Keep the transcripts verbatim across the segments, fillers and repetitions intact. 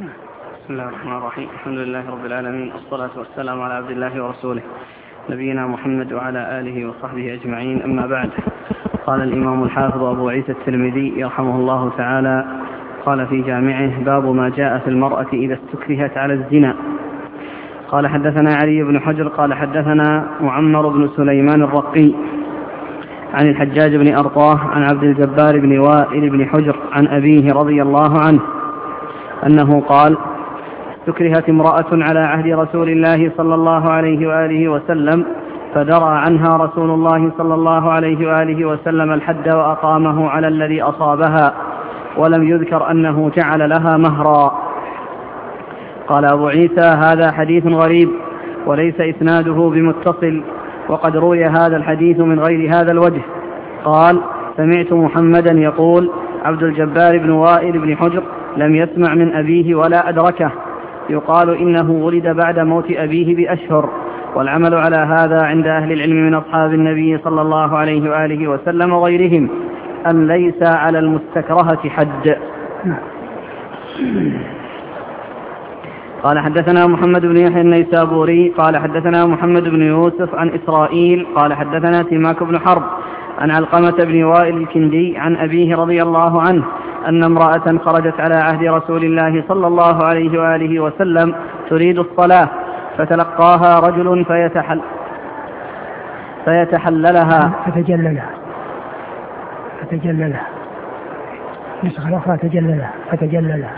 بسم الله الرحمن الرحيم. الحمد لله رب العالمين، والصلاة والسلام على عبد الله ورسوله نبينا محمد وعلى آله وصحبه أجمعين، أما بعد. قال الإمام الحافظ أبو عيسى الترمذي يرحمه الله تعالى قال في جامعه: باب ما جاء في المرأة إذا استكرهت على الزنا. قال حدثنا علي بن حجر قال حدثنا معمر بن سليمان الرقي عن الحجاج بن أرطاه عن عبد الجبار بن وائل بن حجر عن أبيه رضي الله عنه أنه قال: استكرهت امرأة على عهد رسول الله صلى الله عليه وآله وسلم، فدرى عنها رسول الله صلى الله عليه وآله وسلم الحد وأقامه على الذي أصابها، ولم يذكر أنه جعل لها مهرا. قال أبو عيسى: هذا حديث غريب وليس إسناده بمتصل، وقد روي هذا الحديث من غير هذا الوجه. قال: سمعت محمدا يقول: عبد الجبار بن وائل بن حجر لم يسمع من أبيه ولا أدركه، يقال إنه ولد بعد موت أبيه بأشهر، والعمل على هذا عند أهل العلم من أصحاب النبي صلى الله عليه وآله وسلم وغيرهم أن ليس على المستكرهة حد. قال حدثنا محمد بن يحيى النيسابوري قال حدثنا محمد بن يوسف عن إسرائيل قال حدثنا سماك بن حرب عن علقمة بن وائل الكندي عن أبيه رضي الله عنه أن امرأة خرجت على عهد رسول الله صلى الله عليه وآله وسلم تريد الصلاة، فتلقاها رجل فيتحل فيتحللها فتجللها فتجللها نسخة الأخرى تجللها فتجللها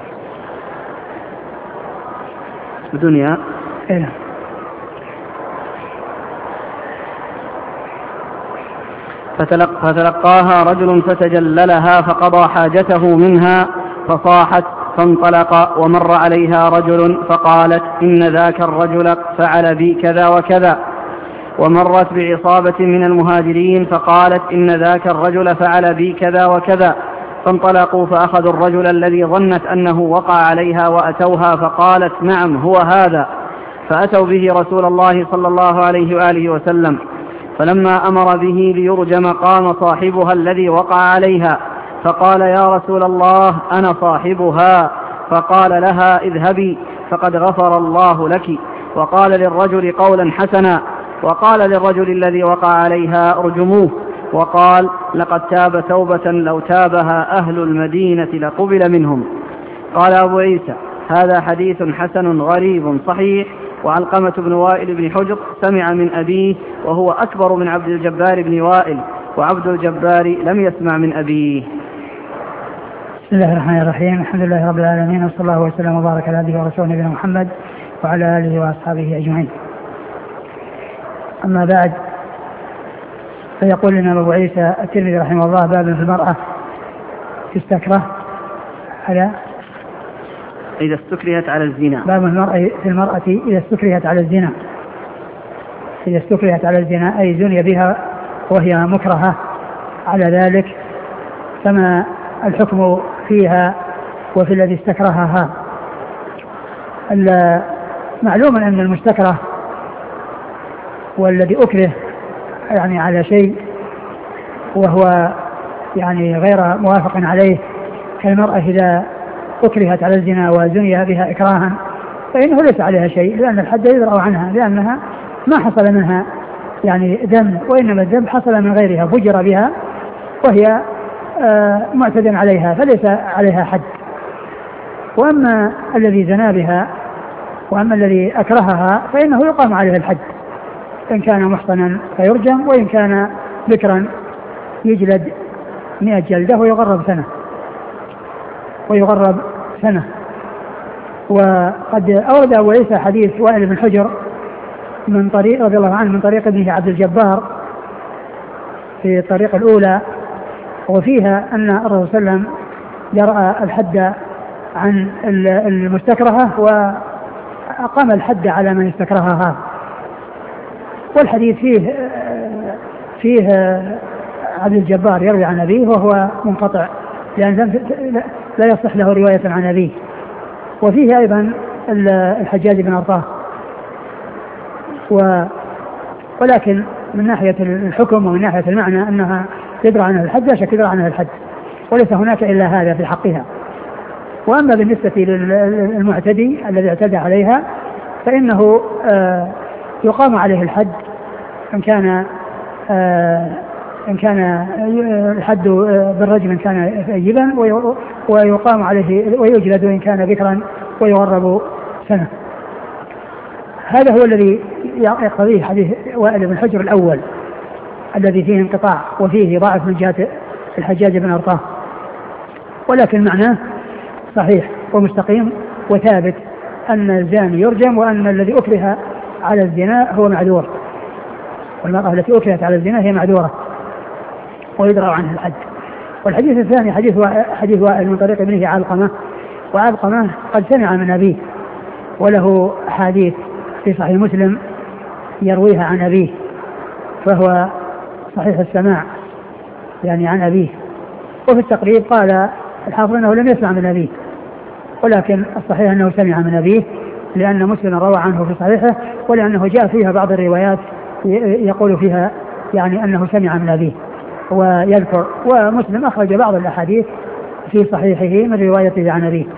بدنيا إيه. فتلق فتلقاها رجل فتجللها فقضى حاجته منها فصاحت فانطلق، ومر عليها رجل فقالت: إن ذاك الرجل فعل بي كذا وكذا. ومرت بعصابة من المهاجرين فقالت: إن ذاك الرجل فعل بي كذا وكذا. فانطلقوا فأخذوا الرجل الذي ظنت أنه وقع عليها وأتوها فقالت: نعم هو هذا. فأتوا به رسول الله صلى الله عليه وآله وسلم، فلما أمر به ليرجم قام صاحبها الذي وقع عليها فقال: يا رسول الله أنا صاحبها. فقال لها: اذهبي فقد غفر الله لك. وقال للرجل قولا حسنا، وقال للرجل الذي وقع عليها: ارجموه. وقال: لقد تاب توبة لو تابها أهل المدينة لقبل منهم. قال أبو عيسى: هذا حديث حسن غريب صحيح. وعلقمة بن وائل بن حجر سمع من أبيه وهو أكبر من عبد الجبار بن وائل، وعبد الجبار لم يسمع من أبيه. بسم الله الرحمن الرحيم. الحمد لله رب العالمين، وصلى الله وسلم وبارك على عبده ورسوله نبينا محمد وعلى آله وأصحابه أجمعين. أما بعد، فيقول لنا أبو عيسى الترمذي رحمه الله: باب في المرأة تستكره على إذا استكرهت على الزنا. باب في المرأة إذا استكرهت على الزنا. إذا استكرهت على الزنا أي زني بها وهي مكرهة على ذلك، فما الحكم فيها وفي الذي استكرهها. معلوم أن المستكره والذي أكره يعني على شيء وهو يعني غير موافق عليه، كالمرأة إذا أكرهت على الزنا وزني بها إكراها فإنه ليس عليها شيء، لأن الحد يدرأ عنها، لأنها ما حصل منها يعني ذنب، وإنما الذنب حصل من غيرها، فجر بها وهي آه معتد عليها، فليس عليها حد. وأما الذي زنا بها وأما الذي أكرهها فإنه يقام عليه الحد، إن كان محصنا فيرجم، وإن كان بكرا يجلد مئة جلدة ويغرب سنة ويغرب سنة. وقد أورد أبو عيسى حديث وائل بن حجر من طريق رضي الله عنه من طريق ابنه عبد الجبار في الطريق الأولى، وفيها أن الرسول صلى الله عليه وسلم جرى الحد عن المستكرهة وأقام الحد على من استكرهها. والحديث فيه فيه عبد الجبار يروي عن أبيه وهو منقطع، لأن لا يصح له رواية عن أبيه. وفيه أيضا الحجاج بن أرطاه، ولكن من ناحية الحكم ومن ناحية المعنى أنها يدرى عنها الحد، لا شك يدرى عنها الحد، وليس هناك إلا هذا في حقها. وأما بالنسبة للمعتدي الذي اعتدى عليها فإنه يقام عليه الحد إن كان إن كان الحد بالرجم إن كان ثيبا، ويقام عليه ويجلد إن كان ذكرا ويغرب سنة. هذا هو الذي يقتضيه حديث وائل بن حجر الأول الذي فيه انقطاع وفيه ضعف من جهة الحجاج بن أرطاه، ولكن معناه صحيح ومستقيم وثابت أن الزاني يرجم وأن الذي أكره على الزنا هو معذور، والمرأة التي أكرهت على الزنا هي معذورة ويدرى عنها الحد. والحديث الثاني حديث حديث وائل من طريق ابنه علقمة، وعلقمة قد سمع من أبيه وله حديث في صحيح مسلم يرويها عن أبيه، فهو صحيح السماع يعني عن أبيه. وفي التقريب قال الحافظ أنه لم يسمع من أبيه، ولكن الصحيح أنه سمع من أبيه لأن مسلم روى عنه في صحيحه، ولأنه جاء فيها بعض الروايات يقول فيها يعني أنه سمع من أبيه ويذكر، ومسلم أخرج بعض الأحاديث في صحيحه من روايته عن أبيه.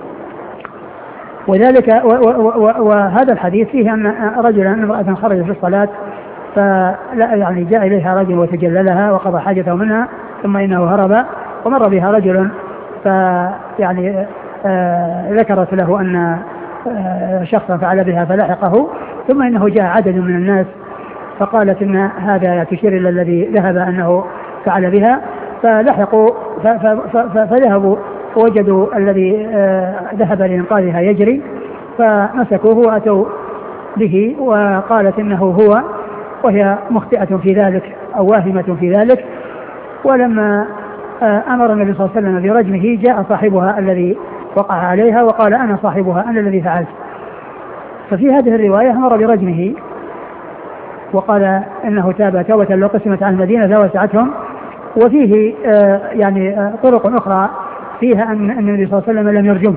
وذلك وهذا الحديث فيه أن رجلا امرأة خرجت في الصلاة فلا يعني جاء إليها رجل وتجللها وقضى حاجته منها ثم إنه هرب، ومر بها رجل فيعني آه ذكرت له أن آه شخصا فعل بها فلحقه، ثم إنه جاء عدد من الناس فقالت إن هذا تشير إلى الذي ذهب أنه فعل بها، فلحقوا فذهبوا ووجدوا الذي آه ذهب لإنقاذها يجري فمسكوه وأتوا به وقالت إنه هو، وهي مخطئة في ذلك أو واهمة في ذلك. ولما آه أمر النبي صلى الله عليه وسلم برجمه جاء صاحبها الذي وقع عليها وقال أنا صاحبها أنا الذي فعلت. ففي هذه الرواية أمر برجمه وقال إنه تاب توبة لو قسمت عن المدينة لوسعتهم. وفيه آه يعني آه طرق أخرى فيها أن النبي صلى الله عليه وسلم لم يرجمه،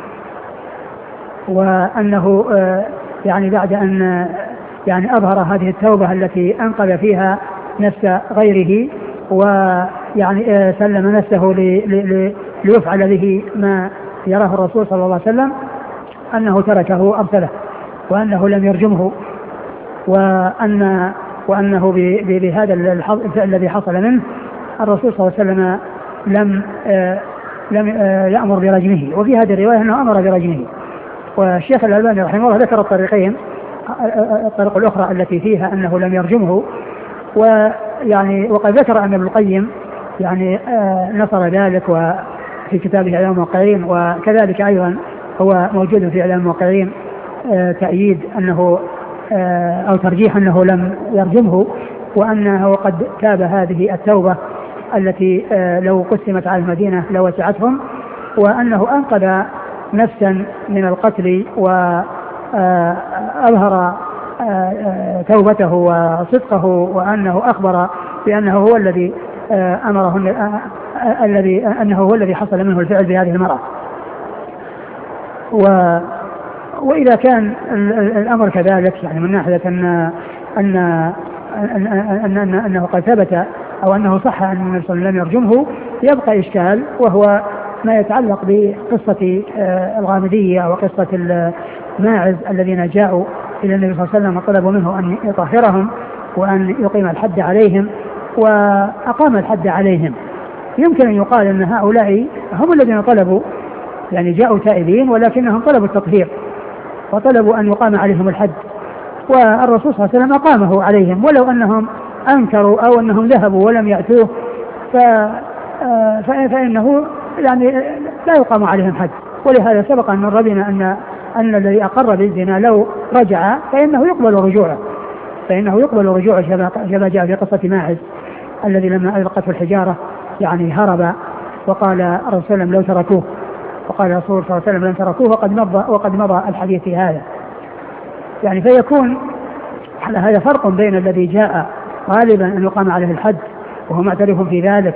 وأنه آه يعني بعد أن آه يعني أظهر هذه التوبة التي أنقذ فيها نفس غيره ويعني آه سلم نفسه لي لي ليفعل به ما يراه الرسول صلى الله عليه وسلم، أنه تركه أرسله وأنه لم يرجمه، وأن وأنه بهذا الفعل الذي حصل منه الرسول صلى الله عليه وسلم لم آه لم آه يأمر برجمه. وفي هذه الرواية أنه أمر برجمه. والشيخ الألباني رحمه الله ذكر الطريقين، الطريق الأخرى التي فيها أنه لم يرجمه، ويعني وقد ذكر أن ابن القيم يعني آه نصر ذلك وفي كتابه إعلام الموقعين، وكذلك أيضا هو موجود في إعلام الموقعين آه تأييد أنه آه أو ترجيح أنه لم يرجمه، وأنه قد تاب هذه التوبة التي آه لو قسمت على المدينة لوسعتهم، وأنه أنقذ نفسا من القتل وأظهر توبته وصدقه، وأنه أخبر بأنه هو الذي أمره الذي أنه هو الذي حصل منه الفعل بهذه المرأة. و وإذا كان الأمر كذلك يعني من ناحية أن أن أن أن أن أنه قد ثبت أو أنه صح أن النبي صلى الله عليه وسلم لم يرجمه، يبقى إشكال، وهو ما يتعلق بقصة الغامدية وقصة الماعز الذين جاءوا إلى النبي صلى الله عليه وسلم وطلبوا منه أن يطهرهم وأن يقيم الحد عليهم، وأقام الحد عليهم. يمكن أن يقال أن هؤلاء هم الذين طلبوا، يعني جاءوا تائبين ولكنهم طلبوا التطهير وطلبوا أن يقام عليهم الحد، والرسول صلى الله عليه وسلم أقامه عليهم، ولو أنهم أنكروا أو أنهم ذهبوا ولم يأتوه فإنه يعني لا يقام عليهم حد. ولهذا سبق أن مر بنا أن أن الذي أقر بالزنا لو رجع فإنه يقبل رجوعه فإنه يقبل رجوعه كما جاء في قصة ماعز الذي لما ألقته الحجارة يعني هرب، وقال الرسول صلى الله عليه وسلم لو تركوه، وقال الرسول صلى الله عليه وسلم لن تركوه، وقد مضى وقد مضى الحديث في هذا. يعني فيكون على هذا فرق بين الذي جاء غالبا أن يقام عليه الحد وهو معترف في ذلك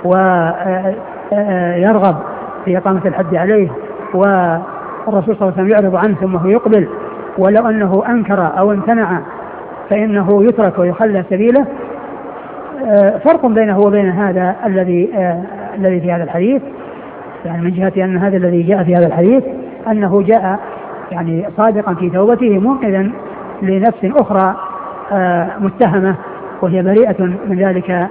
ويرغب في إقامة الحد عليه، والرسول صلى الله عليه وسلم يعرض عنه ثم هو يقبل، ولو أنه أنكر أو امتنع فإنه يترك ويخلى سبيله. فرق بينه وبين هذا الذي الذي في هذا الحديث. يعني من جهة أن هذا الذي جاء في هذا الحديث أنه جاء يعني صادقا في توبته منقذا لنفس أخرى متهمة وهي بريئة من ذلك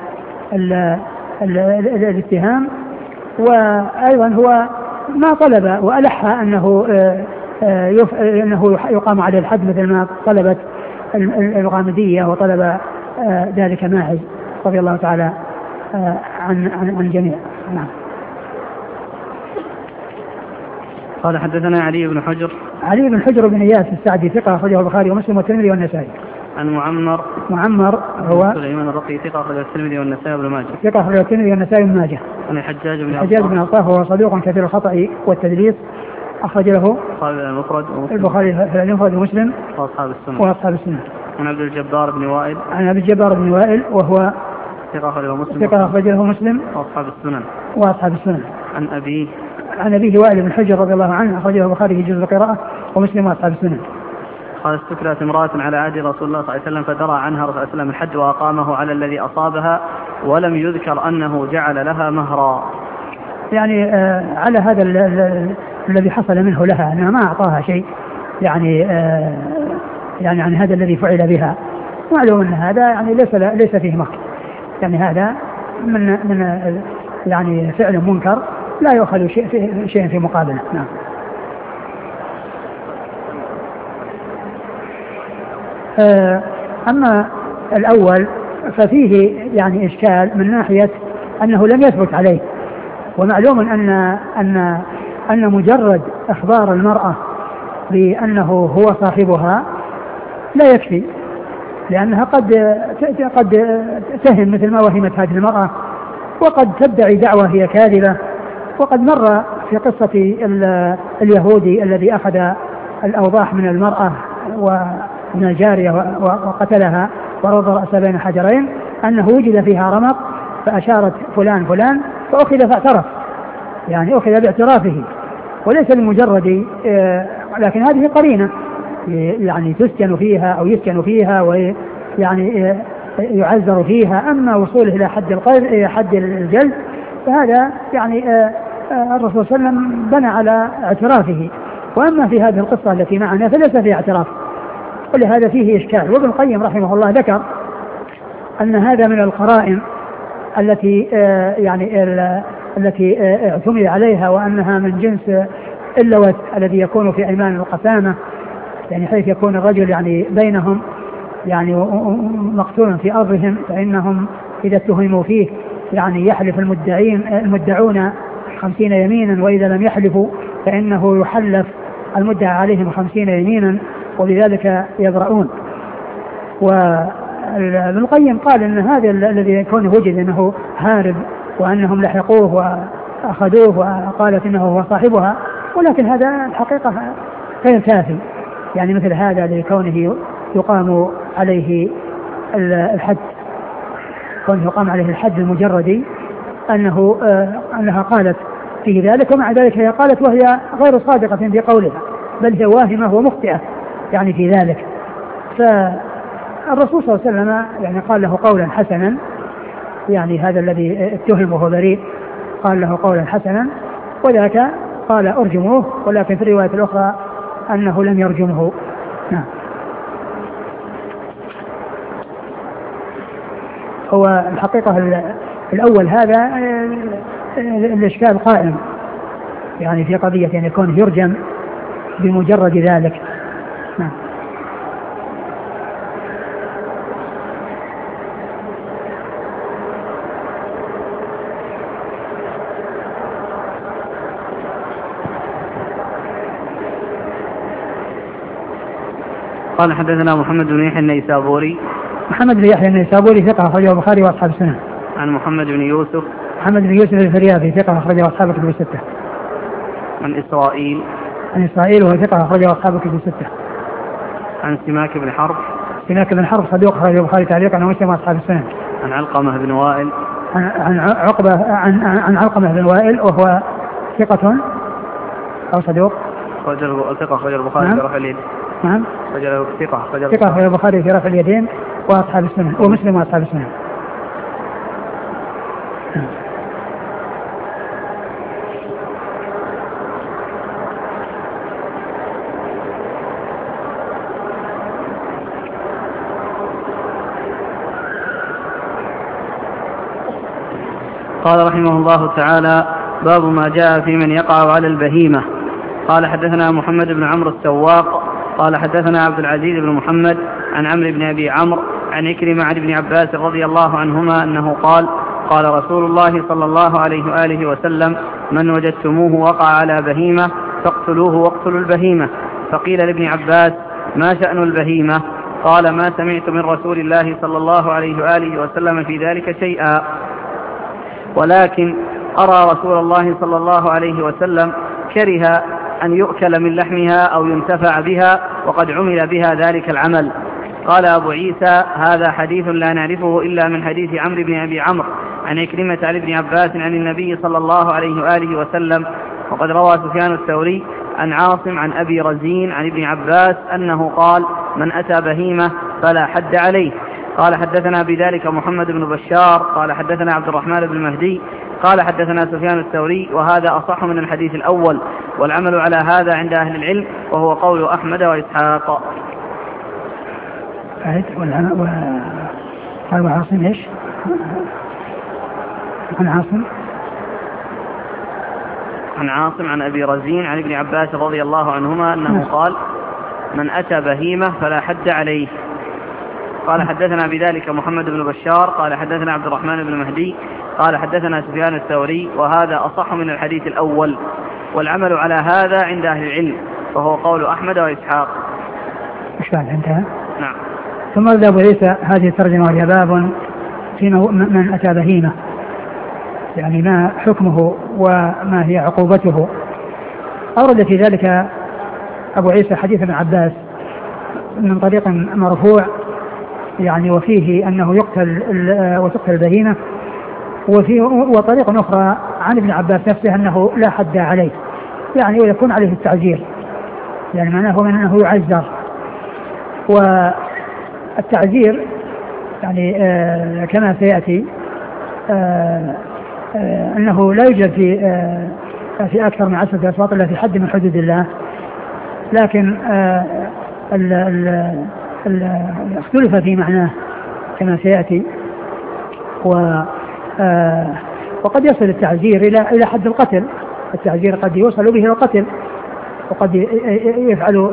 الاتهام. وأيضا هو ما طلب وألح أنه أنه يقام عليه الحد مثل ما طلبت الغامدية وطلب ذلك ماعز رضي الله تعالى عن عن الجميع. نعم. قال حدثنا علي بن حجر. علي بن حجر بن إياس السعدي ثقة أخرجه البخاري ومسلم والترمذي والنسائي. عن معمر. معمر هو سليمان الرقي ثقة أخرجه الترمذي والنسائي وابن ماجه. ثقة أخرجه الترمذي والنسائي وابن ماجه. عن الحجاج بن الحجاج بن عطاف وهو صدوق كثير الخطأ والتدليس أخرج له البخاري في المفرد ومسلم وأصحاب السنة. وأصحاب السنة. عن عبد الجبار بن وائل. عن عبد الجبار بن وائل وهو ثقة أخرجه مسلم. ثقة أخرجه مسلم وأصحاب السنن. وأصحاب السنن. عن أبيه. عن أبيه وائل بن حجر رضي الله عنه أخرجه البخاري في جزء القراءة ومسلم وأصحاب السنن. قال استكرت امرأة على عهد رسول الله صلى الله عليه وسلم فدرى عنها رسول الله صلى الله عليه وسلم الحد وأقامه على الذي أصابها ولم يذكر أنه جعل لها مهرا. يعني آه على هذا ال ال الذي حصل منه لها أنها ما أعطاها شيء يعني آه يعني عن هذا الذي فعل بها. معلوم أن هذا يعني ليس ليس فيه مهر، يعني هذا من من يعني فعل منكر لا يؤخذ شيء في شيء في مقابله. نعم. أما الأول ففيه يعني إشكال من ناحية أنه لم يثبت عليه، ومعلوم أن أن أن مجرد إخبار المرأة بأنه هو صاحبها لا يكفي، لأنها قد قد تهم مثل ما وهمت هذه المرأة، وقد تدعي دعوة هي كاذبة. وقد مر في قصة اليهودي الذي أخذ الأوضاح من المرأة ومن الجارية وقتلها ورض رأسها بين حجرين أنه وجد فيها رمق فأشارت فلان فلان فأخذ فاعترف، يعني أخذ باعترافه وليس لمجرد، لكن هذه قرينة يعني تسكن فيها أو يسكن فيها ويعني يعذر فيها. أما وصوله إلى حد القذف حد الجلد فهذا يعني الرسول صلى الله عليه وسلم بنى على اعترافه. وأما في هذه القصة التي معنا فليس فيها اعتراف، ولهذا فيه إشكال. وابن القيم رحمه الله ذكر أن هذا من القرائن التي يعني التي اعتمد عليها، وأنها من جنس اللوث الذي يكون في أيمان القسامة، يعني حيث يكون الرجل يعني بينهم يعني مقتول في أرضهم، فإنهم إذا اتهموا فيه يعني يحلف المدعين المدعون خمسين يمينا، وإذا لم يحلفوا فإنه يحلف المدعى عليهم خمسين يمينا، وبذلك يبرؤون. وابن القيم قال أن هذا الذي يكون وجد أنه هارب وأنهم لحقوه وأخذوه وقالت أنه هو صاحبها، ولكن هذا الحقيقة غير كافي. يعني مثل هذا لكونه يقام عليه الحد، كونه يقام عليه الحد المجرد أنه آه أنها قالت فيه ذلك، ومع ذلك هي قالت وهي غير صادقة في قولها، بل هي واهمة ومخطئة يعني في ذلك. فالرسول صلى الله عليه وسلم يعني قال له قولا حسنا، يعني هذا الذي اتهم وهو بريء قال له قولا حسنا، وذاك قال أرجموه، ولكن في الرواية الأخرى أنه لم يرجمه. نعم. هو الحقيقة الأول هذا الإشكال قائم يعني في قضية أن يكون يرجم بمجرد ذلك. نعم. قال حدثنا محمد بن يحيى النيسابوري. محمد بن يحيى النيسابوري ثقة أخرجه البخاري وأصحاب السنن. عن محمد بن يوسف. محمد بن يوسف الفريابي ثقة أخرجه أصحاب الكتب الستة. عن إسرائيل. عن إسرائيل وهو ثقة أخرجه أصحاب الكتب الستة. عن سماك بن حرب. سماك بن حرب صدوق أخرجه البخاري تعليقا ومسلم وأصحاب السنن. عن علقمة بن وائل. عن عن عقبة عن عن علقمة بن وائل وهو ثقة أو صدوق. ثقة أخرجه البخاري في رفع اليدين. نعم. ثقة أخرجه البخاري في رفع اليدين وأصحاب السنن ومسلم وأصحاب السنن. قال رحمه الله تعالى: باب ما جاء في من يقع على البهيمة. قال حدثنا محمد بن عمرو السواق قال حدثنا عبد العزيز بن محمد عن عمرو بن أبي عمرو عن عكرمة عن ابن عباس رضي الله عنهما أنه قال: قال رسول الله صلى الله عليه وآله وسلم: من وجدتموه وقع على بهيمة فاقتلوه واقتلوا البهيمة. فقيل لابن عباس: ما شأن البهيمة؟ قال: ما سمعت من رسول الله صلى الله عليه وآله وسلم في ذلك شيئا، ولكن أرى رسول الله صلى الله عليه وسلم كره أن يؤكل من لحمها أو ينتفع بها، وقد عمل بها ذلك العمل. قال أبو عيسى: هذا حديث لا نعرفه إلا من حديث عمرو بن أبي عمرو عن عكرمة عن ابن عباس عن النبي صلى الله عليه وآله وسلم. وقد روى سفيان الثوري عن عاصم عن أبي رزين عن ابن عباس أنه قال: من أتى بهيمة فلا حد عليه. قال حدثنا بذلك محمد بن بشار قال حدثنا عبد الرحمن بن مهدي قال حدثنا سفيان الثوري، وهذا أصح من الحديث الأول، والعمل على هذا عند أهل العلم، وهو قول أحمد وإسحاق. قال عاصم إيش؟ عن عاصم عن عاصم عن أبي رزين عن ابن عباس رضي الله عنهما أنه قال: من أتى بهيمة فلا حد عليه. قال حدثنا بذلك محمد بن بشار قال حدثنا عبد الرحمن بن مهدي قال حدثنا سفيان الثوري، وهذا أصح من الحديث الأول، والعمل على هذا عند أهل العلم، وهو قول أحمد وإسحاق. إيش بعد انتهى؟ نعم. ثم رد أبو عيسى هذه الترجمة وهي باب في من أتى بهيمة، يعني ما حكمه وما هي عقوبته. أورد في ذلك أبو عيسى حديث ابن عباس من طريق مرفوع، يعني وفيه أنه يقتل وتقتل البهيمة، وفيه وطريق أخرى عن ابن عباس نفسه أنه لا حد عليه، يعني ويكون عليه التعزير، يعني معناه من أنه يعزر. والتعزير يعني آه كما سيأتي آه آه أنه لا يوجد في آه في أكثر من عشرة أصوات إلا في حد من حدود الله، لكن آه ال ال ال اختلف في معناه كما سيأتي. و آه وقد يصل التعزير إلى إلى حد القتل، التعزير قد يوصل به القتل، وقد يفعل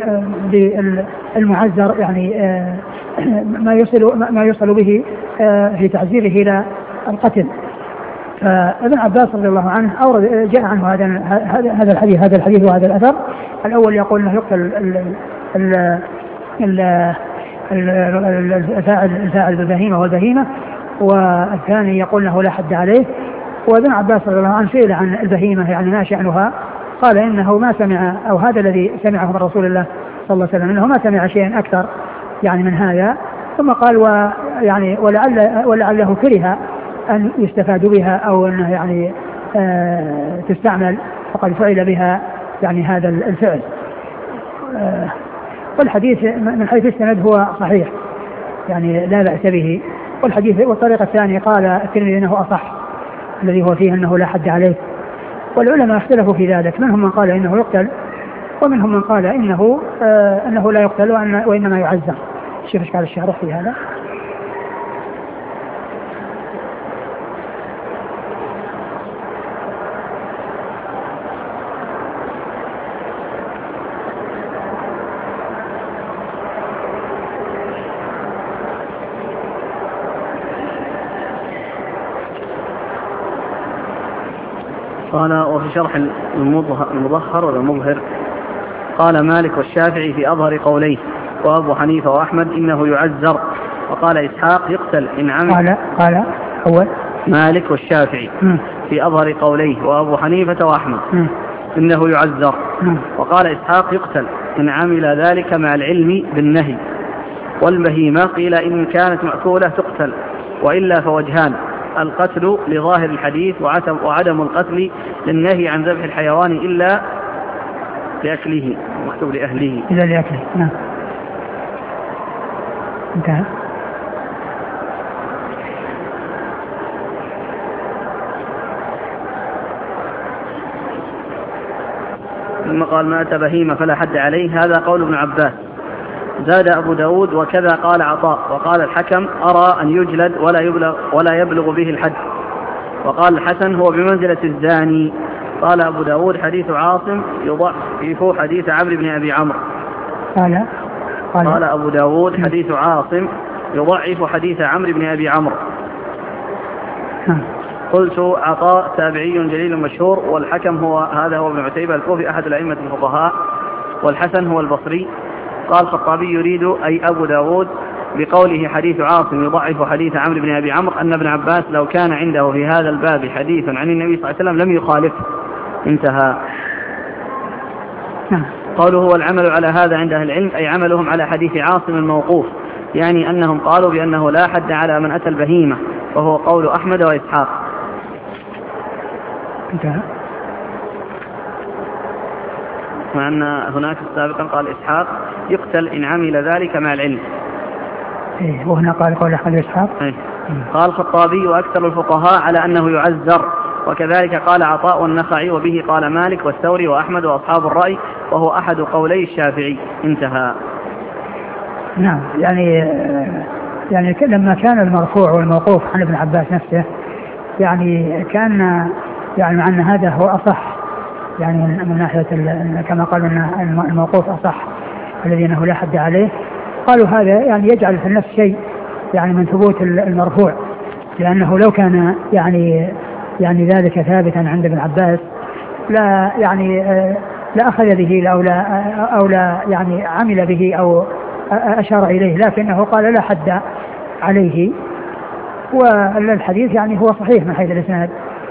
بالمعزر يعني ما يوصل ما يوصل به في تعزيره إلى القتل. فابن عباس رضي الله عنه أورد جاء عنه هذا هذا الحديث هذا الحديث وهذا الأثر. الأول يقول أنه يقتل الفاعل الفاعل بالبهيمة والبهيمة، والثاني يقول أنه لا حد عليه. وابن عباس رضي الله عنه سئل عن البهيمة يعني ما شأنها، قال إنه ما سمع، أو هذا الذي سمعه من رسول الله صلى الله عليه وسلم، إنه ما سمع شيئا أكثر يعني من هذا. ثم قال ويعني ولعل ولعله كره أن يستفاد بها أو أنه يعني آه تستعمل، فقد فعل بها يعني هذا الفعل. آه والحديث من حيث السند هو صحيح، يعني لا بأس به. والحديث والطريقة الثانية قال الترمذي أنه أصح، الذي هو فيه أنه لا حد عليه. والعلماء اختلفوا في ذلك، منهم من قال إنه يقتل، ومنهم من قال إنه آه أنه لا يقتل وإنما يعزر. شوف إيش قال الشارح في هذا. قال: وفي شرح المظهر والمظهر قال مالك والشافعي في أظهر قوليه، وأبو حنيفة وأحمد إنه يعزر، وقال إسحاق يقتل إن عمل. قال قال أول مالك والشافعي م. في أظهر قوليه، وأبو حنيفة وأحمد م. إنه يعزر، م. وقال إسحاق يقتل إن عمل ذلك مع العلم بالنهي. والبهيمة قيل إن كانت مأكولة تقتل، وإلا فوجهان: القتل لظاهر الحديث، وعدم القتل للنهي عن ذبح الحيوان إلا لأكله، مكتوب لأهله إلا لأكله. نعم. انتهى. ثم قال: ما أتى بهيمة فلا حد عليه. هذا قول ابن عباس. زاد أبو داود: وكذا قال عطاء. وقال الحكم: أرى أن يجلد ولا يبلغ, ولا يبلغ به الحد. وقال الحسن هو بمنزلة الزاني. قال أبو داود حديث عاصم يضعف حديث عمرو بن أبي عمرو. قال قال, قال أبو داود حديث عاصم يضعف حديث عمرو بن أبي عمرو. قلت عطاء تابعي جليل مشهور، والحكم هو هذا هو ابن عتيبة الكوفي أحد الأئمة الفقهاء، والحسن هو البصري. قال الخطابي يريد أي أبو داود بقوله حديث عاصم يضعف حديث عمرو بن أبي عمرو أن ابن عباس لو كان عنده في هذا الباب حديث عن النبي صلى الله عليه وسلم لم يخالفه. انتهى. قوله هو العمل على هذا عند أهل العلم أي عملهم على حديث عاصم الموقوف، يعني أنهم قالوا بأنه لا حد على من أتى البهيمة، وهو قول أحمد وإسحاق. انتهى. مع أن هناك سابقا قال إسحاق يقتل إن عمل ذلك مع العلم. إيه وهنا قال قول أحمد وإسحاق. إيه. قال الخطابي وأكثر الفقهاء على أنه يعذر، وكذلك قال عطاء والنخعي، وبه قال مالك والثوري وأحمد وأصحاب الرأي، وهو أحد قولي الشافعي. انتهى. نعم. يعني يعني لما كان المرفوع والموقوف عن ابن عباس نفسه يعني كان يعني مع أن هذا هو أصح، يعني من ناحية كما قالوا أن الموقوف أصح الذي أنه لا حد عليه، قالوا هذا يعني يجعل في النفس شيء يعني من ثبوت المرفوع، لأنه لو كان يعني يعني ذلك ثابتا عند ابن عباس لا يعني لا أخذ به أو لا أو لا يعني عمل به أو أشار إليه، لكنه قال لا حد عليه. والحديث يعني هو صحيح من حيث الإسناد،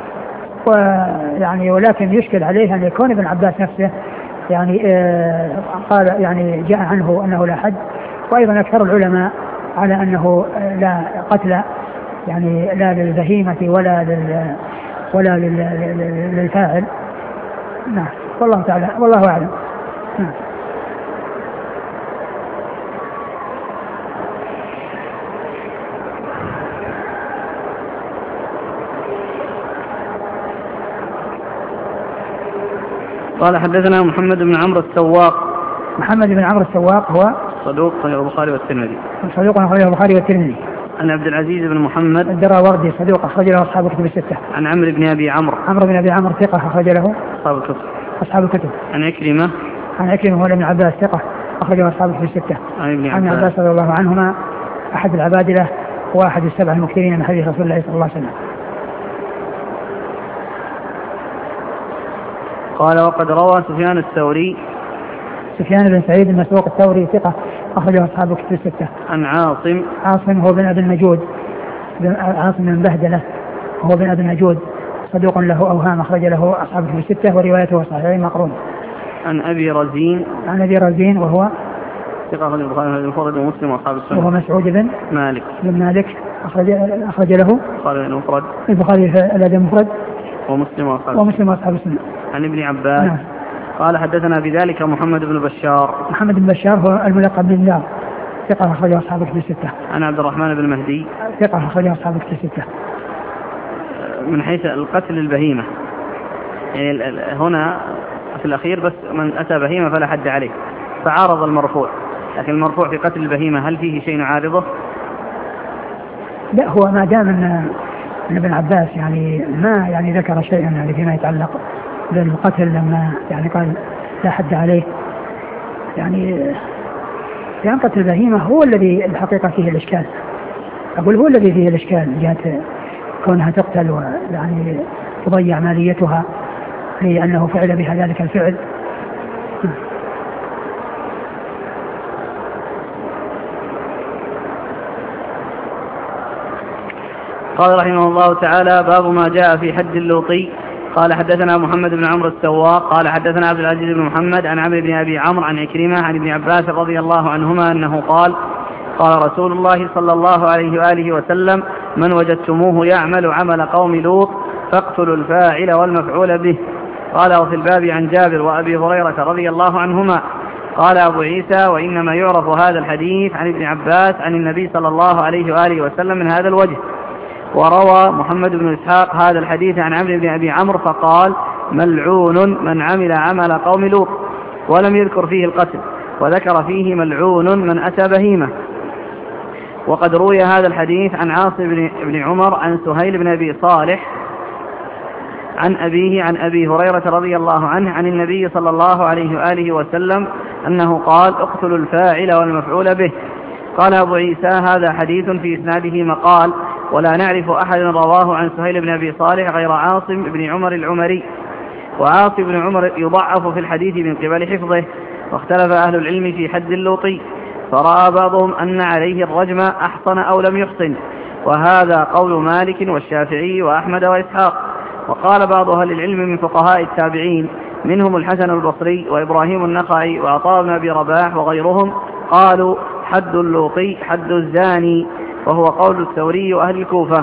ويعني ولكن يشكل عليه أن يكون ابن عباس نفسه يعني قال يعني جاء عنه أنه لا حد، وأيضا أكثر العلماء على أنه لا قتل يعني لا للبهيمة ولا لل ولا للفاعل. نعم. والله تعالى والله أعلم. نعم. قال حدثنا محمد بن عمرو السواق. محمد بن عمرو السواق هو صدوق أخرجه البخاري والترمذي. صدوق أخرجه البخاري والترمذي. عن عبد العزيز بن محمد الدراوردي صدوق أخرج له أصحاب الكتب الستة. عن عمرو بن أبي عمرو. عمرو بن أبي عمرو ثقة أخرج له أصحاب الكتب. أصحاب الكتب. عن عكرمة. عن عكرمة هو ابن عباس ثقة أخرج له أصحاب الكتب الستة. عن ابن عباس. عن عباس رضي الله عنهما أحد العبادلة وأحد السبع المكثرين من حديث رسول الله صلى الله عليه وسلم. قال وقد روى سفيان الثوري. سفيان بن سعيد المسروق الثوري ثقة أخرجه أصحاب الكتب الستة. عن عاصم. عاصم هو بن أبي النجود، عاصم بن بهدلة هو بن أبي النجود صدوق له أوهام أخرج له أصحاب الكتب الستة وروايته صحيحين مقرون. عن أبي رزين. عن أبي رزين وهو ثقة أخرج البخاري المفرد ومسلم وأصحاب السنة. وهو مسعود بن مالك. بن مالك أخرج أخرج له البخاري المفرد. البخاري في الأدب المفرد ومسلم وأصحاب ومسلم وأصحاب السنة. عن ابن عباس. نعم. قال حدثنا بذلك محمد بن بشار. محمد بن بشار هو الملقب بن دار ثقة أخرجه أصحاب الكتب الستة. عن عبد الرحمن بن مهدي ثقة أخرجه أصحاب الكتب الستة. من حيث القتل البهيمة يعني هنا في الأخير بس من أتى بهيمة فلا حد عليه، فعارض المرفوع، لكن المرفوع في قتل البهيمة هل فيه شيء عارضه؟ لا، هو ما دام أن ابن عباس يعني ما يعني ذكر شيئا يعني فيما يتعلق بالقتل لما يعني قال لا حد عليه، يعني يعني قتل البهيمة هو الذي الحقيقة فيه الإشكال، أقول هو الذي فيه الإشكال من جهة كونها تقتل ويعني تضيع ماليتها لأنه فعل بها ذلك الفعل. قال رحمه الله تعالى باب ما جاء في حد اللوطي. قال حدثنا محمد بن عمرو السواق قال حدثنا عبد العزيز بن محمد عن عمرو بن أبي عمرو عن عكرمة عن ابن عباس رضي الله عنهما أنه قال قال رسول الله صلى الله عليه وآله وسلم من وجدتموه يعمل عمل قوم لوط فاقتلوا الفاعل والمفعول به. قال وفي الباب عن جابر وأبي هريرة رضي الله عنهما. قال أبو عيسى وإنما يعرف هذا الحديث عن ابن عباس عن النبي صلى الله عليه وآله وسلم من هذا الوجه. وروى محمد بن إسحاق هذا الحديث عن عمرو بن أبي عمرو فقال ملعون من عمل عمل قوم لوط، ولم يذكر فيه القتل، وذكر فيه ملعون من أتى بهيمة. وقد روي هذا الحديث عن عاصم بن عمر عن سهيل بن أبي صالح عن أبيه عن أبي هريرة رضي الله عنه عن النبي صلى الله عليه وآله وسلم أنه قال اقتلوا الفاعل والمفعول به. قال أبو عيسى هذا حديث في إسناده مقال ولا نعرف أحد رواه عن سهيل بن أبي صالح غير عاصم بن عمر العمري، وعاصم بن عمر يضعف في الحديث من قبل حفظه. واختلف أهل العلم في حد اللوطي، فرأى بعضهم أن عليه الرجم أحصن أو لم يحصن، وهذا قول مالك والشافعي وأحمد وإسحاق. وقال بعض أهل العلم من فقهاء التابعين منهم الحسن البصري وإبراهيم النخعي وعطاء بن أبي رباح وغيرهم قالوا حد اللوطي حد الزاني، وهو قول الثوري وأهل الكوفة.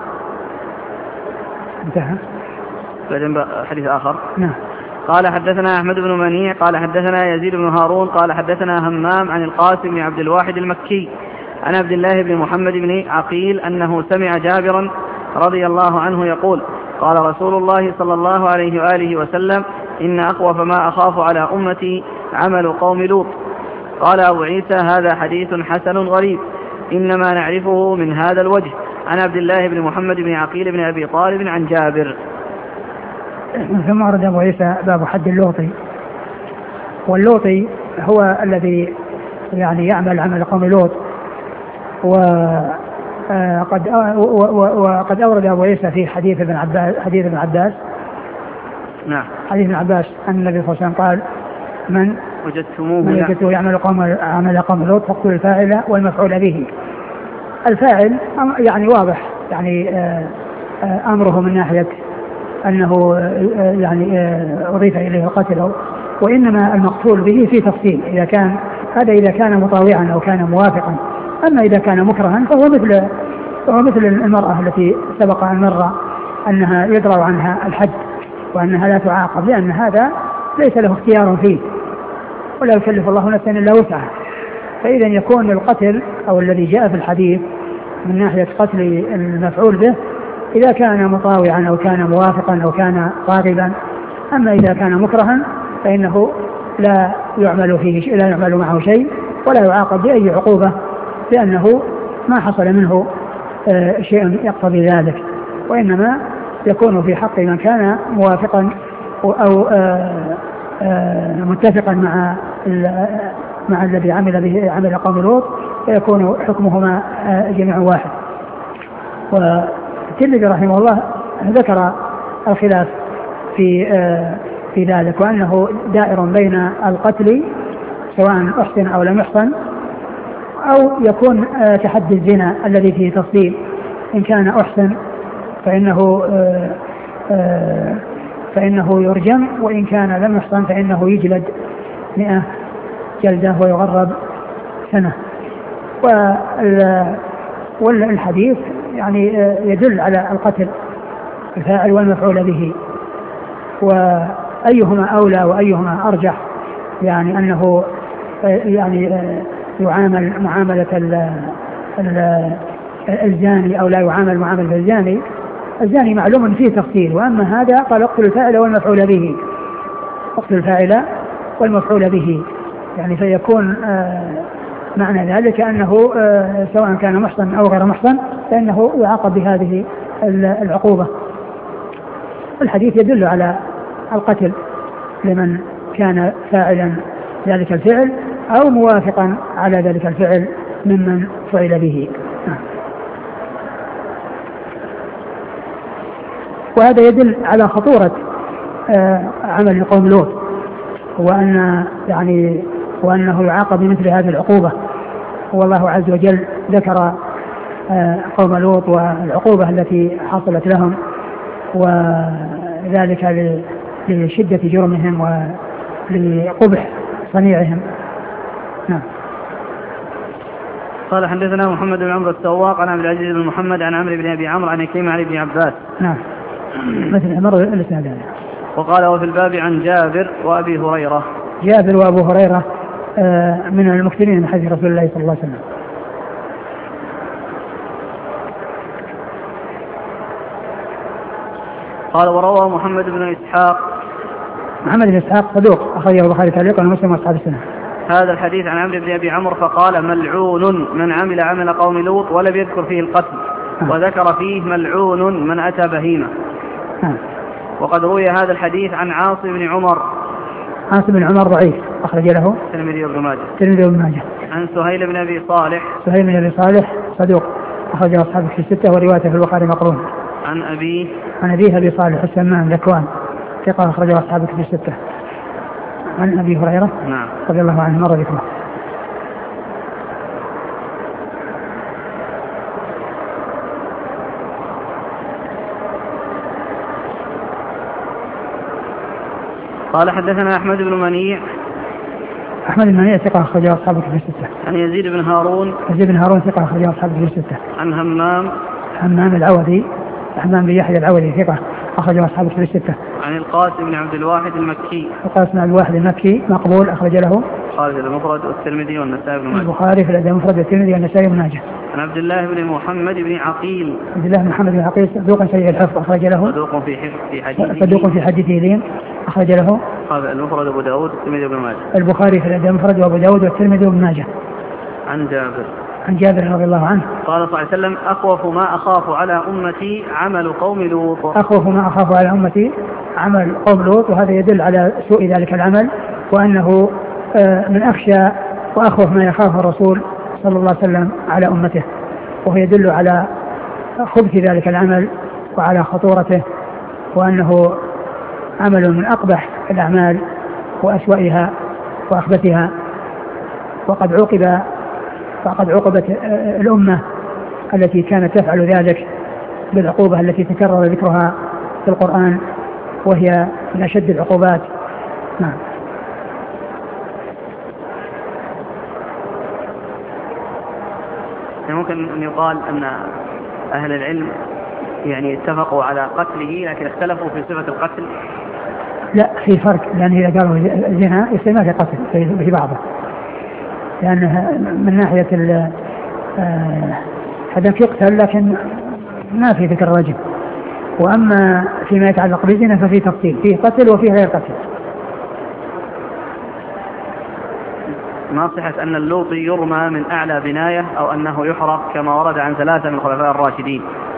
انتهى. حديث آخر. نعم. قال حدثنا أحمد بن منيع قال حدثنا يزيد بن هارون قال حدثنا همام عن القاسم بن عبد الواحد المكي عن عبد الله بن محمد بن عقيل أنه سمع جابرا رضي الله عنه يقول قال رسول الله صلى الله عليه وآله وسلم إن أخوف ما أخاف على أمتي عمل قوم لوط. قال أبو عيسى هذا حديث حسن غريب إنما نعرفه من هذا الوجه عن عبد الله بن محمد بن عقيل بن أبي طالب عن جابر. ثم أرد أبو عيسى باب حد اللوطي. واللوطي هو الذي يعني يعمل عمل قوم لوط. وقد وقد أورد أبو عيسى في حديث ابن عباس حديث ابن عباس نعم حديث ابن عباس أن النبي صلى الله عليه وسلم قال من وجدتموه من وجدتموه يعمل قوم عمل قوم لوط فاقتلوا الفاعل والمفعول به. الفاعل يعني واضح يعني أمره من ناحية أنه يعني أضيف إليه القتل، وإنما المقتول به في تفصيل إذا كان هذا إذا كان مطاوعا أو كان موافقا. أما إذا كان مكرها فهو مثل فهو مثل المرأة التي سبق أن مر أنها يدرى عنها الحد وأنها لا تعاقب، لأن هذا ليس له اختيار فيه ولا يكلف الله نفسا إلا وسعها. فإذا يكون القتل أو الذي جاء في الحديث من ناحية قتل المفعول به إذا كان مطاوعا أو كان موافقا أو كان راغبا. أما إذا كان مكرها فإنه لا يعمل فيه لا يعمل معه شيء ولا يعاقب بأي عقوبة، لأنه ما حصل منه آه شيء يقتضي ذلك، وإنما يكون في حق من كان موافقا أو آه آه متفقا مع مع الذي عمل به عمل قوم لوط، فيكون حكمهما آه جميع واحد. والترمذي رحمه الله ذكر الخلاف في آه في ذلك، وأنه دائر بين القتل سواء أحسن أو لم يحسن، أو يكون آه كحد الزنا الذي فيه تفصيل. إن كان أحسن فإنه آه آه فإنه يرجم، وإن كان لم يحسن فإنه يجلد مئة جلدة ويغرب سنة. والحديث يعني يدل على القتل الفاعل والمفعول به، وأيهما أولى وأيهما أرجح، يعني أنه يعني يعامل معاملة الزاني أو لا يعامل معاملة الزاني. الزاني معلوم فيه تفصيل، وأما هذا قال اقتل الفاعل والمفعول به، اقتل الفاعل والمفعول به، يعني فيكون معنى ذلك أنه سواء كان محصن أو غير محصن فإنه يعاقب بهذه العقوبة. الحديث يدل على القتل لمن كان فاعلا ذلك الفعل أو موافقا على ذلك الفعل ممن فعل به. وهذا يدل على خطورة عمل قوم لوط، وأن يعني وأنه يعاقب بمثل هذه العقوبة. والله عز وجل ذكر قوم لوط والعقوبة التي حصلت لهم، وذلك لشدة جرمهم ولقبح صنيعهم. نعم. قال حدثنا محمد بن عمرو السواق عن عبد العزيز بن محمد عن عمرو بن أبي عمرو عن عكرمة عن ابن عباس. نعم. مثل مر الإسناد. وقال وفي الباب عن جابر وأبي هريرة. جابر وأبو هريرة من المكثرين من حديث رسول الله صلى الله عليه وسلم. قال وروى محمد بن إسحاق. محمد بن إسحاق صدوق أخرجه البخاري تعليقا ومسلم وأصحاب السنة. هذا الحديث عن عمرو بن أبي عمرو فقال ملعون من عمل عمل قوم لوط ولم يذكر فيه القتل، آه. وذكر فيه ملعون من أتى بهيمة. آه. وقد روي هذا الحديث عن عاصم بن عمر. عاصم بن عمر ضعيف أخرج له الترمذي وابن ماجه. الترمذي وابن ماجه. عن سهيل بن أبي صالح. سهيل بن أبي صالح صدوق أخرج أصحابه في الستة وروايته في البخاري مقرون. عن أبيه. عن أبيه أبي صالح السمان ذكوان ثقة أخرج أصحابه في الستة. عن أبي هريرة نعم رضي الله عنه مر ذكره. قال حدثنا أحمد بن منيع. أحمد بن منيع ثقة أخرج أصحابه في الستة. عن يزيد بن هارون. يزيد بن هارون ثقة أخرج أصحابه في الستة. عن همام. همام العوذي همام بن يحيى العوذي ثقة أخرج أصحابه في الستة. عن القاسم بن عبد الواحد المكي. القاسم بن عبد الواحد المكي مقبول أخرج له البخاري في المفرد والترمذي والنسائي بن ماجه. البخاري في الأدب المفرد والترمذي والنسائي بن ماجه. عن عبد الله بن محمد بن عقيل. عبد الله بن محمد بن عقيل صدوق سيء الحفظ أخرج له. صدوق في في حديثه. صدوق في حديثه لين أخرج له. هذا المفرد أبو داود والترمذي بن ماجه. البخاري في الأدب المفرد وأبو داود والترمذي بن ماجه. عن جابر. عن جابر رضي الله عنه قال صلى الله عليه وسلم: أخوف ما أخاف على أمتي عمل قوم لوط. أخوف ما أخاف على أمتي عمل قوم لوط، وهذا يدل على سوء ذلك العمل، وأنه من أخشى وأخوف ما يخاف الرسول صلى الله عليه وسلم على أمته، وهو يدل على خبث ذلك العمل وعلى خطورته، وأنه عمل من أقبح الأعمال وأسوأها وأخبثها. وقد عوقب فقد عوقبت الأمة التي كانت تفعل ذلك بالعقوبة التي تكرر ذكرها في القرآن، وهي من أشد العقوبات. نعم. ممكن أن يقال أن أهل العلم يعني اتفقوا على قتله لكن اختلفوا في صفة القتل. لا، في فرق، لأن إذا قالوا زنا يصير ما في قتل في بعضه، لأنها من ناحية هذاك يقتل لكن ما في ذكر الرجم. وأما فيما يتعلق بالزنا ففي تفصيل، فيه قتل وفيه غير قتل. ما صحة أن اللوطي يرمى من أعلى بناية أو أنه يحرق كما ورد عن ثلاثة من الخلفاء الراشدين؟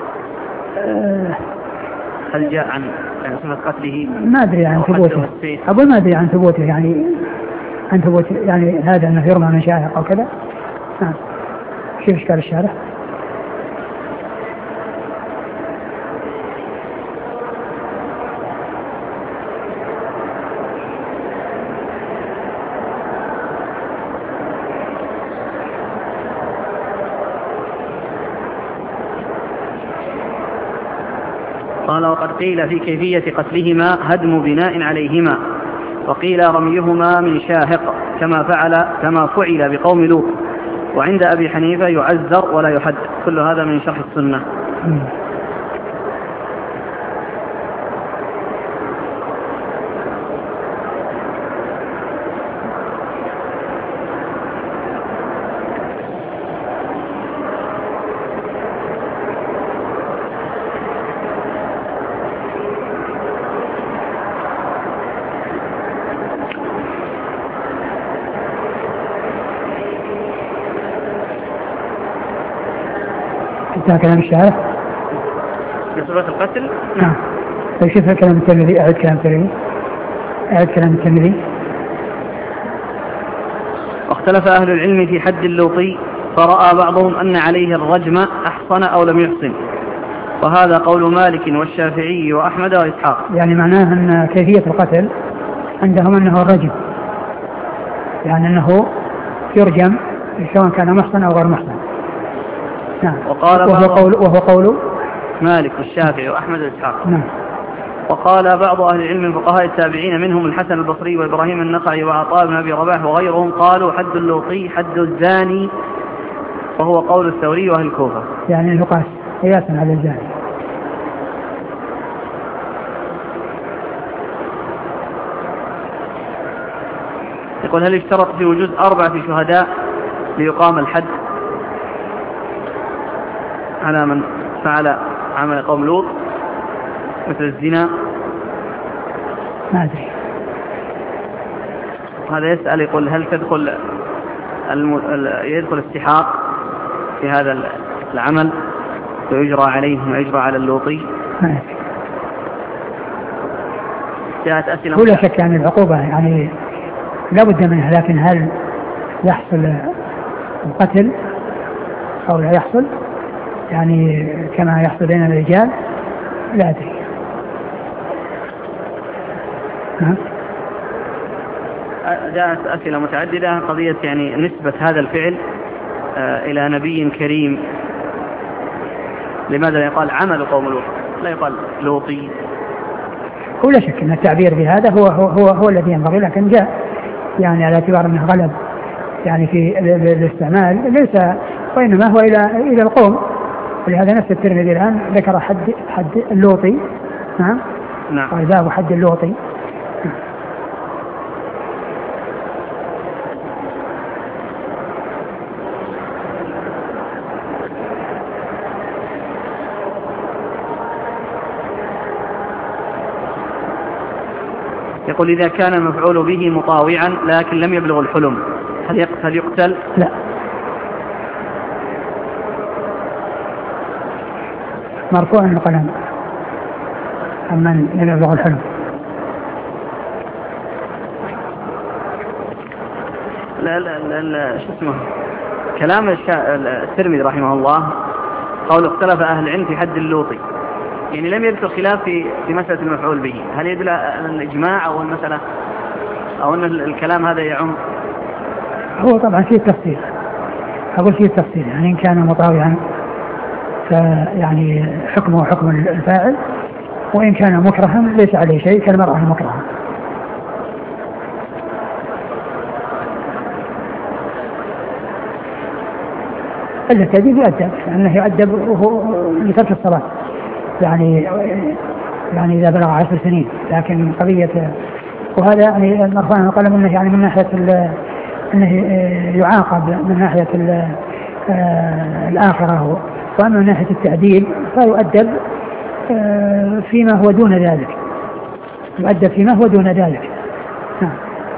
هل جاء عن صفة قتله؟ ما أدري عن ثبوته، أقول ما أدري عن ثبوته، يعني عن ثبوت يعني هذا أنه يرمى من شاهق أو كذا. نعم. كيف إشكال الشارع؟ قال: وقد قيل في كيفية قتلهما هدم بناء عليهما، وقيل رميهما من شاهق كما فعل كما فعل بقوم لوط، وعند أبي حنيفة يعذر ولا يحد. كل هذا من شرح السنة. م. انتهى كلام الشارع بصفة القتل. نعم. طيب شوف كلام الترمذي، أعد كلام الترمذي أعد كلام الترمذي. واختلف أهل العلم في حد اللوطي، فرأى بعضهم أن عليه الرجم أحصن أو لم يحصن، وهذا قول مالك والشافعي وأحمد وإسحاق. يعني معناه أن كيفية القتل عندهم أنه الرجم، يعني أنه يرجم سواء كان محصن أو غير محصن. نعم. وقال وهو قول وهو قول مالك والشافعي وأحمد وإسحاق. نعم. وقال بعض أهل العلم من فقهاء التابعين منهم الحسن البصري وإبراهيم النخعي وعطاء بن أبي رباح وغيرهم قالوا حد اللوطي حد الزاني، وهو قول الثوري وأهل الكوفة. يعني يقاس قياسا على الزاني. يقول: هل اشترط في وجود أربعة شهداء ليقام الحد على من فعل عمل قوم لوط مثل الزنا؟ ما أدري. هذا يسأل يقول: هل تدخل الم... يدخل استحاق في هذا العمل ويجرى عليه ويجرى على اللوطي؟ ما أدري. جاءت أسئلة ولا شك يعني العقوبة يعني لا بد منها، لكن هل يحصل القتل أو لا يحصل يعني كما يحصل بين الرجال لا أدري. جاءت أسئلة متعددة قضية يعني نسبة هذا الفعل إلى نبي كريم. لماذا لا يقال عمل قوم لوط لا يقال لوطي؟ هو لا شك أن التعبير بهذا هو هو هو, هو الذي ينبغي، لكن جاء يعني على اعتبار أنه غلب يعني في الاستعمال ليس، وإنما هو إلى إلى القوم. ولهذا نفس الترمذي الآن ذكر حد حد اللوطي. نعم. نعم. قال باب حد اللوطي. يقول إذا كان المفعول به مطاوعا لكن لم يبلغ الحلم هل يقتل؟ لا، مرفوع القلم أمن لم يبلغ الحلم. لا لا لا, لا شو اسمه كلام الترمذي رحمه الله قول اختلف أهل العلم في حد اللوطي، يعني لم يذكر خلاف في في مسألة المفعول به. هل يدل على الإجماع أو المسألة أو أن الكلام هذا يعم؟ هو طبعا فيه تفصيل، أقول فيه تفصيل يعني إن كان مطاوعا فيعني حكمه حكم الفاعل، وإن كان مكرها ليس عليه شيء كالمرأة المكرهة. التأديب يؤدب لأنه يؤدب لترك الصلاة يعني يعني إذا بلغ عشر سنين، لكن قضية وهذا يعني مرفوع القلم منه يعني من ناحية أنه يعاقب من ناحية الآخرة، وأما من ناحية التأديب فيؤدب فيما هو دون ذلك، يؤدب فيما هو دون ذلك. نعم.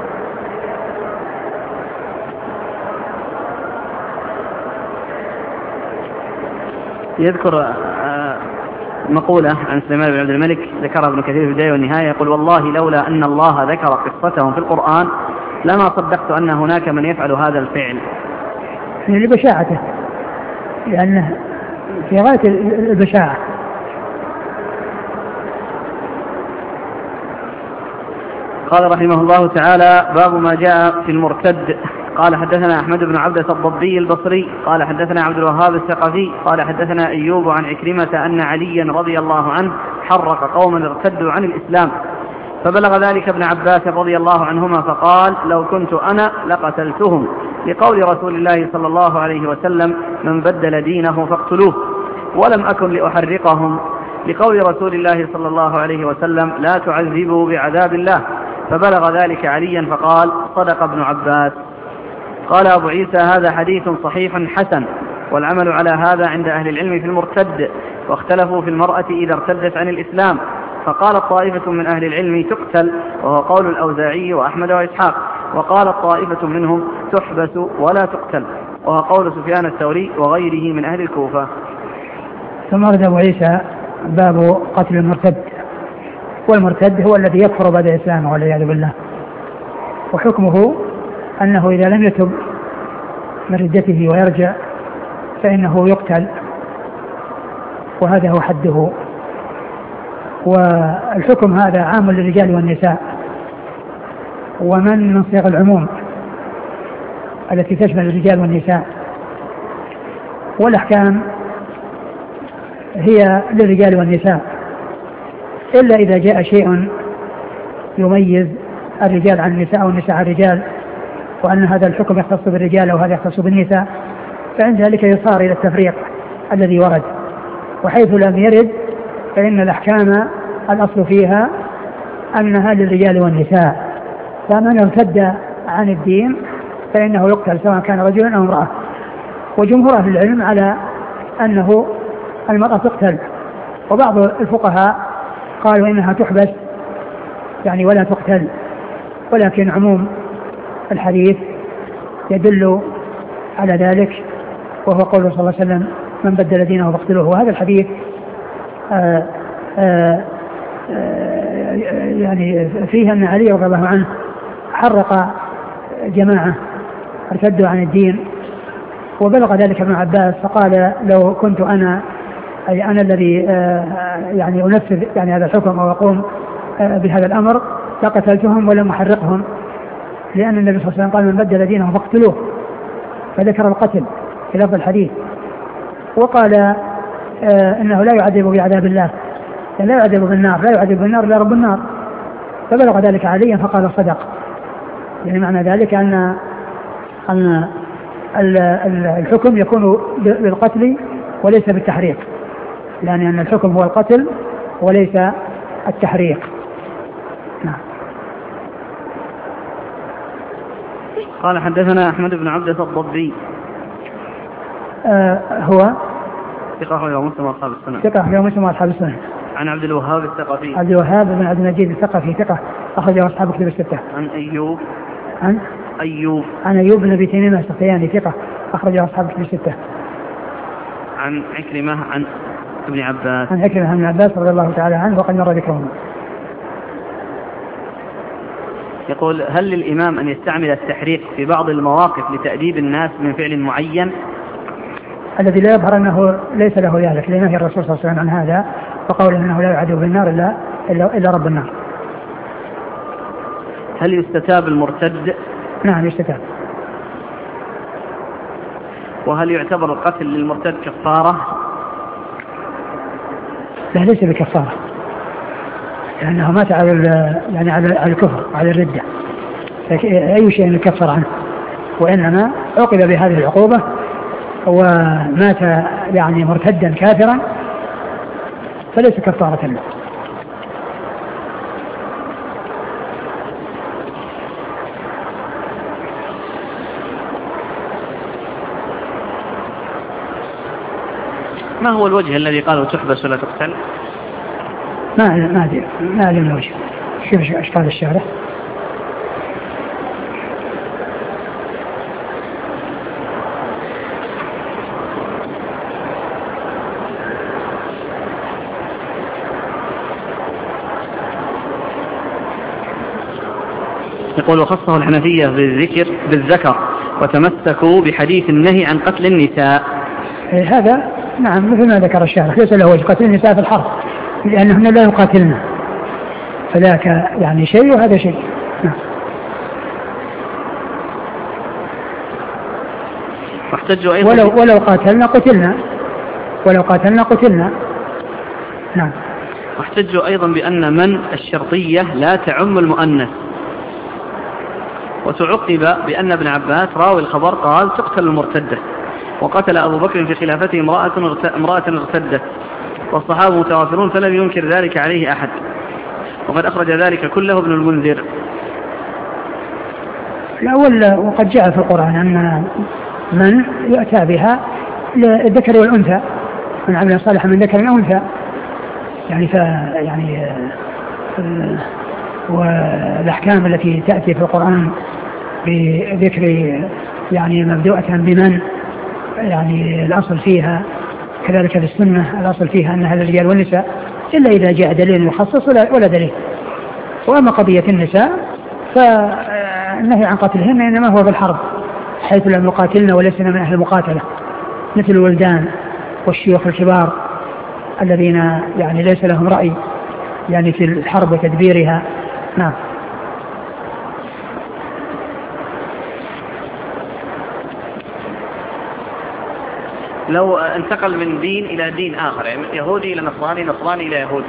يذكر مقولة عن سليمان بن عبد الملك ذكرها ابن كثير في البداية والنهاية، يقول والله لولا أن الله ذكر قصتهم في القرآن لما صدقت أن هناك من يفعل هذا الفعل. يعني لبشاعته، لأنه في غاية البشاعة. قال رحمه الله تعالى باب ما جاء في المرتد. قال حدثنا أحمد بن عبدة الضبي البصري قال حدثنا عبد الوهاب الثقفي قال حدثنا أيوب عن عكرمة أن عليا رضي الله عنه حرق قوما ارتدوا عن الإسلام، فبلغ ذلك ابن عباس رضي الله عنهما فقال لو كنت أنا لقتلتهم، لقول رسول الله صلى الله عليه وسلم من بدل دينه فاقتلوه، ولم أكن لأحرقهم، لقول رسول الله صلى الله عليه وسلم لا تعذبوا بعذاب الله، فبلغ ذلك عليا فقال صدق ابن عباس. قال أبو عيسى هذا حديث صحيح حسن، والعمل على هذا عند أهل العلم في المرتد، واختلفوا في المرأة إذا ارتدت عن الإسلام، فقالت طائفة من أهل العلم تقتل وهو قول الأوزاعي وأحمد وإسحاق، وقالت طائفة منهم تحبس ولا تقتل وهو قول سفيان الثوري وغيره من أهل الكوفة. ثم ورد أبو عيسى باب قتل المرتد، والمرتد هو الذي يكفر بعد الإسلام والعياذ بالله، وحكمه أنه إذا لم يتب من ردته ويرجع فإنه يقتل، وهذا هو حده. والحكم هذا عام للرجال والنساء، ومن من صيغ العموم التي تشمل الرجال والنساء، والأحكام هي للرجال والنساء إلا إذا جاء شيء يميز الرجال عن النساء والنساء عن الرجال، وأن هذا الحكم يختص بالرجال وهذا يختص بالنساء، فعند ذلك يصار إلى التفريق الذي ورد. وحيث لم يرد فإن الأحكام الأصل فيها أنها للرجال والنساء، فمن ارتد عن الدين فإنه يقتل سواء كان رجلا أو امرأة. وجمهور أهل العلم على أنه المرأة تقتل، وبعض الفقهاء قالوا إنها تحبس يعني ولا تقتل، ولكن عموم الحديث يدل على ذلك، وهو قول صلى الله عليه وسلم من بدل دينه فاقتلوه. وهذا الحديث آآ آآ يعني فيه أن علي رضي الله عنه حرق جماعة ارتدوا عن الدين، وبلغ ذلك ابن عباس فقال لو كنت أنا أي أنا الذي يعني أنفذ يعني هذا الحكم أو أقوم بهذا الأمر لقتلتهم ولم أحرقهم، لأن النبي صلى الله عليه وسلم قال من بدل دينه فاقتلوه، فذكر القتل في لفظ الحديث. وقال إنه لا يعذب بعذاب الله، لا يعذب بالنار، لا يعذب بالنار إلا رب النار، فبلغ ذلك عليا فقال صدق. يعني معنى ذلك أن أن الحكم يكون بالقتل وليس بالتحريق، لأن يعني الحكم هو القتل وليس التحريق. نعم. قال حدثنا أحمد بن عبدة الضبي. آه هو ثقة أخرجه مسلم وأصحاب السنن. ثقة أخرجه مسلم وأصحاب السنن. عن عبد الوهاب الثقفي. عبد الوهاب بن عبد المجيد الثقفي ثقة أخرجه أصحاب كتب الستة. عن أيوب. عن أيوب. عن أيوب بن أبي تميمة السختياني ثقة أخرجه أصحاب كتب الستة. عن عكرمة عن ابن عباس. عن عكرمة عن ابن عباس رضي الله تعالى عنه وقد مر ذكرهما. يقول هل للإمام أن يستعمل التحريق في بعض المواقف لتأديب الناس من فعل معين؟ الذي لا يظهر أنه ليس له ذلك، لنهي الرسول صلى الله عليه وسلم عن هذا وقوله أنه لا يعذب بالنار إلا, إلا, إلا رب النار. هل يستتاب المرتد؟ نعم يستتاب. وهل يعتبر القتل للمرتد كفارة؟ لا ليس بكفارة، لأنه مات على يعني على الكفر على الردة، أي شيء يكفر عنه، وإنما عوقب بهذه العقوبة ومات يعني مرتدا كافرا فليس كفارة له. ما هو الوجه الذي قالوا تحبس ولا تقتل؟ ما ما ادري ما ادري الوجه. شوف ايش قال الشارع. يقول وخصه الحنفية بالذكر بالذكر وتمسكوا بحديث النهي عن قتل النساء. هذا نعم مثل ما ذكر الشارع، ليس له وجه قتل النساء في الحرب لأنهن لا يقاتلن، فذاك يعني شيء وهذا شيء. نعم. واحتجوا أيضا ولو, ولو قاتلنا قتلنا ولو قاتلنا قتلنا. نعم. واحتجوا أيضا بأن من الشرطية لا تعم المؤنث، وتعقب بأن ابن عباس راوي الخبر قال تقتل المرتدة، وقتل أبو بكر في خلافته امرأة ارتدت، والصحابة متوافرون فلم ينكر ذلك عليه أحد، وقد أخرج ذلك كله ابن المنذر. الأول وقد جاء في القرآن أن من يؤتى بها للذكر والأنثى، من عمل صالحا من ذكر أو أنثى، يعني ف يعني والأحكام التي تأتي في القرآن بذكر يعني مبدوءة بمن يعني الأصل فيها، كذلك في السنة الأصل فيها أنها للرجال والنساء إلا إذا جاء دليل مخصص ولا, ولا دليل. وأما قضية النساء فالنهي عن قتلهن إنما هو بالحرب، حيث لم يقاتلن وليسن من أهل المقاتلة، مثل الولدان والشيوخ الكبار الذين يعني ليس لهم رأي يعني في الحرب وتدبيرها. نعم. لو انتقل من دين إلى دين آخر، يعني يهودي إلى نصراني، نصراني إلى يهودي،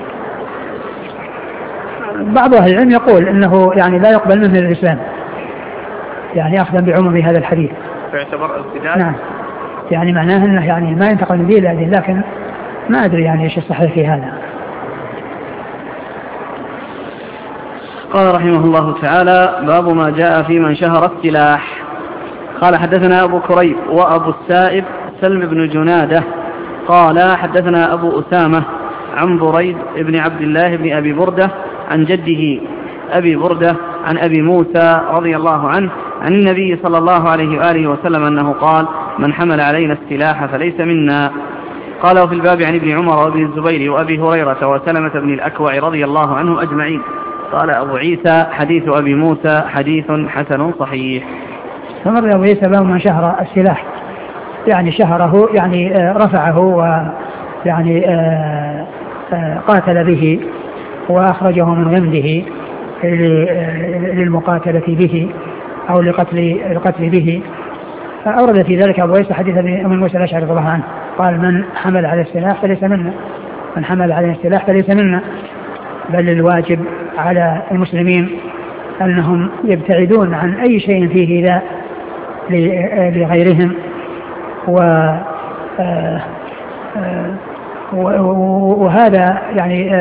بعض أهل العلم يقول إنه يعني لا يقبل منه الإسلام، يعني أخذا بعموم هذا الحديث فيعتبر ارتداد. نعم، يعني معناه أنه يعني ما ينتقل من دين إلى دين، لكن ما أدري يعني إيش الصحيح في هذا. قال رحمه الله تعالى باب ما جاء في من شهر السلاح. قال حدثنا أبو كريب وأبو السائب سلم بن جنادة قال حدثنا أبو أسامة عن بريد بن عبد الله بن أبي بردة عن جده أبي بردة عن أبي موسى رضي الله عنه عن النبي صلى الله عليه وآله وسلم أنه قال من حمل علينا السلاح فليس منا. قال وفي الباب عن ابن عمر وابن الزبير وأبي هريرة وسلمة بن الأكوع رضي الله عنهم أجمعين. قال أبو عيسى حديث أبي موسى حديث حسن صحيح. فمر أبو عيسى باب من شهر السلاح، يعني شهره يعني رفعه ويعني قاتل به وأخرجه من غمده للمقاتلة به أو لقتل القتل به. أورد في ذلك أبو عيسى حديث أبي موسى الأشعري رضي الله عنه قال من حمل على السلاح فليس منا، من حمل على السلاح فليس منا، بل الواجب على المسلمين أنهم يبتعدون عن أي شيء فيه إيذاء لغيرهم. و وهذا يعني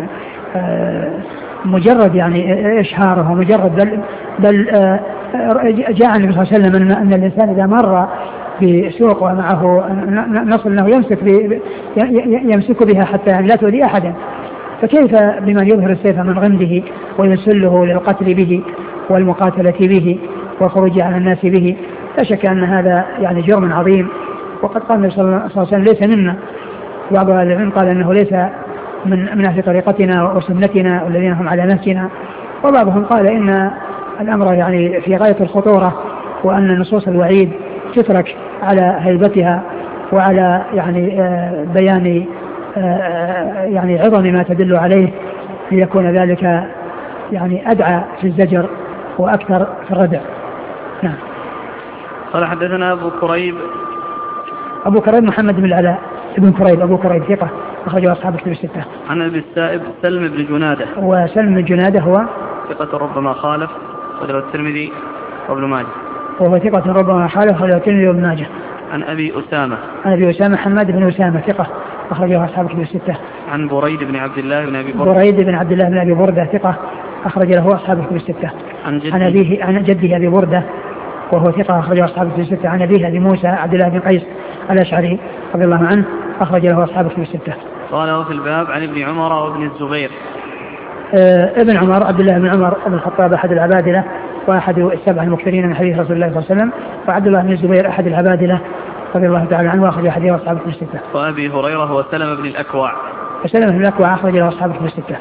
مجرد يعني إشهاره ومجرد بل, بل جاء عن النبي صلى الله عليه وسلم أن الإنسان إذا مر بسوق ومعه نصل أنه يمسك, يمسك بها حتى لا تؤذي أحدا، فكيف بمن يظهر السيف من غمده ويسله للقتل به والمقاتلة به والخروج على الناس به؟ لا شك أن هذا يعني جرم عظيم. وقد قال النبي صلى الله عليه وسلم ليس منا، بعض أهل العلم قال أنه ليس من من أهل طريقتنا وسنتنا والذين هم على نهجنا، وبعضهم قال إن الأمر يعني في غاية الخطورة، وأن نصوص الوعيد تترك على هيبتها وعلى يعني بيان يعني عظم ما تدل عليه، ليكون ذلك يعني أدعى في الزجر وأكثر في الردع. نعم. قال حدثنا أبو كريب أبو كريب محمد بن العلاء ابن كريب أبو كريب ثقة أخرجه أصحاب الكتب الستة. عن أبي السائب سلم بن جنادة. وسلم بن جنادة هو ثقة ربما خالف وله الترمذي وابن ماجه. وهو ثقة ربما خالف وله الترمذي وابن ماجه. عن أبي أسامة. عن أبي أسامة حماد بن أسامة ثقة أخرجه أصحاب الكتب الستة. عن بريد بن عبد الله بن أبي بردة. بريد بن عبد الله بن أبي بردة ثقة أخرج له أصحاب الكتب الستة. عن جده. عن أبيه عن جده أبي بردة وهو ثقة أخرجه أصحاب الكتب الستة. عن أبيه أبي موسى عبد الله بن قيس الأشعري رضي الله عنه أخرج له أصحاب الكتب الستة. قال في الباب عن ابن عمر وابن الزبير. آه ابن عمر عبد الله بن عمر بن الخطاب أحد العبادلة وأحد السبع المكثرين من حديث رسول الله صلى الله عليه وسلم، وعبد الله بن الزبير أحد العبادلة رضي الله تعالى عنه وأخرج حديث أصحاب الكتب الستة. وأبي هريرة هو سلمة بن الأكوع. وسلمة بن الأكوع أخرج له أصحاب الكتب الستة.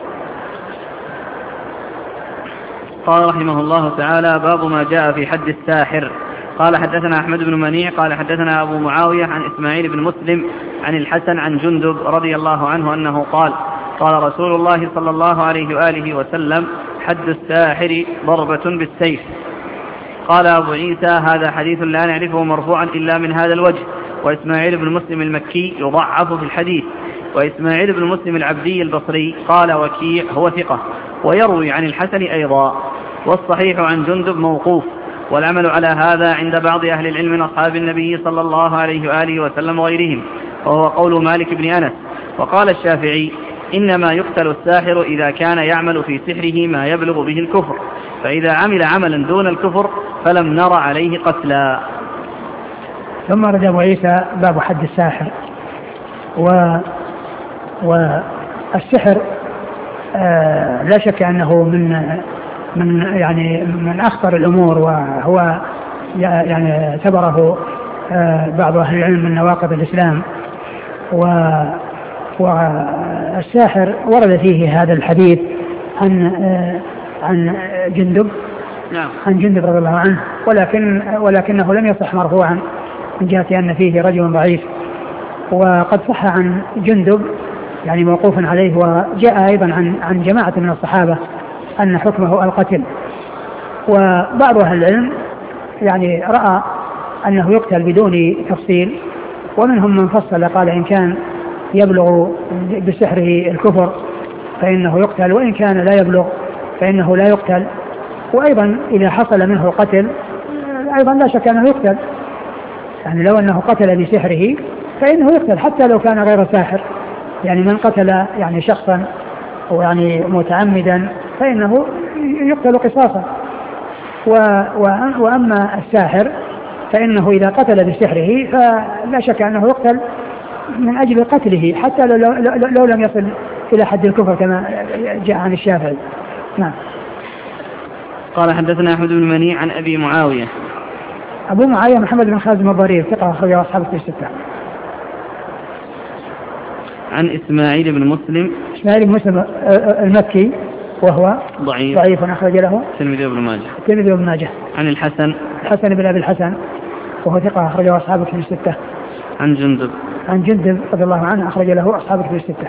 قال رحمه الله تعالى باب ما جاء في حد الساحر. قال حدثنا أحمد بن منيع قال حدثنا أبو معاوية عن إسماعيل بن مسلم عن الحسن عن جندب رضي الله عنه أنه قال قال رسول الله صلى الله عليه وآله وسلم حد الساحر ضربة بالسيف. قال أبو عيسى هذا حديث لا نعرفه مرفوعا إلا من هذا الوجه، وإسماعيل بن مسلم المكي يضعف في الحديث، وإسماعيل بن مسلم العبدي البصري قال وكيع هو ثقة ويروي عن الحسن أيضا، والصحيح عن جندب موقوف، والعمل على هذا عند بعض أهل العلم من أصحاب النبي صلى الله عليه وآله وسلم وغيرهم، وهو قول مالك بن أنس. وقال الشافعي إنما يقتل الساحر إذا كان يعمل في سحره ما يبلغ به الكفر، فإذا عمل عملا دون الكفر فلم نر عليه قتلا. ثم رد أبو عيسى باب حد الساحر. و والسحر آه لا شك أنه من من يعني من أخطر الأمور، وهو يعني اعتبره آه بعض أهل العلم من نواقض الإسلام. والساحر ورد فيه هذا الحديث عن آه عن جندب نعم. عن جندب رضي الله عنه، ولكن ولكنه لم يصح مرفوعا من جهة أن فيه رجل ضعيف. وقد صح عن جندب يعني موقوف عليه، وجاء أيضا عن عن جماعة من الصحابة أن حكمه القتل. وبعض أهل العلم يعني رأى أنه يقتل بدون تفصيل، ومنهم من فصل قال إن كان يبلغ بسحره الكفر فإنه يقتل، وإن كان لا يبلغ فإنه لا يقتل. وأيضا إذا حصل منه قتل أيضا لا شك أنه يقتل، يعني لو أنه قتل بسحره فإنه يقتل حتى لو كان غير ساحر. يعني من قتل يعني شخصا ويعني متعمدا فإنه يقتل قصاصا. وأما الساحر فإنه إذا قتل بسحره فلا شك أنه يقتل من أجل قتله حتى لو, لو, لو لم يصل إلى حد الكفر كما جاء عن الشافعي. نعم. قال حدثنا أحمد بن منيع عن أبي معاوية. أبو معاوية محمد بن خازم الضرير ثقة أخرجه أصحاب الكتب الستة. عن إسماعيل بن مسلم. إسماعيل بن مسلم المكي وهو ضعيف ضعيف أخرج له الترمذي وابن ماجه. الترمذي وابن ماجه. عن الحسن الحسن بن أبي الحسن وهو ثقة أخرجه أصحاب الكتب الستة. عن جندب عن جندب رضي الله عنه أخرج له أصحاب الكتب الستة.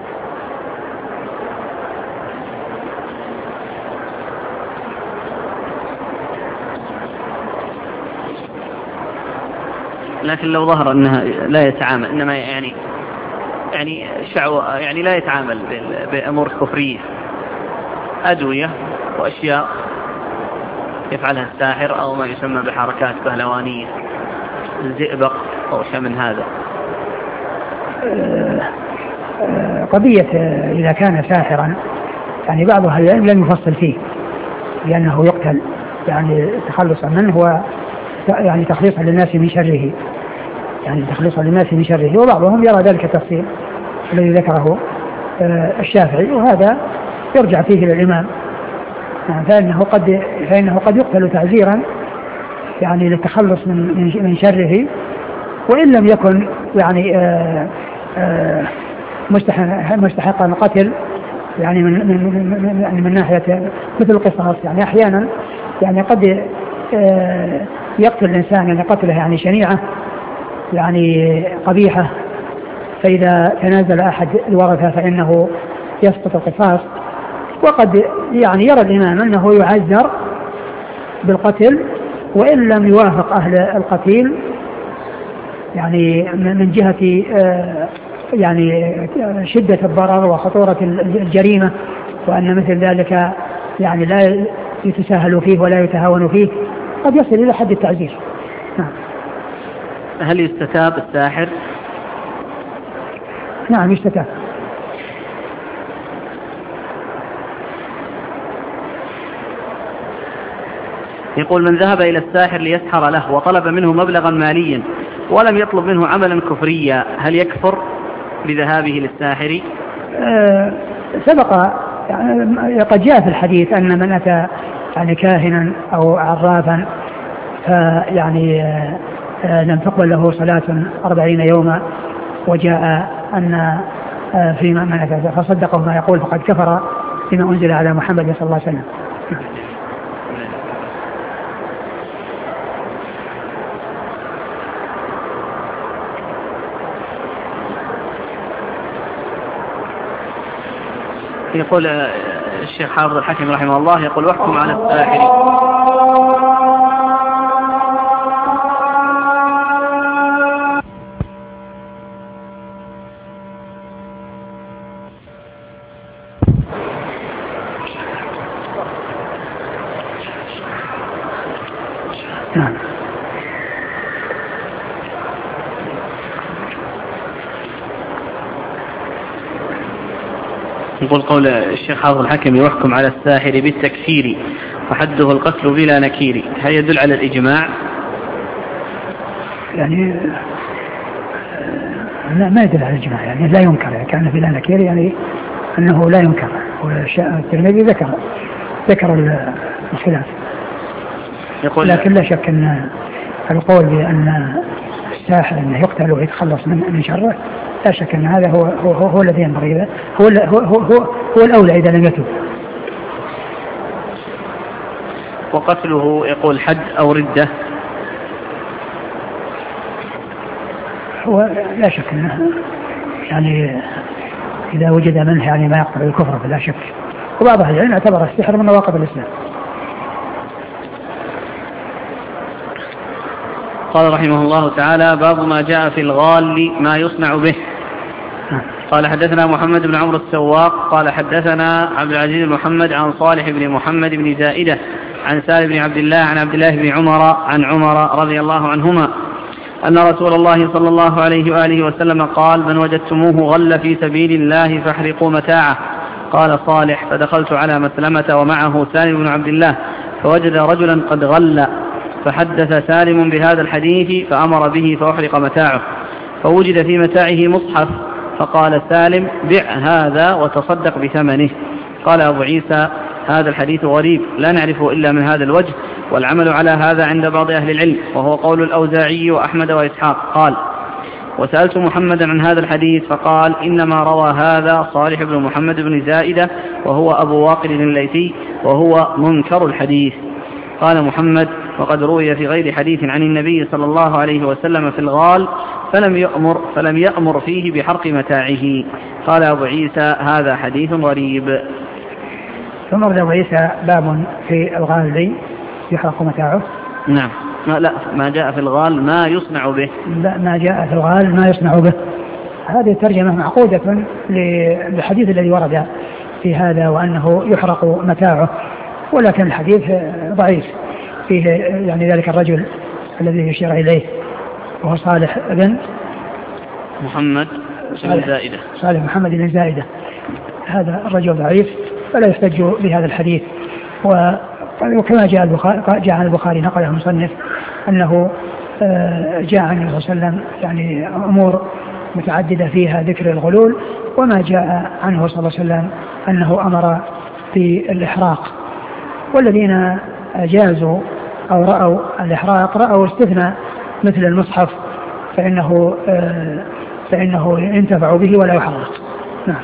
لكن لو ظهر أنها لا يتعامل إنما يعني يعني شعوة يعني لا يتعامل بأمور كفرية، أدوية وأشياء يفعلها الساحر أو ما يسمى بحركات بهلوانية، الزئبق أو شيء من هذا. قضية إذا كان ساحرا يعني بعض أهل العلم لم يفصل فيه لأنه يقتل، يعني تخلصا منه هو يعني تخليصا للناس من شره، يعني تخليصا للناس من شره، وبعضهم يرى ذلك التفصيل الذي ذكره الشافعي، وهذا يرجع فيه للإمام، فإنه قد فإنه قد يقتل تعزيرا يعني للتخلص من من شره، وإن لم يكن يعني آآ آآ مستحقا القتل يعني من من يعني من ناحية مثل القصاص، يعني أحيانا يعني قد يقتل الإنسان يعني قتله يعني شنيعة يعني قبيحة، فإذا تنازل أحد الورثة فإنه يسقط القصاص، وقد يعني يرى الإمام أنه يعذر بالقتل وإن لم يوافق أهل القتيل يعني من جهة يعني شدة الضرر وخطورة الجريمة، وأن مثل ذلك يعني لا يتساهل فيه ولا يتهاون فيه، قد يصل إلى حد التعزير. نعم. هل يستتاب الساحر؟ نعم يستتاب. يقول من ذهب إلى الساحر ليسحر له وطلب منه مبلغا ماليا ولم يطلب منه عملا كفريا، هل يكفر بذهابه للساحر؟ أه سبق يعني قد جاء في الحديث أن من أتى يعني كاهنا أو عرافا فيعني أه لم تقبل له صلاة أربعين يوما، وجاء أن أه في من أتى فصدقه ما يقول فقد كفر بما أنزل على محمد صلى الله عليه وسلم. يقول الشيخ حافظ الحكم رحمه الله يقول واحكم على الساحر يقول قول الشيخ حافظ الحكم يحكم على الساحر بالتكفير وحده القتل بلا نكير، هل يدل على الإجماع؟ يعني لا ما يدل على الإجماع، يعني لا ينكر، يعني كان بلا نكير يعني أنه لا ينكر، والترمذي ذكر ذكر الخلاف. يقول لكن لا شك أن القول بأن الساحر أنه يقتل ويتخلص من من شره لا شك أن هذا هو هو هو, هو الذي ينبغي، هو هو هو هو, هو الأولى إذا لم يتوب. وقتله يقول حد أو ردة؟ هو لا شك أنه يعني إذا وجد منه يعني ما يقتل الكفر فلا شك، وبعض أهل العلم اعتبر السحر من نواقض الإسلام. قال رحمه الله تعالى باب ما جاء في الغال ما يصنع به. قال حدثنا محمد بن عمرو السواق قال حدثنا عبد العزيز بن محمد عن صالح بن محمد بن زائدة عن سالم بن عبد الله عن عبد الله بن عمر عن عمر رضي الله عنهما أن رسول الله صلى الله عليه وآله وسلم قال من وجدتموه غل في سبيل الله فاحرقوا متاعه. قال صالح فدخلت على مسلمة ومعه سالم بن عبد الله فوجد رجلا قد غل، فحدث سالم بهذا الحديث فأمر به فأحرق متاعه، فوجد في متاعه مصحف، فقال سالم بع هذا وتصدق بثمنه. قال أبو عيسى هذا الحديث غريب لا نعرفه إلا من هذا الوجه، والعمل على هذا عند بعض أهل العلم وهو قول الأوزاعي وأحمد وإسحاق. قال وسألت محمدا عن هذا الحديث فقال إنما روى هذا صالح بن محمد بن زائدة وهو أبو واقد الليثي وهو منكر الحديث. قال محمد: وقد روي في غير حديث عن النبي صلى الله عليه وسلم في الغال فلم يأمر, فلم يأمر فيه بحرق متاعه. قال أبو عيسى: هذا حديث غريب. ثم ورد أبو عيسى باب في الغال الذي يحرق متاعه. نعم. ما لا ما جاء في الغال ما يصنع به. لا، ما جاء في الغال ما يصنع به. هذه الترجمة معقودة للحديث الذي ورد في هذا وأنه يحرق متاعه، ولكن الحديث ضعيف فيه يعني ذلك الرجل الذي يشير إليه وهو صالح بن محمد بن زائدة صالح محمد بن زائدة. هذا الرجل ضعيف فلا يحتج بهذا الحديث. وكما جاء البخاري, جاء عن البخاري نقله المصنف أنه جاء عن النبي صلى الله عليه وسلم يعني أمور متعددة فيها ذكر الغلول، وما جاء عنه صلى الله عليه وسلم أنه أمر بالإحراق. والذين أجازوا أو رأوا الإحراق رأوا استثناء مثل المصحف فإنه فإنه ينتفع به ولا يحرق. نعم.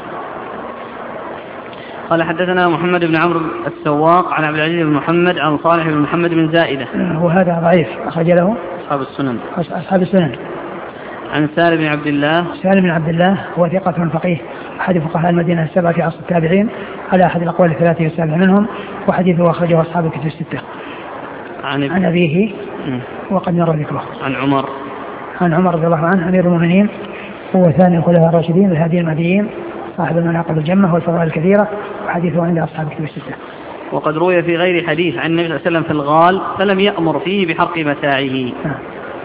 قال: حدثنا محمد بن عمرو السواق عن عبد العزيز بن محمد عن صالح بن محمد بن زائدة وهذا ضعيف أخرج له أصحاب السنن أصحاب السنن. عن سالم بن عبد الله سالم بن عبد الله هو ثقة فقيه أحد فقهاء المدينة السبعة في عصر التابعين على أحد الأقوال الثلاثة والسابع منهم، وحديثه أخرجه أصحاب الكتب الستة. عن, عن أبيه وقد مر ذكره. عن عمر عن عمر رضي الله عنه أمير المؤمنين، هو ثاني الخلفاء الراشدين الهادي المهديين صاحب المناقب الجمة والفضائل الكثيرة، وحديثه عند أصحاب الكتب الستة. وقد روي في غير حديث عن النبي صلى الله عليه وسلم في الغال فلم يأمر فيه بحرق متاعه. آه.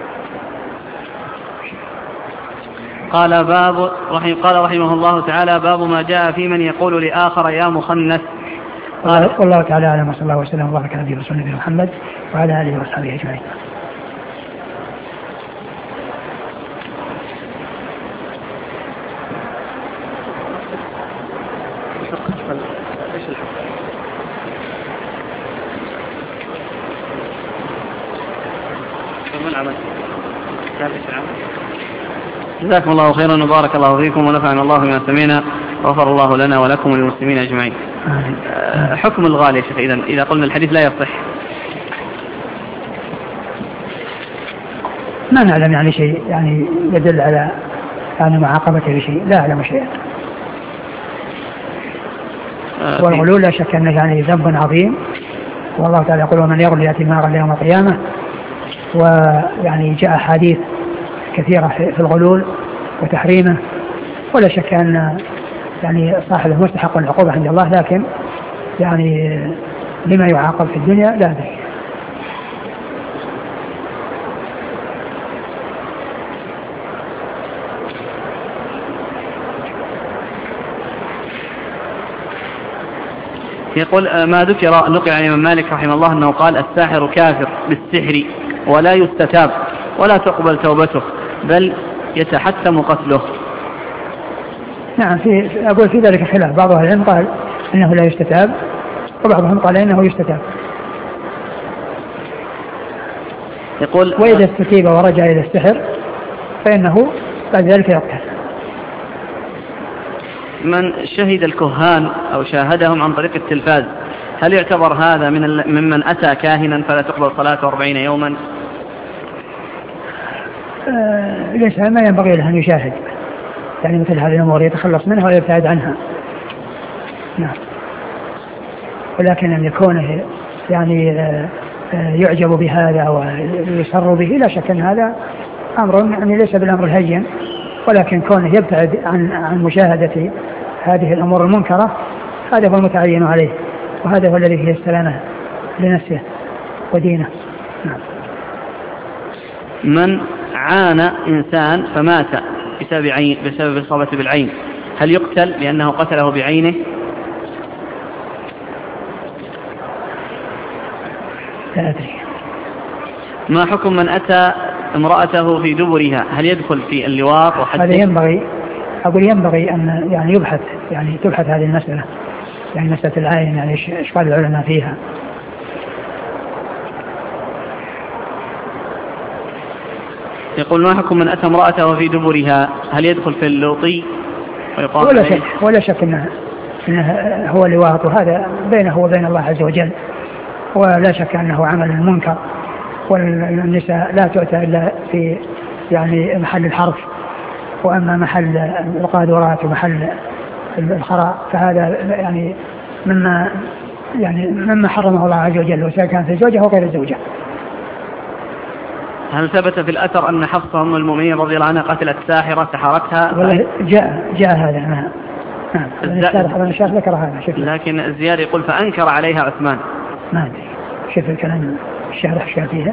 قال باب رحم قال رحمه الله تعالى: باب ما جاء في من يقول لآخر يا مخنث. قال والله تعالى أعلم، وصلى الله وسلم وبارك على نبينا رسول الله محمد وعلى آله وصحبه أجمعين. جزاكم الله خيرا وبارك الله فيكم ونفعنا الله بما سمعنا وغفر الله لنا ولكم وللمسلمين أجمعين. حكم الغال يا شيخ إذا إذا قلنا الحديث لا يصح؟ ما نعلم يعني شيء يعني يدل على يعني معاقبته بشيء، لا أعلم شيئا. والغلول لا شك أنه يعني ذنب عظيم، والله تعالى يقول: ومن يغل يأتي ما غل يوم القيامة. ويعني جاء حديث كثيرة في الغلول وتحريمه، ولا شك أن يعني صاحبه مستحق العقوبة عند الله، لكن يعني لما يعاقب في الدنيا لا أدري. يقول: ما ذكر نقل عن الإمام مالك رحمه الله أنه قال: الساحر كافر بالسحر ولا يستتاب ولا تقبل توبته بل يتحتم قتله. نعم، في أقول في ذلك خلاف، بعض أهل العلم قال إنه لا يستتاب وبعضهم قال إنه يستتاب. يقول: وإذا استتيب ورجع إلى السحر فإنه بعد ذلك يقتل. من شهد الكهان أو شاهدهم عن طريق التلفاز هل يعتبر هذا من ممن أتى كاهنا فلا تقبل صلاته أربعين يوما؟ آه ليس ما ينبغي له أن يشاهد يعني مثل هذه الأمور، يتخلص منها ويبتعد عنها. نعم. ولكن أن يكون يعني آه يعجب بهذا ويسر به لا شك أن هذا أمر يعني ليس بالأمر الهين، ولكن كونه يبتعد عن عن مشاهدة هذه الأمور المنكرة هذا هو المتعين عليه، وهذا هو الذي فيه السلامة لنفسه ودينه. نعم. من عانى إنسان فمات بسبب عين بسبب إصابة بالعين هل يقتل لأنه قتله بعينه؟ لا أدري. ما حكم من أتى امرأته في دبرها هل يدخل في اللواط وحده؟ هذا ينبغي أقول ينبغي أن يعني يبحث يعني تبحث هذه المسألة، يعني مسألة العين يعني إيش قال العلماء فيها. يقول ما حكم من أتى امرأته في دبرها؟ هل يدخل في اللوطي ولا شك ولا شك إنه, إنه هو لواط، وهذا بينه وبين الله عز وجل، ولا شك أنه عمل منكر. والنساء لا تؤتى إلا في يعني محل الحرف، وأما محل القاذورات ومحل الخراء فهذا يعني مما يعني مما حرمه الله عز وجل، وسواء كان في الزوجة أو غير الزوجة. هل ثبت في الأثر أن حفصة أم المؤمنين رضي الله عنها قتلت ساحرة سحرتها؟ والله جاء جاء هذا نعم نعم الشيخ ذكر هذا. لكن الزيادة يقول فأنكر عليها عثمان. ما أدري شوف الكلام الشارح شاء فيها.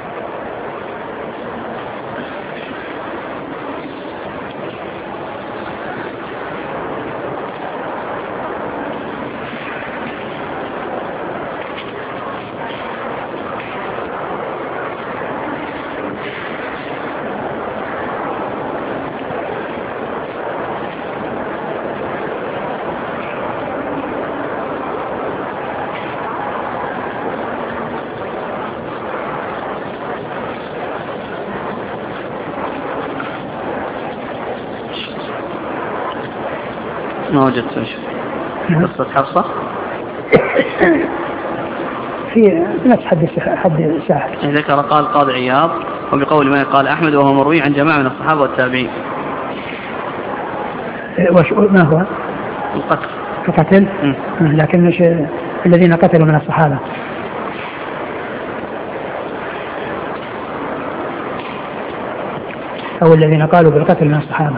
ما وجدت شيء قصة حفصة في نفس حد حد الساحر ذكر قال قاضي عياض وبقول ما قال أحمد وهو مروي عن جماعة من الصحابة والتابعين. وش ما هو القتل القتل م. لكن مش الذين قتلوا من الصحابة أو الذين قالوا بالقتل من الصحابة.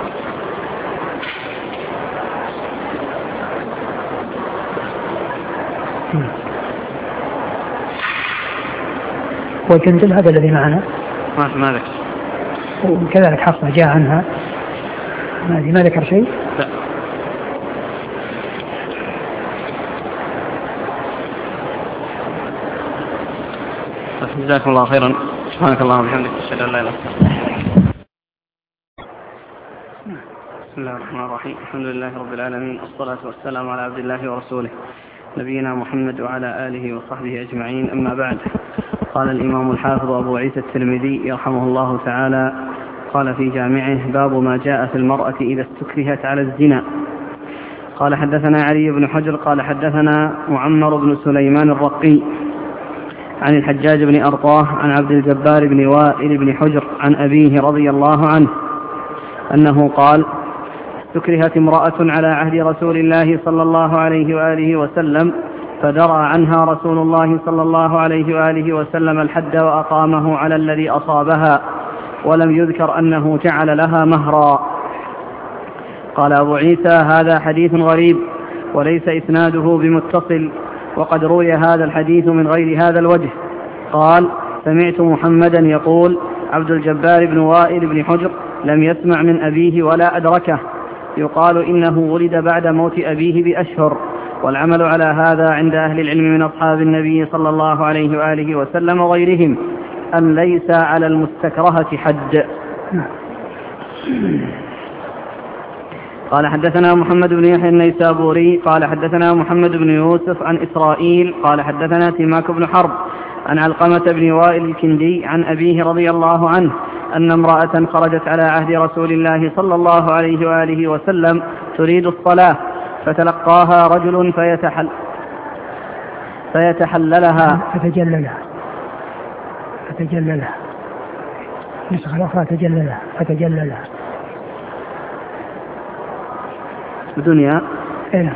والجندل هذا الذي معنا ما ما ذكر، وكذلك حفصة جاء عنها ما ما ذكر شيء. لا جزاكم الله خيرا. سبحانك اللهم وبحمدك أشهد أن لا إله إلا أنت. بسم الله الرحمن الرحيم. الحمد لله رب العالمين، والصلاة والسلام على عبد الله ورسوله نبينا محمد وعلى آله وصحبه أجمعين، أما بعد. قال الإمام الحافظ أبو عيسى الترمذي يرحمه الله تعالى قال في جامعه: باب ما جاء في المرأة إذا استكرهت على الزنا. قال حدثنا علي بن حجر قال حدثنا معمر بن سليمان الرقي عن الحجاج بن أرطاه عن عبد الجبار بن وائل بن حجر عن أبيه رضي الله عنه أنه قال: استكرهت امرأة على عهد رسول الله صلى الله عليه وآله وسلم، فدرى عنها رسول الله صلى الله عليه وآله وسلم الحد وأقامه على الذي أصابها، ولم يذكر أنه جعل لها مهرا. قال أبو عيسى: هذا حديث غريب وليس إسناده بمتصل، وقد روي هذا الحديث من غير هذا الوجه. قال: سمعت محمدا يقول: عبد الجبار بن وائل بن حجر لم يسمع من أبيه ولا أدركه، يقال إنه ولد بعد موت أبيه بأشهر، والعمل على هذا عند أهل العلم من أصحاب النبي صلى الله عليه وآله وسلم وغيرهم أن ليس على المستكرهة حد. قال حدثنا محمد بن يحيى النيسابوري قال حدثنا محمد بن يوسف عن إسرائيل قال حدثنا سماك بن حرب عن علقمة بن وائل الكندي عن أبيه رضي الله عنه أن امرأة خرجت على عهد رسول الله صلى الله عليه وآله وسلم تريد الصلاة، فتلقاها رجل فيتحل فيتحللها فتجللها فتجللها نسخ الأخرى تجللها فتجللها بدنيا إيه.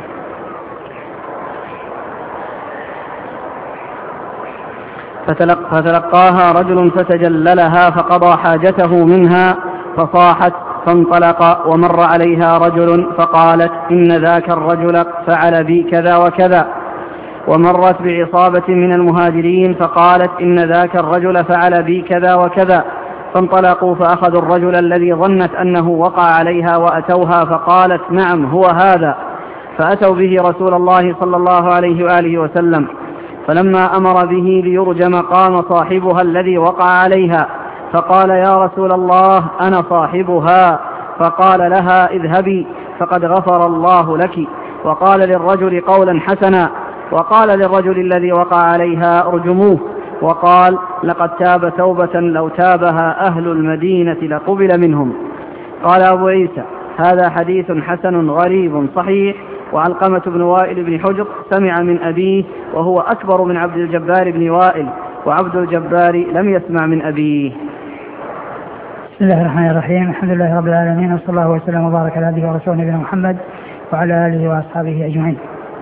فتلق فتلقاها رجل فتجللها فقضى حاجته منها فصاحت فانطلق، ومر عليها رجل فقالت: إن ذاك الرجل فعل بي كذا وكذا. ومرت بعصابة من المهاجرين فقالت: إن ذاك الرجل فعل بي كذا وكذا. فانطلقوا فأخذوا الرجل الذي ظنت أنه وقع عليها وأتوها فقالت: نعم هو هذا. فأتوا به رسول الله صلى الله عليه وآله وسلم، فلما أمر به ليرجم قام صاحبها الذي وقع عليها فقال: يا رسول الله أنا صاحبها. فقال لها: اذهبي فقد غفر الله لك. وقال للرجل قولا حسنا، وقال للرجل الذي وقع عليها: ارجموه. وقال لقد تاب توبة لو تابها أهل المدينة لقبل منهم. قال أبو عيسى هذا حديث حسن غريب صحيح. وعلقمة بن وائل بن حجر سمع من أبيه وهو أكبر من عبد الجبار بن وائل، وعبد الجبار لم يسمع من أبيه. بسم الله الرحمن الرحيم. الحمد لله رب العالمين، وصلى الله وسلم وبارك على عبده ورسوله نبينا محمد وعلى آله وأصحابه أجمعين.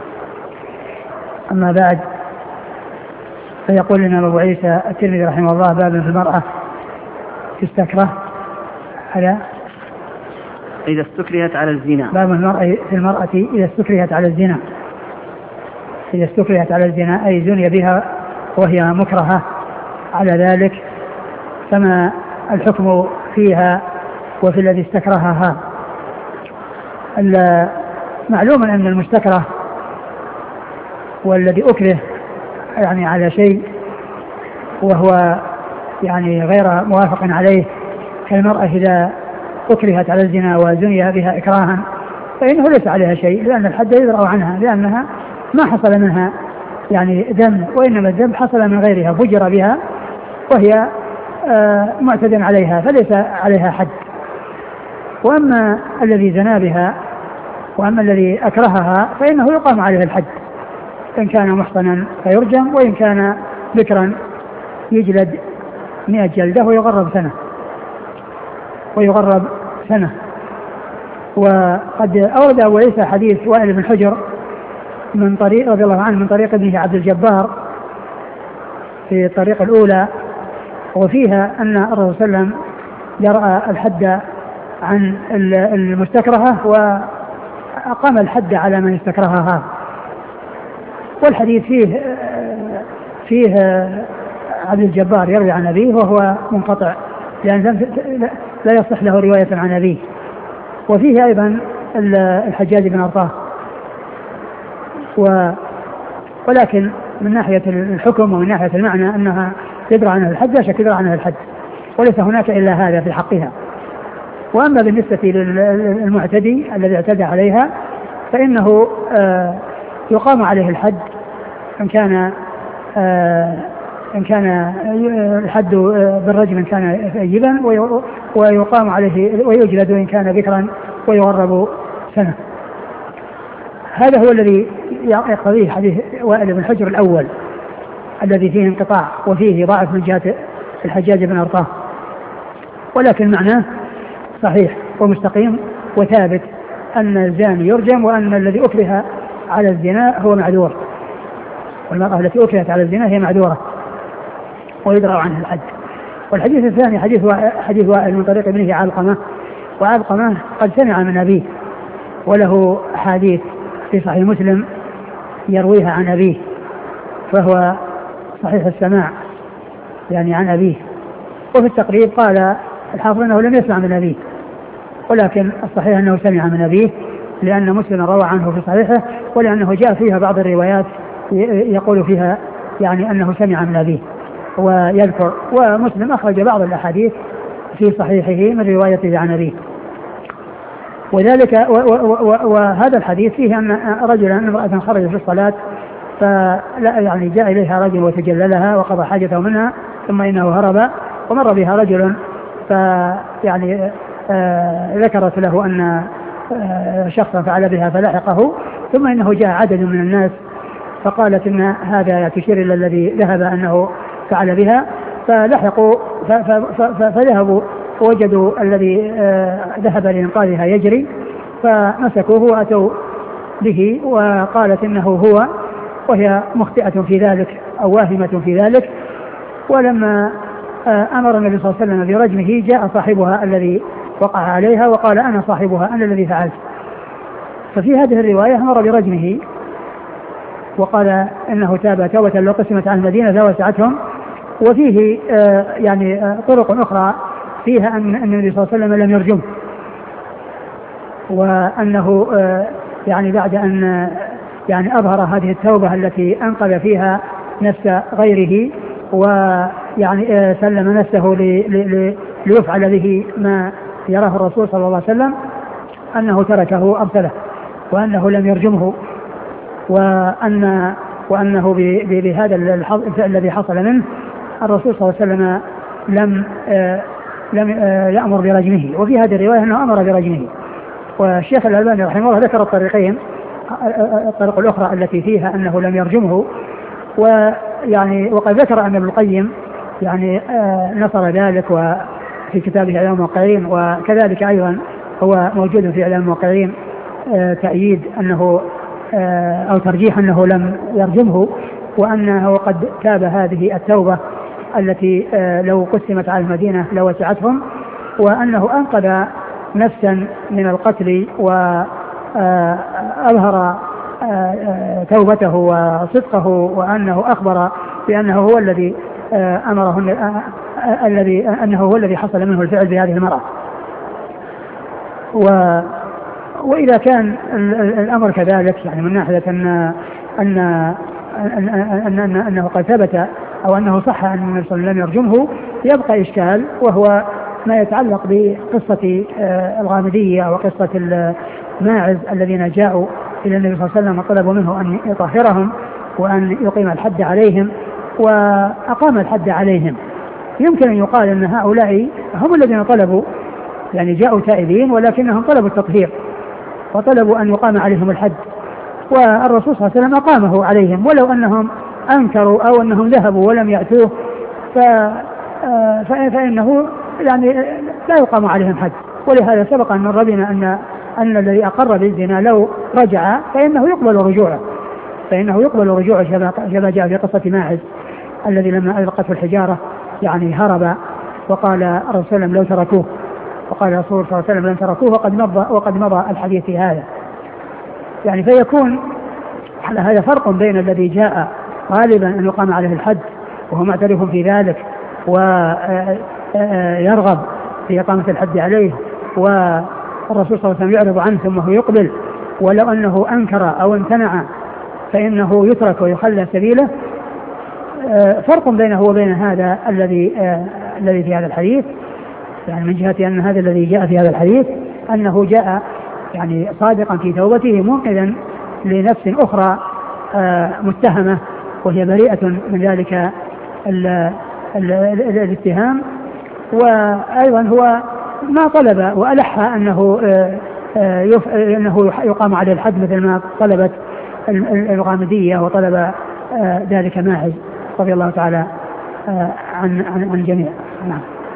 أما بعد، فيقول لنا أبو عيسى الترمذي رحمه الله باب في المرأة تستكره على إذا استكرهت على الزنا. باب المرأة في المرأة إذا استكرهت على الزنا. إذا استكرهت على الزنا أي زني بها وهي مكرهة على ذلك، فما الحكم فيها وفي الذي استكرهها. معلوم أن المستكره والذي أكره يعني على شيء وهو يعني غير موافق عليه، كالمرأة إذا أكرهت على الزنا وزني بها إكراها فإنه ليس عليها شيء، لأن الحد يدرأ عنها، لأنها ما حصل منها يعني ذنب، وإنما الذنب حصل من غيرها، فجر بها وهي آه معتد عليها فليس عليها حد. وأما الذي زنا بها وأما الذي أكرهها فإنه يقام عليه الحد، إن كان محصنا فيرجم، وإن كان بكرا يجلد مئة جلدة ويغرب سنة ويغرب سنة. وقد أورد أبو عيسى حديث وائل بن حجر من طريق رضي الله عنه من طريق ابنه عبد الجبار في الطريق الأولى، وفيها أن الرسول صلى الله عليه وسلم جرى الحد عن المستكرهة وأقام الحد على من استكرهها. والحديث فيه فيه عبد الجبار يروي عن أبيه وهو منقطع، لأن لا يصح له رواية عن أبيه. وفيه أيضا الحجاج بن أرطاه، ولكن من ناحية الحكم ومن ناحية المعنى أنها يدرى عنها الحد، لا شك يدرى عنها الحد، وليس هناك إلا هذا في حقها. وأما بالنسبة للمعتدي الذي اعتدى عليها فإنه آه يقام عليه الحد إن كان آه إن كان الحد بالرجم إن كان ثيبا، ويقام عليه ويجلد إن كان بكرا ويغرب سنة. هذا هو الذي يقتضيه حديث وائل بن حجر الأول الذي فيه انقطاع وفيه ضعف من جهة الحجاج بن أرطاه، ولكن معناه صحيح ومستقيم وثابت أن الزاني يرجم، وأن الذي أكره على الزنا هو معذور، والمرأة التي أكرهت على الزنا هي معذورة ويدرى عنها الحد. والحديث الثاني حديث حديث وائل من طريق ابنه علقمة، وعلقمة قد سمع من أبيه وله أحاديث في صحيح مسلم يرويها عن أبيه، فهو صحيح السماع يعني عن أبيه. وفي التقريب قال الحافظ أنه لم يسمع من أبيه، ولكن الصحيح أنه سمع من أبيه، لأن مسلم روى عنه في صحيحه، ولأنه جاء فيها بعض الروايات يقول فيها يعني أنه سمع من أبيه ويذكر. ومسلم أخرج بعض الأحاديث في صحيحه من روايته عن أبيه. وذلك وهذا الحديث فيه أن رجلا امرأة خرج في الصلاة، فلا يعني جاء إليها رجل وتجللها وقضى حاجته منها، ثم إنه هرب ومر بها رجل فيعني آه ذكرت له أن آه شخصا فعل بها فلحقه، ثم إنه جاء عدد من الناس فقالت إن هذا تشير إلى الذي ذهب أنه فعل بها، فلحقوا فذهبوا ووجدوا الذي آه ذهب لإنقاذها يجري، فمسكوه وأتوا به وقالت إنه هو، وهي مخطئة في ذلك أو واهمة في ذلك. ولما آه أمر النبي صلى الله عليه وسلم برجمه جاء صاحبها الذي وقع عليها وقال أنا صاحبها أنا الذي فعلت. ففي هذه الرواية أمر برجمه وقال إنه تاب توبة لو قسمت عن المدينة لوسعتهم. وفيه آه يعني آه طرق أخرى فيها أن النبي صلى الله عليه وسلم لم يرجمه، وأنه آه يعني بعد أن آه يعني أظهر هذه التوبة التي أنقذ فيها نفس غيره ويعني آه سلم نفسه لي لي ليفعل به ما يراه الرسول صلى الله عليه وسلم، أنه تركه أرسله، وأنه لم يرجمه، وأن وأنه بهذا الفعل الذي حصل منه الرسول صلى الله عليه وسلم لم آه لم آه يأمر برجمه، وفي هذه الرواية أنه أمر برجمه. والشيخ الألباني رحمه الله ذكر الطريقين، الطريق الأخرى التي فيها أنه لم يرجمه، ويعني وقد ذكر أن ابن القيم يعني آه نصر ذلك وفي كتابه إعلام الموقعين، وكذلك أيضا هو موجود في إعلام الموقعين آه تأييد أنه آه أو ترجيح أنه لم يرجمه، وأنه قد تاب هذه التوبة التي آه لو قسمت على المدينة لوسعتهم، وأنه أنقذ نفسا من القتل وأظهر توبته وصدقه، وأنه أخبر بأنه هو الذي أمره الذي أنه هو الذي حصل منه الفعل بهذه المرأة. وإذا كان الأمر كذلك يعني من ناحية أن أن أن أن أنه قد ثبت أو أنه صح أن النبي صلى الله عليه وسلم لم يرجمه، يبقى إشكال، وهو ما يتعلق بقصة الغامدية وقصة الماعز الذين جاءوا إلى النبي صلى الله عليه وسلم وطلبوا منه أن يطهرهم وأن يقيم الحد عليهم، وأقام الحد عليهم. يمكن أن يقال أن هؤلاء هم الذين طلبوا، يعني جاءوا تائبين ولكنهم طلبوا التطهير وطلبوا أن يقام عليهم الحد، والرسول صلى الله عليه وسلم أقامه عليهم، ولو أنهم أنكروا أو أنهم ذهبوا ولم يأتوه فإنه يعني لا يقام عليهم حد. ولهذا سبق أن مر بنا أن أن الذي أقر بالزنا لو رجع فإنه يقبل رجوعه فإنه يقبل رجوعه كما جاء في قصة ماعز الذي لما ألقته الحجارة يعني هرب، وقال الرسول صلى الله عليه وسلم لو تركوه، وقال الرسول صلى الله عليه وسلم لن تركوه، وقد مضى وقد مضى الحديث في هذا. يعني فيكون على هذا فرق بين الذي جاء غالبا أن يقام عليه الحد وهو معترف في ذلك ويرغب في إقامة الحد عليه، والرسول صلى الله عليه وسلم يعرض عنه ثم هو يقبل، ولو أنه أنكر أو امتنع فإنه يترك ويخلى سبيله. فرق بينه وبين هذا الذي الذي في هذا الحديث، يعني من جهة أن هذا الذي جاء في هذا الحديث أنه جاء يعني صادقا في توبته منقذا لنفس أخرى متهمة وهي بريئة من ذلك الاتهام، وأيضا هو ما طلب وألح أنه أنه يقام عليه الحد مثل ما طلبت الغامدية وطلب ذلك ماعز رضي الله تعالى عن عن الجميع. نعم.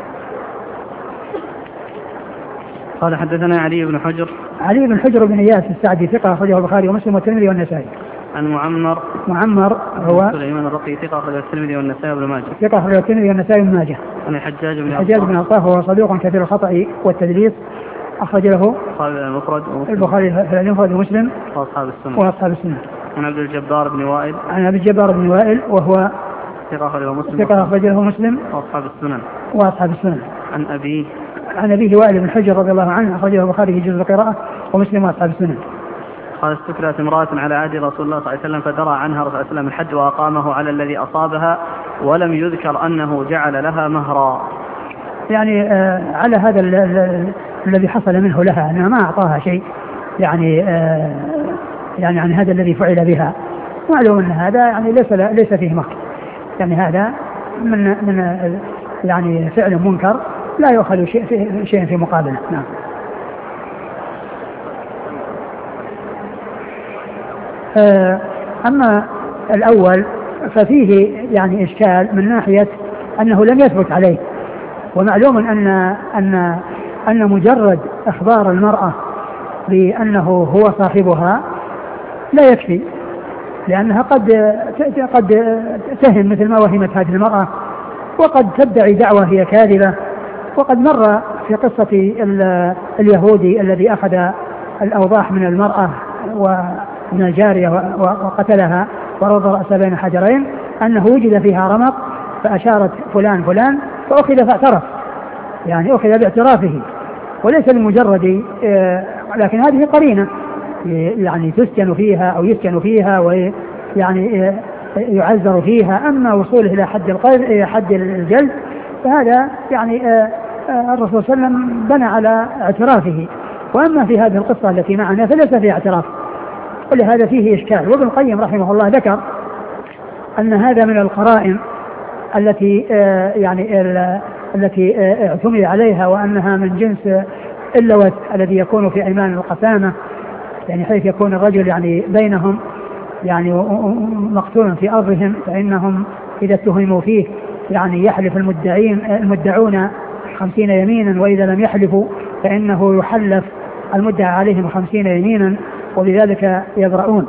قال حدثنا علي بن حجر علي بن حجر بن إياس السعدي ثقة أخرجه البخاري ومسلم والترمذي والنسائي. عن معمر معمر هو سليمان الرقي ثقة أخرجه الترمذي والنسائي وابن ماجه. ثقة أخرجه الترمذي والنسائي وابن ماجه. عن الحجاج بن الحجاج بن عطاف وهو صدوق كثير الخطأ والتدليس، أخرج له البخاري في المفرد ومسلم وأصحاب السنة وأصحاب السنة. عن عبد الجبار بن وائل عن عبد الجبار بن وائل وهو ثقة أخرجه مسلم ثقة أخرجه مسلم وأصحاب السنن وأصحاب السنن. عن أبيه عن أبيه وائل بن حجر رضي الله عنه أخرجه البخاري في جزء القراءة ومسلم وأصحاب السنن. قال استكرت امرأة على عهد رسول الله صلى الله عليه وسلم فدرى عنها رسول الله صلى الله عليه وسلم الحد وأقامه على الذي أصابها ولم يذكر أنه جعل لها مهرا. يعني آه على هذا الذي حصل منه لها أنه ما أعطاها شيء، يعني آه يعني عن هذا الذي فعل بها، معلوم أن هذا يعني ليس ليس فيه مهر، يعني هذا من من يعني فعل منكر لا يؤخذ شيء في شيء في مقابله. نعم. أما الأول ففيه يعني إشكال من ناحية أنه لم يثبت عليه، ومعلوم أن أن أن مجرد إخبار المرأة بأنه هو صاحبها لا يكفي، لأنها قد قد تهم مثل ما وهمت هذه المرأة، وقد تدعي دعوة هي كاذبة. وقد مر في قصة اليهودي الذي أخذ الأوضاح من المرأة ومن الجارية وقتلها ورضى رأسها بين حجرين أنه وجد فيها رمق فأشارت فلان فلان فأخذ فاعترف، يعني أخذ باعترافه وليس بمجرد، لكن هذه قرينة يعني تسكن فيها أو يسكن فيها ويعني يعذر فيها. أما وصوله إلى حد القذف إلى حد الجلد فهذا يعني الرسول صلى الله عليه وسلم بنى على اعترافه، وأما في هذه القصة التي معنا فليس فيها اعتراف، ولهذا فيه إشكال. وابن القيم رحمه الله ذكر أن هذا من القرائن التي آه يعني التي آه اعتمد عليها وأنها من جنس اللوث الذي يكون في أيمان القسامة، يعني حيث يكون الرجل يعني بينهم يعني مقتول في أرضهم، فإنهم إذا اتهموا فيه يعني يحلف المدعين المدعون خمسين يمينا، وإذا لم يحلفوا فإنه يحلف المدعى عليهم خمسين يمينا وبذلك يبرؤون.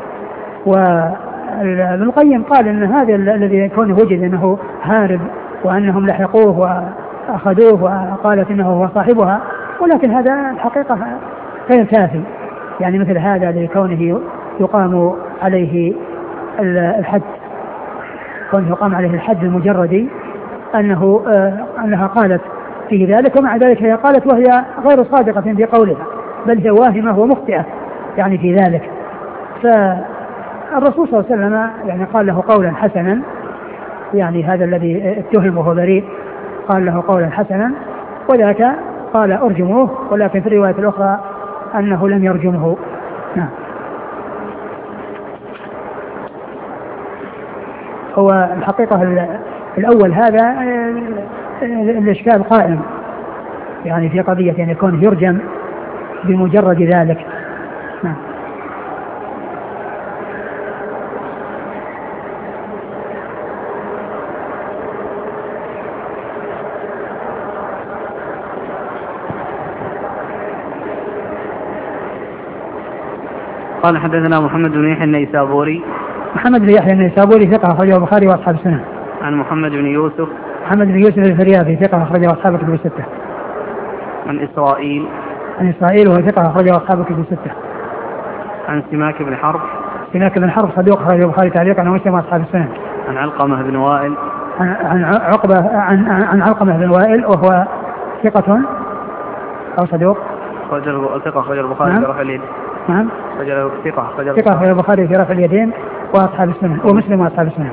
وابن القيم قال إن هذا الذي يكون وجد أنه هارب وأنهم لحقوه وأخذوه وقالت إنه هو صاحبها، ولكن هذا الحقيقة غير كافي، يعني مثل هذا لكونه يقام عليه الحد، كونه يقام عليه الحد المجردي أنه آه أنها قالت في ذلك، ومع ذلك هي قالت وهي غير صادقة في قولها، بل هي واهمة ومخطئة يعني في ذلك. فالرسول صلى الله عليه وسلم يعني قال له قولا حسنا، يعني هذا الذي اتهم وهو بريء قال له قولا حسنا، وذاك قال أرجموه، ولكن في الرواية الأخرى أنه لم يرجمه. نعم. هو الحقيقة الأول هذا الإشكال قائم يعني في قضية أن يكون يرجم بمجرد ذلك. نعم. قال حدثنا محمد بن يحيى النيسابوري. محمد بن يحيى النيسابوري ثقة أخرجه البخاري وأصحاب السنن. عن محمد بن يوسف. محمد بن يوسف الفريابي ثقة أخرجه أصحاب الكتب الستة. عن إسرائيل. عن إسرائيل وهو ثقة أخرجه أصحاب الكتب الستة. عن سماك بن حرب. سماك بن حرب صدوق أخرجه البخاري تعليقا ومسلم وأصحاب السنن. عن علقمة بن وائل. عن عن عقبة عن عن علقمة بن وائل وهو ثقة أو صدوق. ثقة أخرجه البخاري في رفع اليدين. نعم. ثقة أخرجه البخاري في رفع اليدين وأصحاب السنن ومسلم وأصحاب السنن.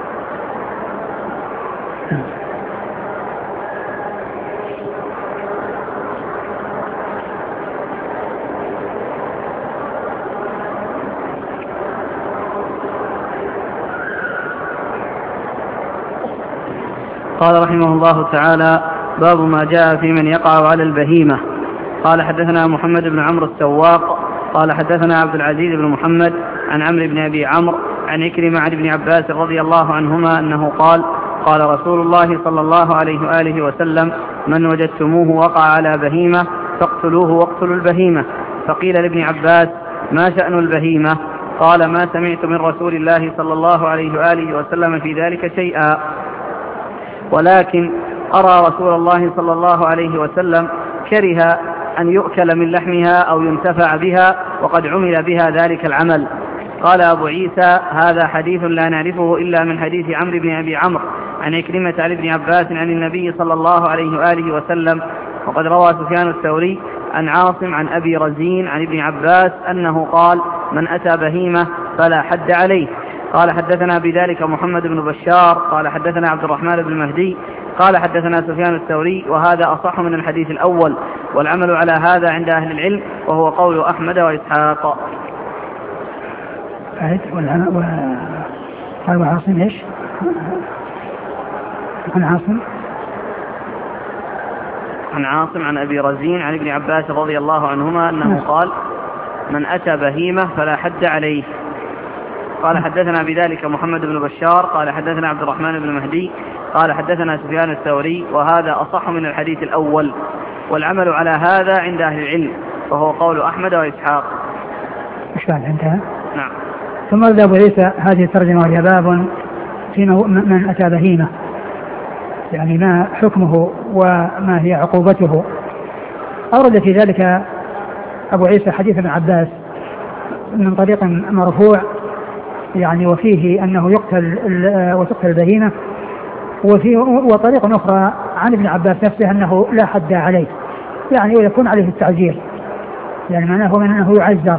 قال رحمه الله تعالى: باب ما جاء في من يقع على البهيمة. قال حدثنا محمد بن عمرو السواق قال حدثنا عبد العزيز بن محمد عن عمرو بن أبي عمرو عن عكرمة عن ابن عباس رضي الله عنهما أنه قال: قال رسول الله صلى الله عليه وآله وسلم: من وجدتموه وقع على بهيمة فاقتلوه واقتلوا البهيمة. فقيل لابن عباس: ما شأن البهيمة؟ قال: ما سمعت من رسول الله صلى الله عليه وآله وسلم في ذلك شيئا، ولكن أرى رسول الله صلى الله عليه وسلم كره أن يؤكل من لحمها أو ينتفع بها، وقد عمل بها ذلك العمل. قال أبو عيسى: هذا حديث لا نعرفه إلا من حديث عمرو بن أبي عمرو عن عكرمة عن ابن عباس عن النبي صلى الله عليه وآله وسلم. وقد روى سفيان الثوري عن عاصم عن أبي رزين عن ابن عباس أنه قال: من أتى بهيمة فلا حد عليه. قال حدثنا بذلك محمد بن بشار قال حدثنا عبد الرحمن بن مهدي قال حدثنا سفيان الثوري، وهذا أصح من الحديث الأول، والعمل على هذا عند أهل العلم، وهو قول أحمد وإسحاق. قال وعاصم إيش؟ عن عاصم عن عاصم عن أبي رزين عن ابن عباس رضي الله عنهما أنه قال: من أتى بهيمة فلا حد عليه. قال حدثنا بذلك محمد بن بشار قال حدثنا عبد الرحمن بن مهدي قال حدثنا سفيان الثوري، وهذا أصح من الحديث الأول، والعمل على هذا عند أهل العلم، وهو قول أحمد وإسحاق. مش بعد انتهى؟ نعم. ثم رد أبو عيسى هذه الترجمة وهي باب في من أتى بهيمة، يعني ما حكمه وما هي عقوبته. أورد في ذلك أبو عيسى حديث ابن عباس من طريق مرفوع، يعني وفيه أنه يقتل وتقتل البهيمة، وفيه وطريق أخرى عن ابن عباس نفسه أنه لا حد عليه، يعني ويكون عليه التعزير، يعني معناه من أنه يعزر.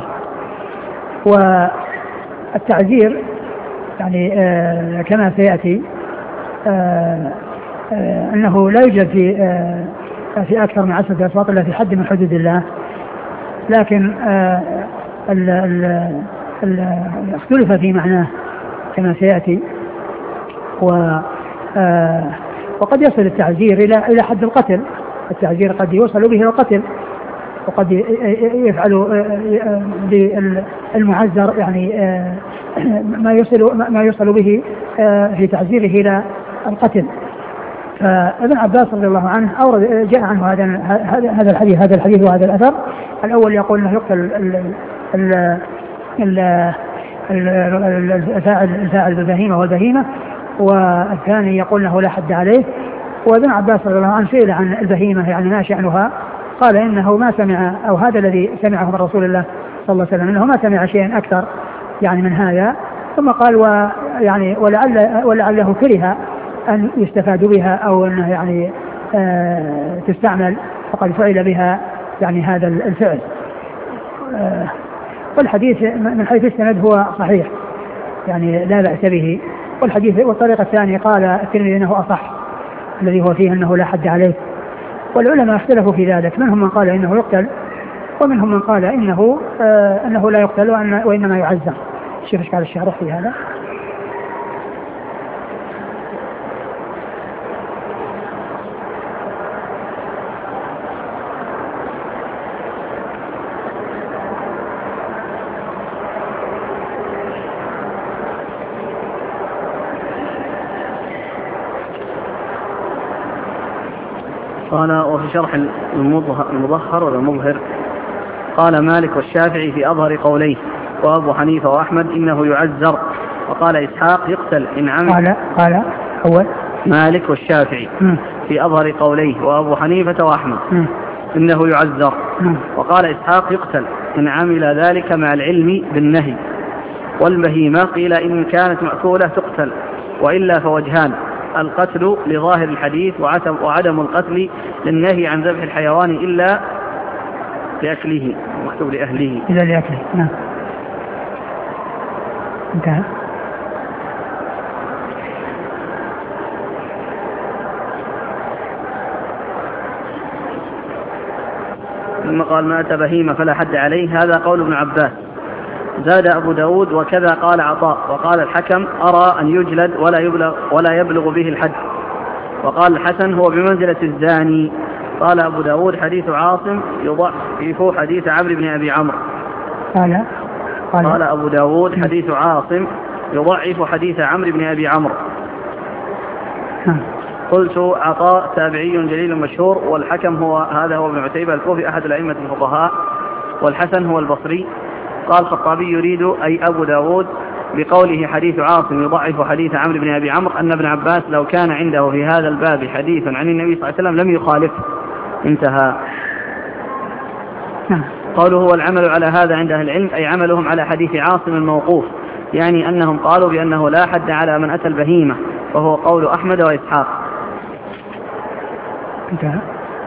والتعزير يعني آه كما سيأتي آه آه أنه لا يوجد في آه في أكثر من عشرة أصوات إلا في حد من حدود الله، لكن آه ال ال ال اختلف في معناه كما سيأتي. آه وقد يصل التعزير إلى إلى حد القتل. التعزير قد يوصل به إلى القتل، وقد يفعل بالمعزر يعني ما يوصل ما يوصل به في تعزيره إلى القتل. فابن عباس رضي الله عنه أورد جاء عنه هذا هذا الحديث هذا الحديث وهذا الأثر. الأول يقول أنه يقتل الفاعل الفاعل بالبهيمة والبهيمة، والثاني يقول أنه لا حد عليه. وابن عباس رضي الله عنه سئل عن البهيمة يعني ما شأنها، قال إنه ما سمع، أو هذا الذي سمعه من رسول الله صلى الله عليه وسلم، إنه ما سمع شيئا أكثر يعني من هذا. ثم قال ويعني ولعل ولعله كره أن يستفاد بها أو أنه يعني آه تستعمل، فقد فعل بها يعني هذا الفعل. آه والحديث من حيث السند هو صحيح يعني لا بأس به. والحديث والطريقة الثانية قال الترمذي أنه أصح، الذي هو فيه أنه لا حد عليه. والعلماء اختلفوا في ذلك، منهم من قال إنه يقتل، ومنهم من قال إنه آه أنه لا يقتل وإنما يعزر. شوف إيش قال الشارح في هذا. قال وفي شرح المظهر ولا المظهر قال مالك والشافعي في أظهر قوليه، وأبو حنيفة وأحمد إنه يعزر، وقال إسحاق يقتل إن عمل. قال قال أول مالك والشافعي م. في أظهر قوليه، وأبو حنيفة وأحمد م. إنه يعزر، م. وقال إسحاق يقتل إن عمل ذلك مع العلم بالنهي. والبهيمة قيل إن كانت مأكولة تقتل، وإلا فوجهان: القتل لظاهر الحديث، وعدم القتل للنهي عن ذبح الحيوان إلا لأكله، مكتوب لأهله إلا لأكله. نعم انتهى. ثم قال ما أتى بهيمة فلا حد عليه، هذا قول ابن عباس. زاد أبو داود وكذا قال عطاء، وقال الحكم أرى أن يجلد ولا يبلغ, ولا يبلغ به الحد. وقال الحسن هو بمنزلة الزاني. قال أبو داود حديث عاصم يضعف حديث عمرو بن أبي عمرو. قال قال, قال أبو داود حديث عاصم يضعف حديث عمرو بن أبي عمرو. قلت عطاء تابعي جليل مشهور، والحكم هو هذا هو ابن عتيبة الكوفي أحد الأئمة الفقهاء، والحسن هو البصري. قال الخطابي يريد أي أبو داود بقوله حديث عاصم يضعف حديث عمرو بن أبي عمرو أن ابن عباس لو كان عنده في هذا الباب حديث عن النبي صلى الله عليه وسلم لم يخالفه. انتهى. قوله هو العمل على هذا عند أهل العلم أي عملهم على حديث عاصم الموقوف، يعني أنهم قالوا بأنه لا حد على من أتى البهيمة، وهو قول أحمد وإسحاق. انتهى.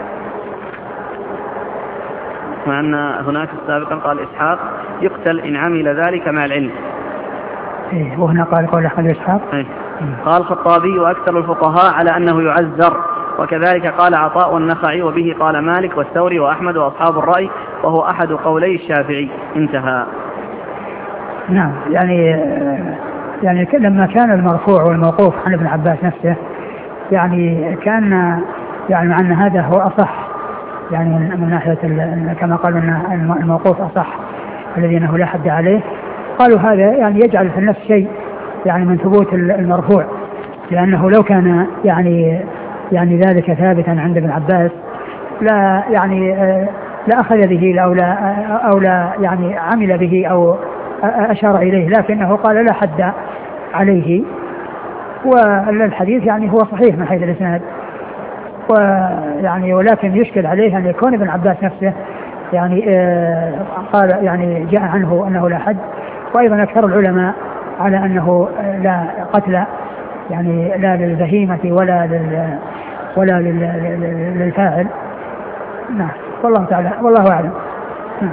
مع أن هناك سابقا قال إسحاق يقتل إن عمل ذلك مع العلم. إيه وهنا قال قول أحمد وإسحاق. إيه. قال الخطابي وأكثر الفقهاء على أنه يعزر، وكذلك قال عطاء والنخعي، وبه قال مالك والثوري وأحمد وأصحاب الرأي، وهو أحد قولي الشافعي. انتهى. نعم يعني يعني لما كان المرفوع والموقوف عن ابن عباس نفسه يعني كان يعني مع أن هذا هو أصح يعني من ناحية كما قالوا أن الموقوف أصح الذي أنه لا حد عليه، قالوا هذا يعني يجعل في النفس شيء يعني من ثبوت المرفوع، لأنه لو كان يعني يعني ذلك ثابتا عند ابن عباس لا يعني لا أخذ به أو لا أو لا يعني عمل به أو أشار إليه، لكنه قال لا حد عليه. والحديث يعني هو صحيح من حيث الإسناد، ويعني ولكن يشكل عليه أن يكون ابن عباس نفسه يعني آه قال يعني جاء عنه أنه لا حد، وأيضا أكثر العلماء على أنه لا قتل يعني لا للبهيمة ولا لل ولا للفاعل. نعم والله تعالى والله أعلم. نعم.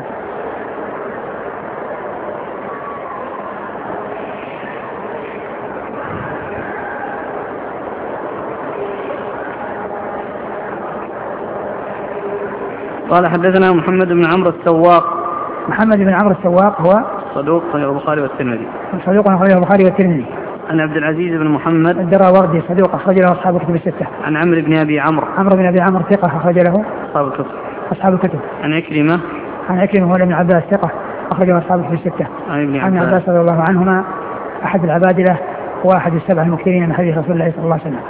قال حدثنا محمد بن عمرو السواق. محمد بن عمرو السواق هو صدوق أخرجه البخاري والترمذي. صدوق أخرجه البخاري والترمذي. عن عبد العزيز بن محمد الدراوردي صدوق أخرج له أصحاب الكتب الستة. عن عمرو بن أبي عمرو عمرو بن أبي عمرو ثقة أخرج له أصحاب الكتب أصحاب الكتب. عن عكرمة عن عكرمة هو ابن عباس ثقة أخرج له أصحاب الكتب الستة. عن ابن عن عباس عباس رضي الله عنهما أحد العبادلة واحد السبع المكثرين من حديث رسول الله صلى الله عليه وسلم.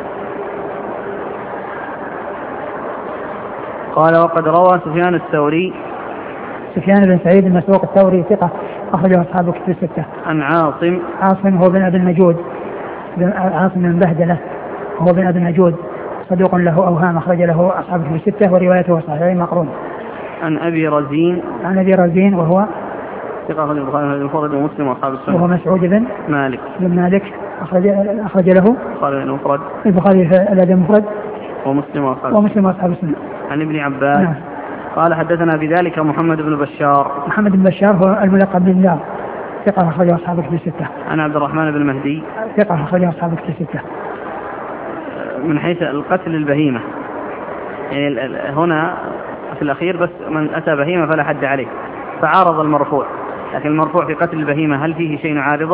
قال وقد روى سفيان الثوري سفيان بن سعيد المسروق الثوري ثقة أخرجه أصحاب الكتب الستة. عن عاصم عاصم هو بن أبي النجود عاصم بن بهدلة هو بن أبي النجود صدوق له أوهام أخرج له أصحاب الكتب الستة وروايته صحيحين مقرون. عن أبي رزين عن أبي رزين وهو ثقة أخرج البخاري المفرد ومسلم وأصحاب السنة. وهو مسعود بن مالك بن مالك أخرج أخرج له البخاري المفرد البخاري في الأدب المفرد ومسلم وأصحاب ومسلم وأصحاب السنة. عن ابن عباس نعم. قال حدثنا بذلك محمد بن بشار محمد بن بشار هو الملقب بن الله ثقة أخرجه أصحاب الكتب الستة. عن عبد الرحمن بن مهدي ثقة أخرجه أصحاب الكتب الستة. من حيث القتل البهيمة يعني هنا في الأخير بس من أتى بهيمة فلا حد عليه فعارض المرفوع، لكن المرفوع في قتل البهيمة هل فيه شيء عارضه؟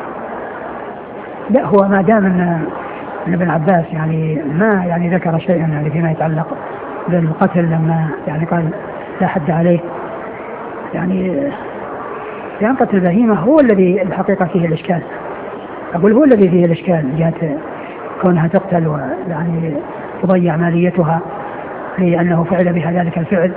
لا، هو ما دام أن ابن عباس يعني ما يعني ذكر شيئا يعني فيما يتعلق بالقتل لما يعني قال لا حد عليه، يعني يعني قتل البهيمة هو الذي الحقيقة فيه الإشكال. أقول هو الذي فيه الإشكال جهة كونها تقتل ويعني تضيع ماليتها لأنه فعل بها ذلك الفعل.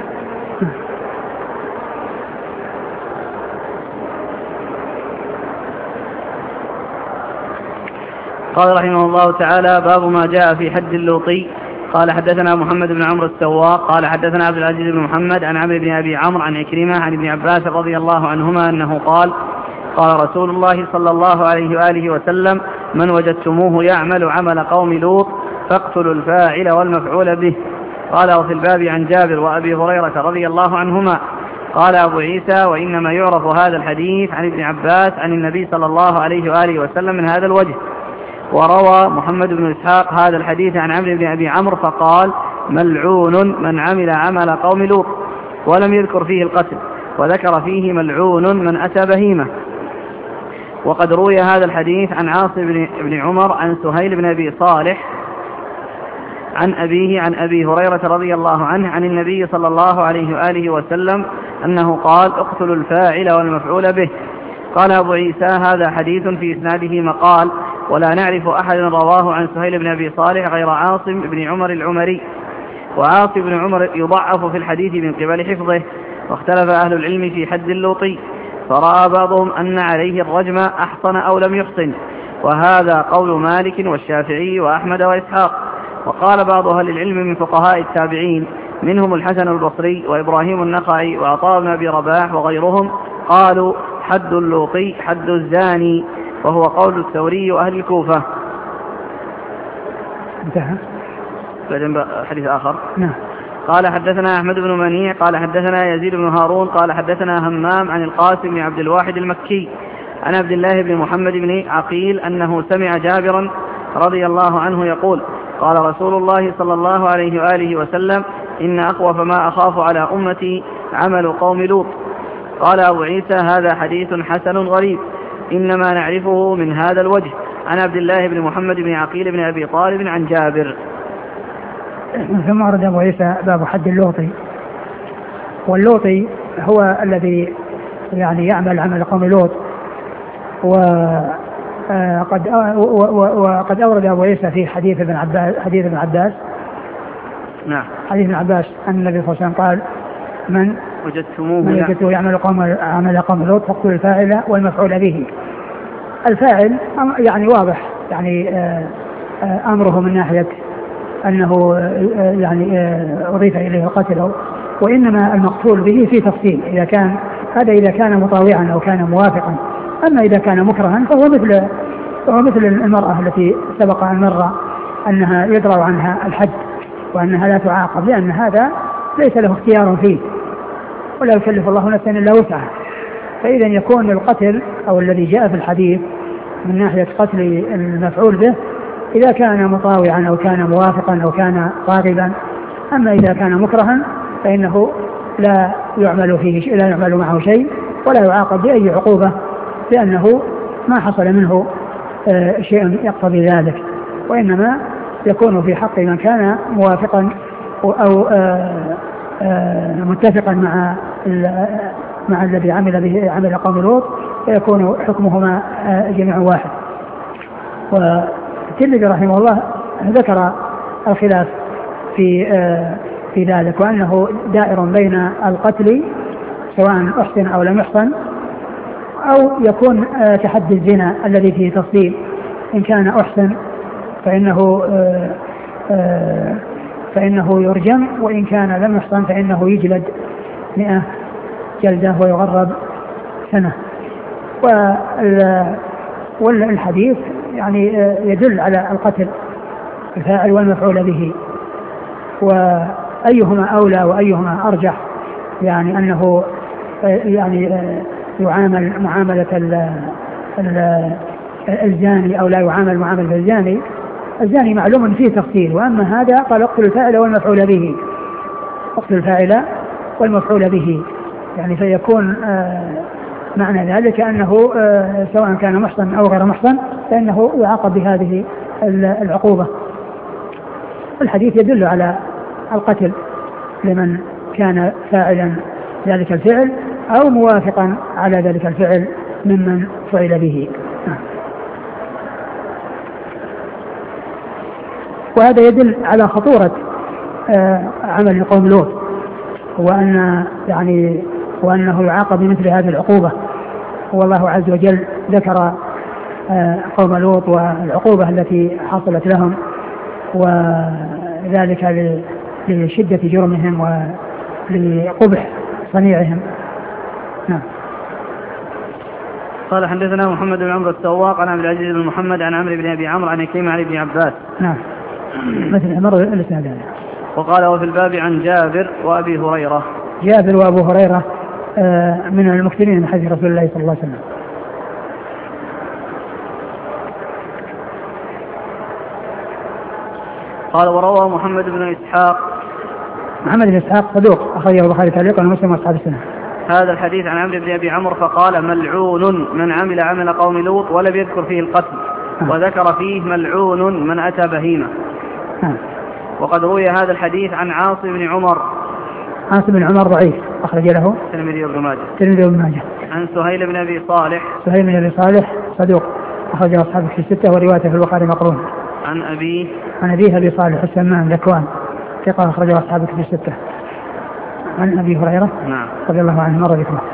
قال رحمه الله تعالى باب ما جاء في حد اللوطي. قال حدثنا محمد بن عمرو السواق قال حدثنا عبد العزيز بن محمد عن عمرو بن أبي عمرو عن عكرمة عن ابن عباس رضي الله عنهما أنه قال قال رسول الله صلى الله عليه وآله وسلم من وجدتموه يعمل عمل قوم لوط فاقتلوا الفاعل والمفعول به. قال وفي الباب عن جابر وأبي هريرة رضي الله عنهما. قال أبو عيسى وإنما يعرف هذا الحديث عن ابن عباس عن النبي صلى الله عليه وآله وسلم من هذا الوجه. وروى محمد بن إسحاق هذا الحديث عن عمرو بن أبي عمرو فقال ملعون من عمل عمل قوم لوط، ولم يذكر فيه القتل، وذكر فيه ملعون من أتى بهيمة. وقد روي هذا الحديث عن عاصم بن عمر عن سهيل بن أبي صالح عن أبيه عن أبي هريرة رضي الله عنه عن النبي صلى الله عليه وآله وسلم أنه قال اقتلوا الفاعل والمفعول به. قال أبو عيسى هذا حديث في إسناده مقال، ولا نعرف أحد رواه عن سهيل بن أبي صالح غير عاصم بن عمر العمري، وعاصم بن عمر يضعف في الحديث من قبل حفظه. واختلف أهل العلم في حد اللوطي، فرأى بعضهم أن عليه الرجم أحصن أو لم يحصن، وهذا قول مالك والشافعي وأحمد وإسحاق. وقال بعض أهل العلم من فقهاء التابعين منهم الحسن البصري وإبراهيم النخعي وعطاء بن أبي رباح وغيرهم قالوا حد اللوطي حد الزاني، وهو قول الثوري وأهل الكوفة. انتهى. حديث آخر. نعم. قال حدثنا أحمد بن منيع قال حدثنا يزيد بن هارون قال حدثنا همام عن القاسم بن عبد الواحد المكي عن عبد الله بن محمد بن عقيل أنه سمع جابرا رضي الله عنه يقول قال رسول الله صلى الله عليه وآله وسلم إن أخوف ما أخاف على أمتي عمل قوم لوط. قال أبو عيسى هذا حديث حسن غريب إنما نعرفه من هذا الوجه عن عبد الله بن محمد بن عقيل بن أبي طالب عن جابر. ثم أرد أبو عيسى باب حد اللوطي. واللوطي هو الذي يعني يعمل عمل قوم لوط. وقد وقد أورد أبو عيسى في حديث ابن عباس حديث ابن عباس نعم حديث ابن عباس أن النبي صلى الله عليه وسلم قال من وجدتموه من وجدتموه يعمل قوم عمل قوم لوط فاقتلوا الفاعل والمفعول به. الفاعل يعني واضح يعني أمره من ناحية أنه يعني أضيف إليه القتل، وإنما المقتول به في تفصيل إذا كان هذا إذا كان مطاوعا أو كان موافقا. أما إذا كان مكرها فهو مثل فهو مثل المرأة التي سبق أن مر أنها يدرى عنها الحد وأنها لا تعاقب، لأن هذا ليس له اختيار فيه ولا يكلف الله نفسا إلا وسعها. فإذا يكون القتل أو الذي جاء في الحديث من ناحية قتل المفعول به إذا كان مطاوعا أو كان موافقا أو كان راغبا. أما إذا كان مكرها فإنه لا يعمل فيه لا يعمل معه شيء ولا يعاقب بأي عقوبة، لأنه ما حصل منه شيء يقتضي ذلك، وإنما يكون في حق من كان موافقا أو متفقا مع مع الذي عمل به عمل قوم لوط، فيكون حكمهما جميع واحد. والترمذي رحمه الله ذكر الخلاف في في ذلك، وأنه دائر بين القتل سواء أحسن أو لم يحسن، أو يكون كحد الزنا الذي فيه تفصيل، إن كان أحسن فإنه فإنه يرجم، وإن كان لم يحسن فإنه يجلد مئة جلدة ويغرب سنة. والحديث يعني يدل على القتل الفاعل والمفعول به، وأيهما أولى وأيهما أرجح، يعني أنه يعني يعامل معاملة الزاني أو لا يعامل معاملة الزاني. الزاني معلوم فيه تفصيل، وأما هذا قال اقتل الفاعل والمفعول به، اقتل الفاعل والمفعول به، يعني فيكون معنى ذلك أنه سواء كان محصن أو غير محصن فإنه يعاقب بهذه العقوبة. الحديث يدل على القتل لمن كان فاعلا ذلك الفعل أو موافقا على ذلك الفعل ممن فعل به. وهذا يدل على خطورة عمل قوم لوط، وأن يعني وأنه يعاقب بمثل هذه العقوبة. والله عز وجل ذكر قوم لوط والعقوبة التي حصلت لهم، وذلك لشدة جرمهم ولقبح صنيعهم. نعم. قال حدثنا محمد بن عمرو السواق عن عبد العزيز بن محمد عن عمرو بن أبي عمرو عن كريم عن ابن عباس. نعم. مثل مر الاسناد. وقال وفي الباب عن جابر وأبي هريرة. جابر وأبو هريرة من المكثرين من حديث رسول الله صلى الله عليه وسلم. قال وروى محمد بن إسحاق. محمد بن إسحاق صدوق أخرجه البخاري تعليقا ومسلم وأصحاب السنة. هذا الحديث عن عمرو بن أبي عمرو فقال ملعون من عمل عمل قوم لوط ولم يذكر فيه القتل، آه. وذكر فيه ملعون من أتى بهيمة. آه. وقد روي هذا الحديث عن عاصم بن عمر. عاصم بن عمر ضعيف أخرج له الترمذي وابن ماجه. الترمذي وابن ماجه. عن سهيل بن أبي صالح. سهيل بن أبي صالح صدوق أخرج أصحابه في الستة وروايته في البخاري مقرون. عن أبيه. عن أبيه أبي صالح السمان ذكوان ثقة أخرجه أصحابه في الستة. عن أبي هريرة نعم رضي الله عنه مر ذكره.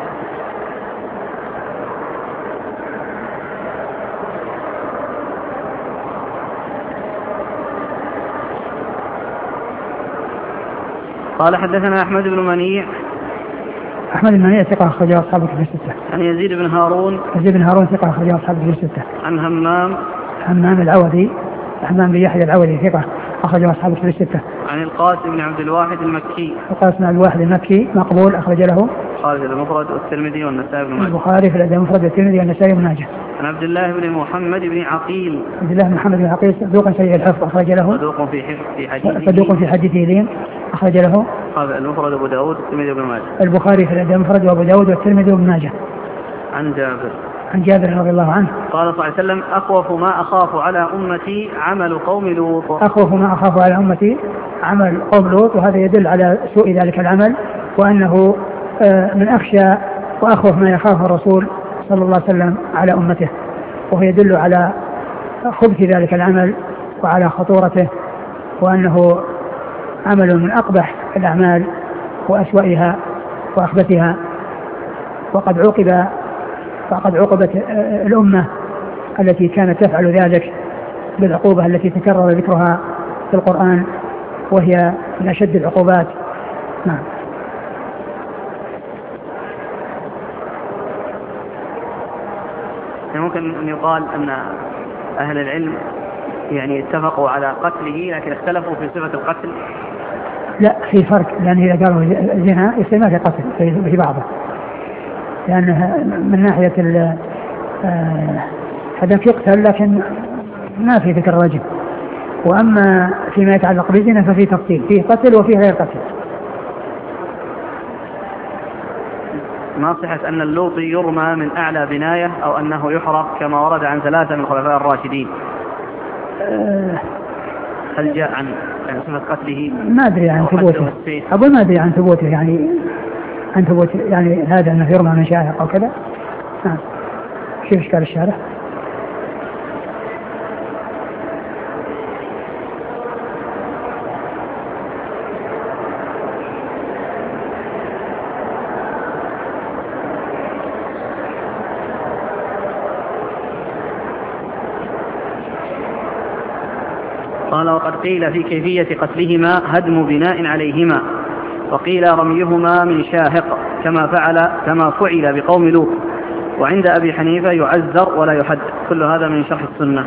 قال حدثنا أحمد بن منيع. أحمد بن منيع ثقة أخرجه أصحابه في الستة. عن يزيد بن هارون. يزيد بن هارون ثقة أخرجه أصحابه في الستة. عن همام. همام العوذي همام بن يحيى العوذي ثقة أخرجه أصحابه في الستة. عن القاسم بن عبد الواحد المكي. القاسم بن عبد الواحد المكي مقبول أخرج له البخاري في المفرد والترمذي والنسائي بن ماجه. البخاري في الأدب المفرد والترمذي والنسائي بن ماجه. عن عبد الله بن محمد بن عقيل. عبد الله بن محمد بن عقيل صدوق سيء الحفظ أخرج له. صدوق في في حديثه. صدوق في حديثه لين أخرج له. هذا المفرد أبو داود والترمذي بن ماجه. البخاري في الأدب المفرد وأبو داود والترمذي بن ماجه. عن جابر. عن جابر رضي الله عنه قال صلى الله عليه وسلم أخوف ما أخاف على أمتي عمل قوم لوط. أخوف ما أخاف على أمتي عمل قوم لوط، وهذا يدل على سوء ذلك العمل، وأنه من أخشى وأخوف ما يخاف الرسول صلى الله عليه وسلم على أمته، وهو يدل على خبث ذلك العمل وعلى خطورته، وأنه عمل من أقبح الأعمال وأسوأها وأخبثها. وقد عوقب فقد عوقبت الأمة التي كانت تفعل ذلك بالعقوبة التي تكرر ذكرها في القرآن، وهي من أشد العقوبات. نعم. ممكن أن يقال أن أهل العلم يعني اتفقوا على قتله لكن اختلفوا في صفة القتل. لا، في فرق، لأن إذا قالوا زنا يصير ما في قتل في بعضه، لأنها من ناحية هذاك يقتل لكن ما في ذكر الرجم، وأما فيما يتعلق بالزنا ففي تفصيل، فيه قتل وفيه غير قتل. ما صحة أن اللوطي يرمى من أعلى بناية أو أنه يحرق كما ورد عن ثلاثة من الخلفاء الراشدين؟ أه هل جاء عن يعني صفة قتله؟ ما أدري عن ثبوته، أقول ما أدري عن ثبوته، يعني عن ثبوت يعني هذا أنه يرمى من شاهق أو كذا. نعم. كيف إشكال الشارع؟ قال وقد قيل في كيفية قتلهما هدم بناء عليهما، وقيل رميهما من شاهق كما فعل كما فعل بقوم لوط، وعند أبي حنيفة يعذر ولا يحد. كل هذا من شرح السنة.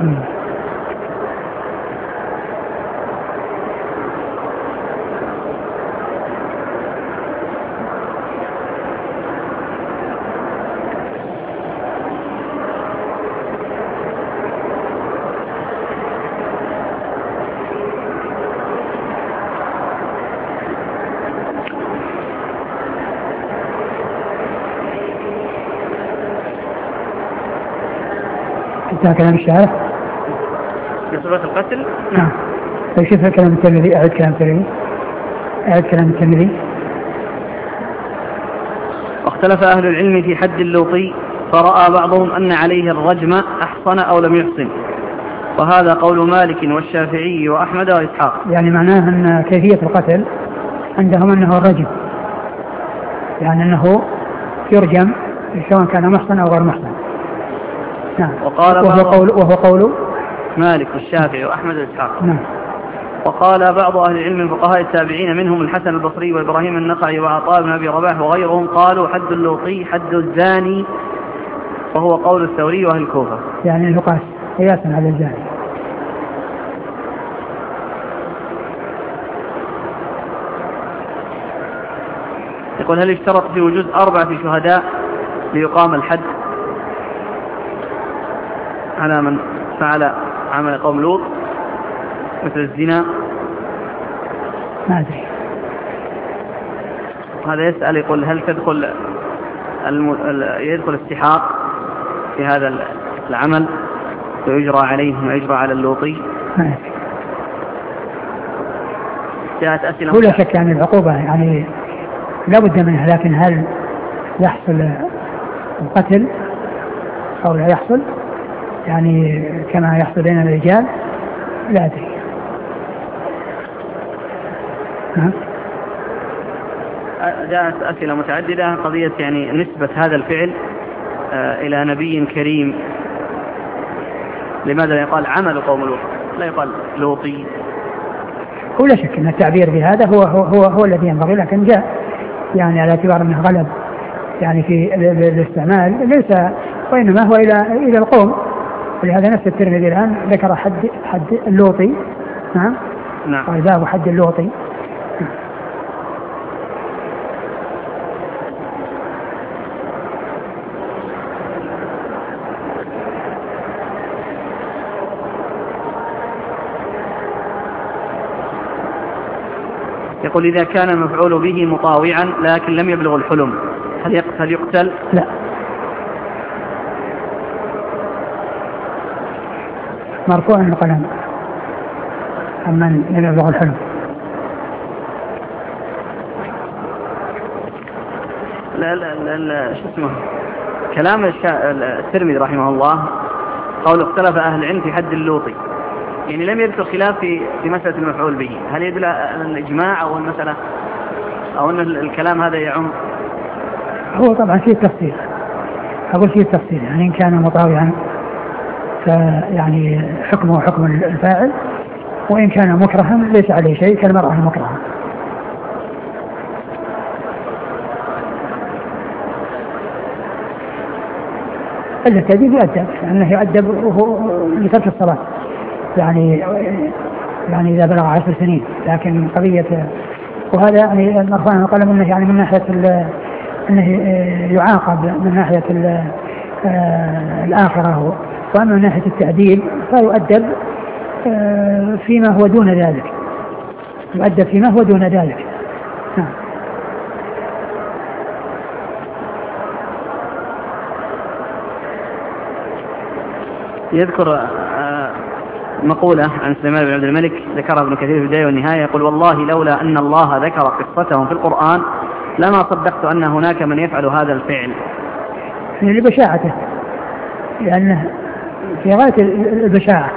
انتهى كلام الشارع بصفة القتل. نعم. فشوف كلام الترمذي، أعد كلام الترمذي، أعد كلام الترمذي. واختلف أهل العلم في حد اللوطي، فرأى بعضهم أن عليه الرجم أحصن أو لم يحصن، وهذا قول مالك والشافعي وأحمد وإسحاق. يعني معناه أن كيفية القتل عندهم أنه الرجم، يعني أنه يرجم سواء كان محصن أو غير محصن. نعم. وقال وهو قول وهو قول مالك والشافعي وأحمد وإسحاق. نعم. وقال بعض أهل العلم من فقهاء التابعين منهم الحسن البصري وإبراهيم النخعي وعطاء بن أبي رباح وغيرهم قالوا حد اللوطي حد الزاني، وهو قول الثوري وأهل الكوفة. يعني يقاس قياسا على الزاني. يقول هل اشترط في وجود أربعة شهداء ليقام الحد على من فعل عمل قوم لوط مثل الزنا؟ ما أدري. هذا يسأل يقول هل تدخل الم... يدخل استحاق في هذا العمل ويجرى عليه ويجرى على اللوطي؟ ما أدري. جاءت أسئلة. ولا شك يعني العقوبة يعني لا بد منها، لكن هل يحصل القتل أو لا يحصل يعني كما يحصل بين الرجال؟ لا أدري. ها؟ جاءت أسئلة متعددة، قضية يعني نسبة هذا الفعل آه إلى نبي كريم. لماذا لا يقال عمل قوم لوط لا يقال لوطي؟ هو لا شك أن التعبير بهذا هو هو هو, هو الذي ينبغي، لكن جاء يعني على اعتبار أنه غلب يعني في الاستعمال ليس، وإنما هو إلى إلى القوم. ولهذا نفس الترمذي الآن ذكر حد حد اللوطي. نعم. نعم. قال باب حد اللوطي. يقول إذا كان المفعول به مطاوعا لكن لم يبلغ الحلم هل يقتل يقتل؟ لا. مرفوع القلم أمن لم يبلغ الحلم. لا لا لا, لا شو اسمه كلام الترمذي رحمه الله قول اختلف أهل العلم في حد اللوطي، يعني لم يذكر خلاف في في مسألة المفعول به. هل يدل على الإجماع أو المسألة أو أن الكلام هذا يعم؟ هو طبعا فيه تفصيل، أقول فيه تفصيل، يعني إن كان مطاوعا فيعني حكمه حكم الفاعل، وإن كان مكرها ليس عليه شيء كالمرأة المكرهة. التأديب يؤدب، لأنه يؤدب لترك الصلاة يعني يعني إذا بلغ عشر سنين، لكن قضية وهذا يعني المرفوع عن القلم منه يعني من ناحية أنه يعاقب من ناحية الآخرة، وأما من ناحية التأديب فيؤدب فيما هو دون ذلك، يؤدب فيما هو دون ذلك. يذكر مقولة عن سليمان بن عبد الملك ذكرها ابن كثير في البداية والنهاية، يقول: والله لولا أن الله ذكر قصتهم في القرآن لما صدقت أن هناك من يفعل هذا الفعل. يعني لبشاعته، لأنه في غاية البشاعة.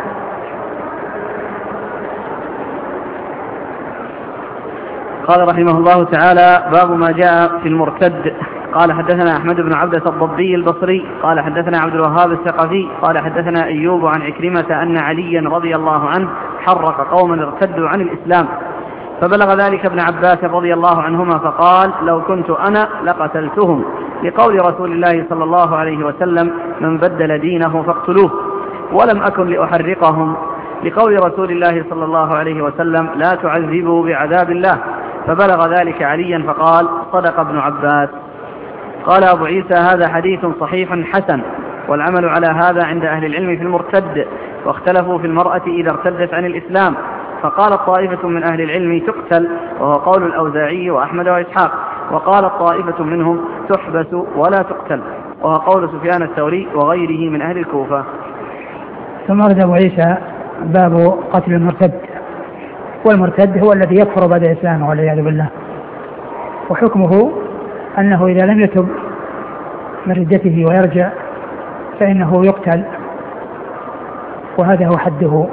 قال رحمه الله تعالى: باب ما جاء في المرتد. قال حدثنا أحمد بن عبدة الضبي البصري قال حدثنا عبد الوهاب الثقفي قال حدثنا أيوب عن عكرمة أن عليا رضي الله عنه حرق قوما ارتدوا عن الإسلام، فبلغ ذلك ابن عباس رضي الله عنهما فقال: لو كنت أنا لقتلتهم، لقول رسول الله صلى الله عليه وسلم: من بدل دينه فاقتلوه، ولم أكن لأحرقهم، لقول رسول الله صلى الله عليه وسلم: لا تعذبوا بعذاب الله، فبلغ ذلك عليا فقال: صدق ابن عباس. قال أبو عيسى: هذا حديث صحيح حسن، والعمل على هذا عند أهل العلم في المرتد، واختلفوا في المرأة إذا ارتدت عن الإسلام، فقال طائفة من أهل العلم تقتل، وهو قول الأوزاعي وأحمد وإسحاق، وقال طائفة منهم تحبس ولا تقتل، وهو قول سفيان الثوري وغيره من أهل الكوفة. ثم ورد أبو عيسى باب قتل المرتد، والمرتد هو الذي يكفر بعد الإسلام والعياذ بالله، وحكمه أنه إذا لم يتب من ردته ويرجع فإنه يقتل، وهذا هو حده.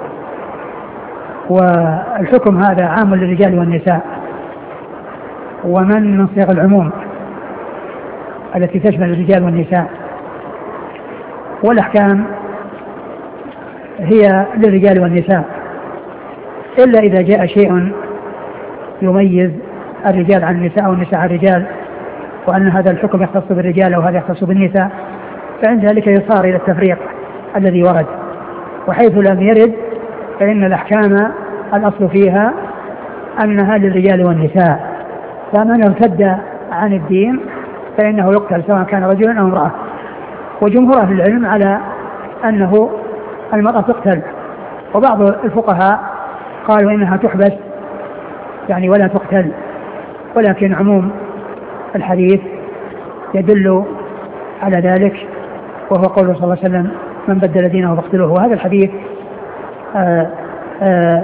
والحكم هذا عام للرجال والنساء، ومن من صيغ العموم التي تشمل الرجال والنساء، والأحكام هي للرجال والنساء، إلا إذا جاء شيء يميز الرجال عن النساء والنساء عن الرجال، وأن هذا الحكم يختص بالرجال وهذا يختص بالنساء، فعند ذلك يصار إلى التفريق الذي ورد. وحيث لم يرد فإن الأحكام الأصل فيها أنها للرجال والنساء، فمن ارتد عن الدين فإنه يقتل سواء كان رجلا أو امرأة. وجمهور أهل العلم على أنه المرأة تقتل، وبعض الفقهاء قالوا إنها تحبس يعني ولا تقتل، ولكن عموم الحديث يدل على ذلك، وهو قوله صلى الله عليه وسلم: من بدل دينه فاقتلوه. وهذا الحديث آآ آآ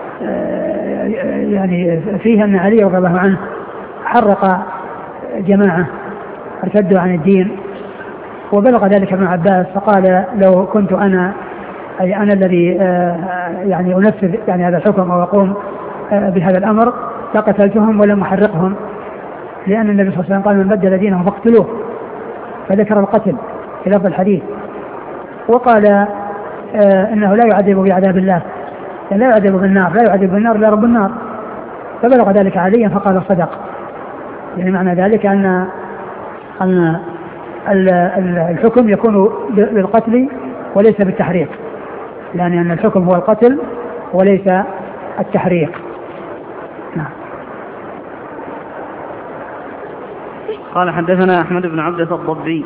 يعني فيه أن علي رضي الله عنه حرق جماعة ارتدوا عن الدين، وبلغ ذلك ابن عباس فقال: لو كنت أنا أي أنا الذي يعني أنفذ يعني هذا الحكم أو أقوم بهذا الأمر لقتلتهم ولم أحرقهم، لأن النبي صلى الله عليه وسلم قال: من بدل دينه فاقتلوه، فذكر القتل في لفظ الحديث. وقال آه إنه لا يعذب بعذاب الله، يعني لا يعذب بالنار، لا يعذب بالنار إلا رب النار، فبلغ ذلك عليا فقال: صدق. يعني معنى ذلك أن أن الحكم يكون بالقتل وليس بالتحريق، لأن أن الحكم هو القتل وليس التحريق. نعم. قال حدثنا أحمد بن عبدة الضبي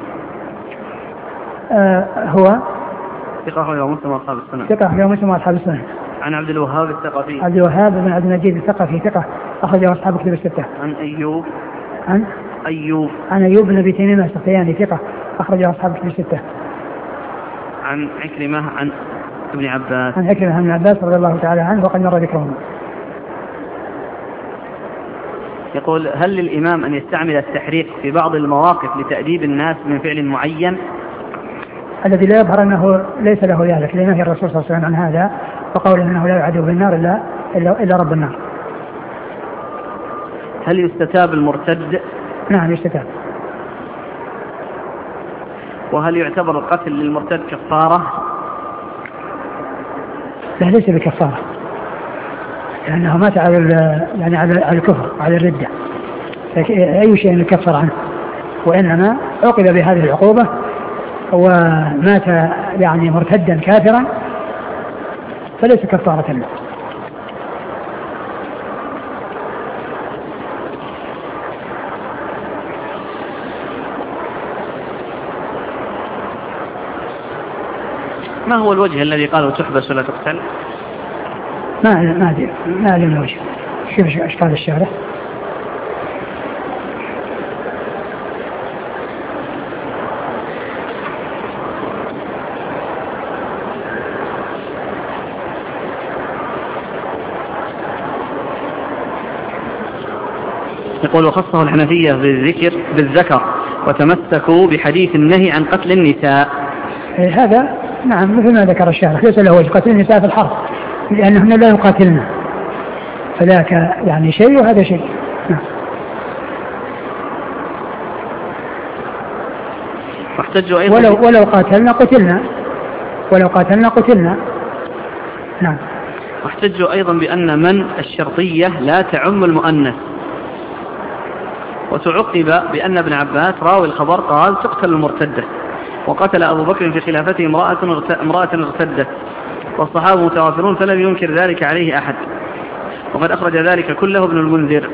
آه هو ثقة أخرجه مسلم وأصحاب السنن. ثقة أخرجه مسلم وأصحاب السنن. عن عبد الوهاب الثقفي. عبد الوهاب بن عبد المجيد الثقفي ثقة أخرجه أصحاب كتب الستة. عن أيوب عن أيوب عن أيوب بن أبي تميمة السختياني ثقة أخرجه أصحاب كتب الستة. عن عكرمة عن ابن عباس. عن عكرمة عن ابن عباس رضي الله تعالى عنه وقد مر ذكرهم. يقول: هل للإمام أن يستعمل التحريق في بعض المواقف لتأديب الناس من فعل معين؟ الذي لا يظهر أنه ليس له ذلك، لنهي الرسول صلى الله عليه وسلم عن هذا، وقوله أنه لا يعذب بالنار إلا, إلا, إلا رب النار. هل يستتاب المرتد؟ نعم يستتاب. وهل يعتبر القتل للمرتد كفارة؟ لا، ليس بكفارة، لأنه مات على يعني على الكفر على الردة، أي شيء يكفر عنه، وإنما عوقب بهذه العقوبة ومات يعني مرتدا كافرا فليس كفارة له. ما هو الوجه الذي قالوا تحبس ولا تقتل؟ ما ما أدري ما أعلم الوجه. شوف أشكال الشارع. يقول وخصه الحنفية بالذكر بالذكر وتمسكوا بحديث النهي عن قتل النساء. هذا نعم مثل ما ذكر الشارح ليس له وجه قتل النساء في الحرب لأنهن لا يقاتلن، فذاك يعني شيء وهذا شيء. نعم. أيضا ولو, ولو قاتلنا قتلنا ولو قاتلنا قتلنا. نعم. واحتجوا أيضا بأن من الشرطية لا تعم المؤنث، وتعقب بأن ابن عباس راوي الخبر قال تقتل المرتدة، وقتل أبو بكر في خلافته امرأة امرأة ارتدت، والصحابة متوافرون فلم ينكر ذلك عليه أحد، وقد أخرج ذلك كله ابن المنذر.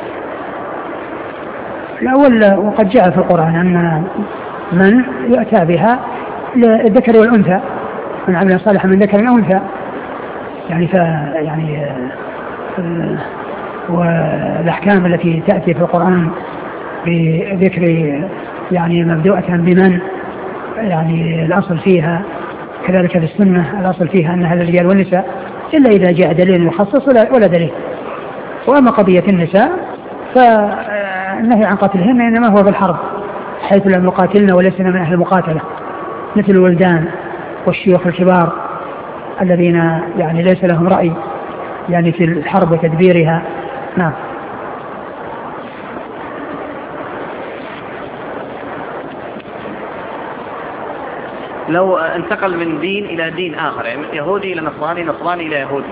الأول وقد جاء في القرآن أن من يؤتى بها للذكر والأنثى، من عمل صالحا من ذكر أو أنثى، يعني ف يعني آه والأحكام التي تأتي في القرآن بذكر يعني مبدوءة بمن يعني الأصل فيها، كذلك في السنة الأصل فيها أنها للرجال والنساء إلا إذا جاء دليل يخصص ولا, ولا دليل. وأما قضية النساء فالنهي عن قتلهن إنما هو في الحرب حيث لم يقاتلن ولسنا من أهل المقاتلة، مثل الولدان والشيوخ الكبار الذين يعني ليس لهم رأي يعني في الحرب وتدبيرها. نعم. لو انتقل من دين إلى دين آخر، يعني يهودي إلى نصراني، نصراني إلى يهودي،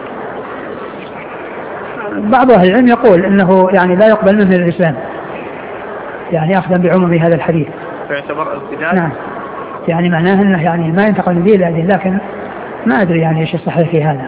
بعض أهل العلم يقول إنه يعني لا يقبل منه الإسلام، يعني أخذا بعموم هذا الحديث فيعتبر ارتداد. نعم، يعني معناه أنه يعني ما ينتقل من دين إلى دين، لكن ما أدري يعني إيش الصحيح في هذا.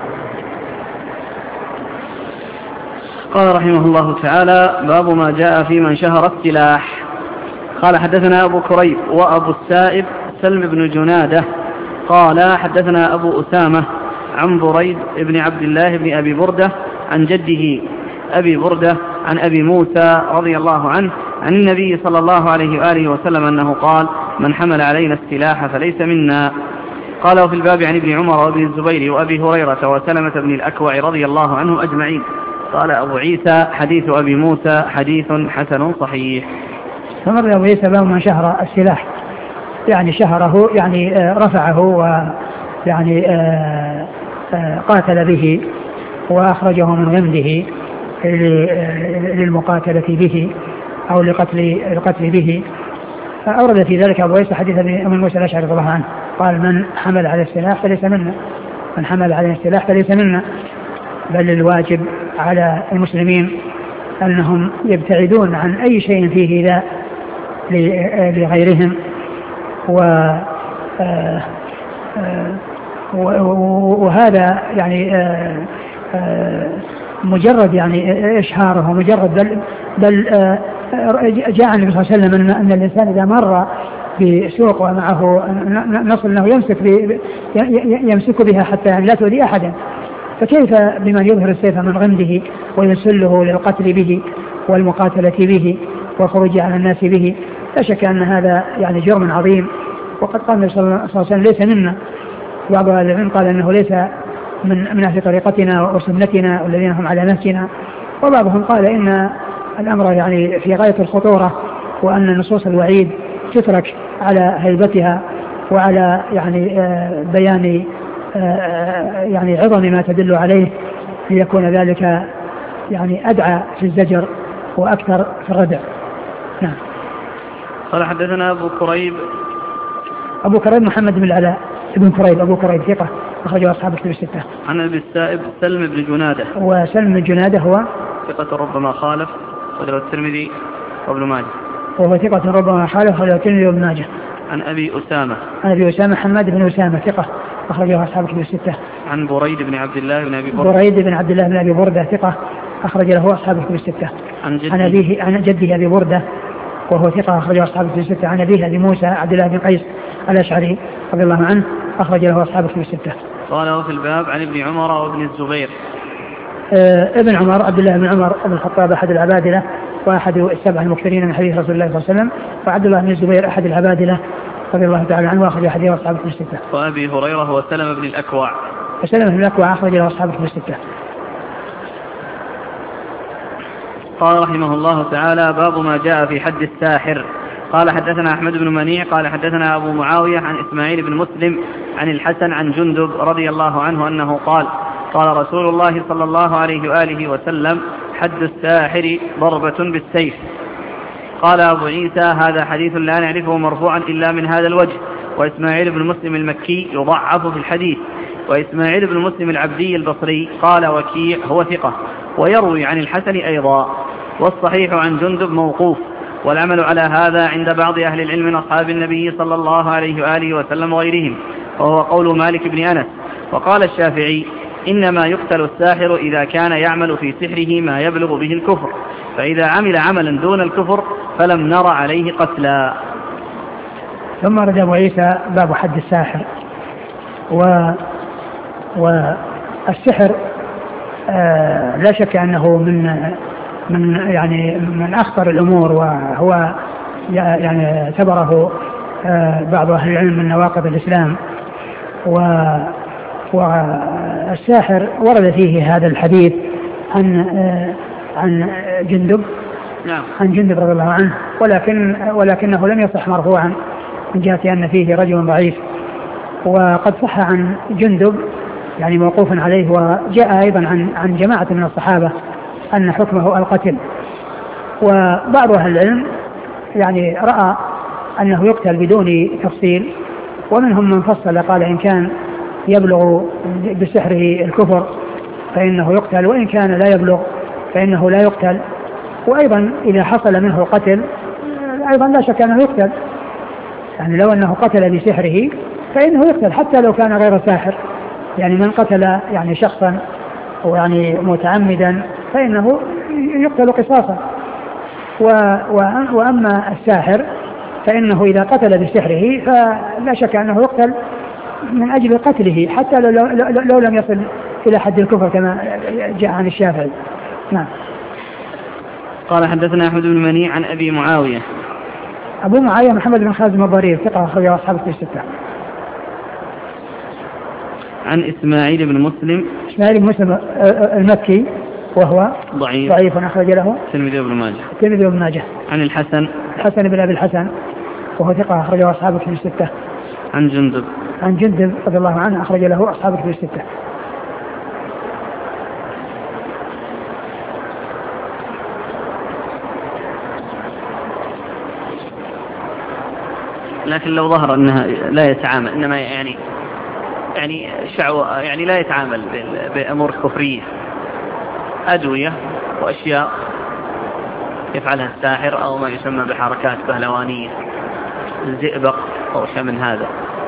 قال رحمه الله تعالى باب ما جاء في من شهر السلاح. قال حدثنا أبو كريب وأبو السائب سلم بن جنادة قال حدثنا أبو أسامة عن بريد بن عبد الله بن أبي بردة عن جده أبي بردة عن أبي موسى رضي الله عنه عن النبي صلى الله عليه وآله وسلم أنه قال من حمل علينا السلاح فليس منا. قال وفي الباب عن ابن عمر وابن الزبير وأبي هريرة وسلمة بن الأكوع رضي الله عنهم أجمعين. قال أبو عيسى حديث أبي موسى حديث حسن صحيح. فمر أبو عيسى باب من شهر السلاح، يعني شهره يعني رفعه ويعني قاتل به وأخرجه من غمده للمقاتلة به أو لقتل القتل به. أورد في ذلك أبو عيسى حديث ابن موسى الأشعري رضي الله عنه قال من حمل على السلاح فليس منا، من حمل على السلاح فليس منا، بل الواجب على المسلمين أنهم يبتعدون عن أي شيء فيه ذا لغيرهم، وهذا يعني مجرد يعني إشهاره مجرد، بل, بل جاء النبي صلى الله عليه وسلم أن الإنسان إذا مر بسوق ومعه نصل أنه يمسك, يمسك بها حتى لا تؤذي أحدا، فكيف بمن يظهر السيف من غمده ويسله للقتل به والمقاتلة به والخروج على الناس به؟ لا شك أن هذا يعني جرم عظيم. وقد قال النبي صلى الله عليه وسلم ليس منا، بعض أهل العلم قال أنه ليس من, من أهل طريقتنا وسنتنا والذين هم على نهجنا، وبعضهم قال إن الأمر يعني في غاية الخطورة، وأن نصوص الوعيد تترك على هيبتها وعلى يعني بيان يعني عظم ما تدل عليه، ليكون ذلك يعني أدعى في الزجر وأكثر في الردع. نعم. قال حدثنا أبو كريب أبو كريب محمد بن العلاء ابن كريب أبو كريب ثقة أخرجه أصحاب الكتب الستة. عن أبي السائب سلم بن جنادة، وسلم بن جنادة هو ثقة ربما خالف أخرجه الترمذي وابن ماجه، وهو ثقة ربما خالف أخرجه الترمذي وابن ماجه. عن أبي أسامة عن أبي أسامة حماد بن أسامة ثقة أخرجه أصحاب الكتب الستة. عن بريد بن عبد الله بن أبي بردة بريد بن عبد الله بن أبي بردة ثقة أخرج له أصحاب الكتب الستة. عن عن أبيه عن جده أبي بردة وهو ثقة أخرجه أصحاب الكتب الستة. عن أبيه أبي موسى عبد الله بن قيس الأشعري رضي الله عنه أخرج له أصحاب الكتب الستة. قال في الباب عن ابن عمر وابن الزبير. آه ابن عمر عبد الله بن عمر بن الخطاب أحد العبادلة وأحد السبع المكثرين من حديث رسول الله صلى الله عليه وسلم، وعبد الله بن الزبير أحد العبادلة رضي الله تعالى عنه وأخرج حديث أصحاب الكتب الستة. وأبي هريرة هو سلمة بن الأكوع. سلمة بن الأكوع أخرج له أصحاب الكتب الستة. قال رحمه الله تعالى: باب ما جاء في حد الساحر. قال حدثنا أحمد بن منيع قال حدثنا أبو معاوية عن إسماعيل بن مسلم عن الحسن عن جندب رضي الله عنه أنه قال: قال رسول الله صلى الله عليه وآله وسلم: حد الساحر ضربة بالسيف. قال أبو عيسى: هذا حديث لا نعرفه مرفوعا إلا من هذا الوجه. وإسماعيل بن مسلم المكي يضعف في الحديث. وإسماعيل بن مسلم العبدي البصري قال وكيع هو ثقة ويروي عن الحسن أيضا. والصحيح عن جندب موقوف، والعمل على هذا عند بعض أهل العلم من أصحاب النبي صلى الله عليه وآله وسلم وغيرهم، وهو قول مالك بن أنس. وقال الشافعي: إنما يقتل الساحر إذا كان يعمل في سحره ما يبلغ به الكفر، فإذا عمل عملا دون الكفر فلم نر عليه قتلا. ثم رد أبو عيسى: باب حد الساحر. و والسحر آه لا شك أنه من من يعني من أخطر الأمور، وهو يعني اعتبره آه بعض أهل العلم من نواقض الإسلام. و والساحر ورد فيه هذا الحديث عن آه عن جندب نعم. عن جندب رضي الله عنه، ولكن ولكنه لم يصح مرفوعا من جهة أن فيه رجل ضعيف. وقد صح عن جندب يعني موقوفا عليه، وجاء أيضا عن عن جماعة من الصحابة أن حكمه القتل. وبعض أهل العلم يعني رأى أنه يقتل بدون تفصيل، ومنهم من فصل قال إن كان يبلغ بسحره الكفر فإنه يقتل، وإن كان لا يبلغ فإنه لا يقتل. وأيضا إذا حصل منه القتل أيضا لا شك أنه يقتل، يعني لو أنه قتل بسحره فإنه يقتل حتى لو كان غير ساحر. يعني من قتل يعني شخصا أو يعني متعمدا فإنه يقتل قصاصا. وأما الساحر فإنه إذا قتل بسحره فلا شك أنه يقتل من أجل قتله حتى لو, لو, لو لم يصل إلى حد الكفر كما جاء عن الشافعي. نعم. قال حدثنا أحمد بن منيع عن أبي معاوية. أبو معاوية محمد بن خازم الضرير ثقة أخرجه أصحاب الكتب الستة. عن إسماعيل بن مسلم إسماعيل بن مسلم المكي وهو ضعيف ضعيف أخرج له الترمذي وابن ماجه. الترمذي وابن ماجه. عن الحسن الحسن بن أبي الحسن وهو ثقة أخرجه أصحاب الكتب الستة. عن جندب عن جندب رضي الله عنه أخرج له أصحاب الكتب الستة. لكن لو ظهر أنها لا يتعامل إنما يعني يعني شعوة يعني لا يتعامل بأمور كفرية، أدوية وأشياء يفعلها الساحر أو ما يسمى بحركات بهلوانية، الزئبق أو شيء من هذا.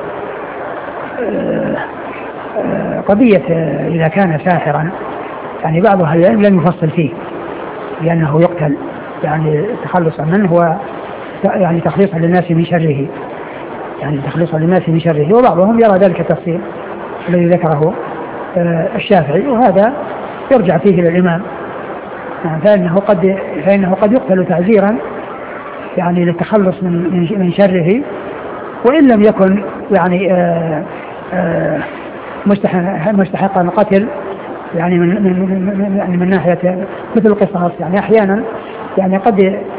قضية إذا كان ساحرا يعني بعض أهل العلم لم يفصل فيه لأنه يقتل يعني تخلصا منه و يعني تخليصا للناس من شره، يعني تخليصا للناس من شره. وبعضهم يرى ذلك التفصيل الذي ذكره الشافعي، وهذا يرجع فيه للإمام، يعني فإنه قد فإنه قد يقتل تعزيرا يعني للتخلص من من شره، وإن لم يكن يعني آآ آآ مستحقا القتل يعني من من يعني من ناحية مثل القصاص. يعني أحيانا يعني قد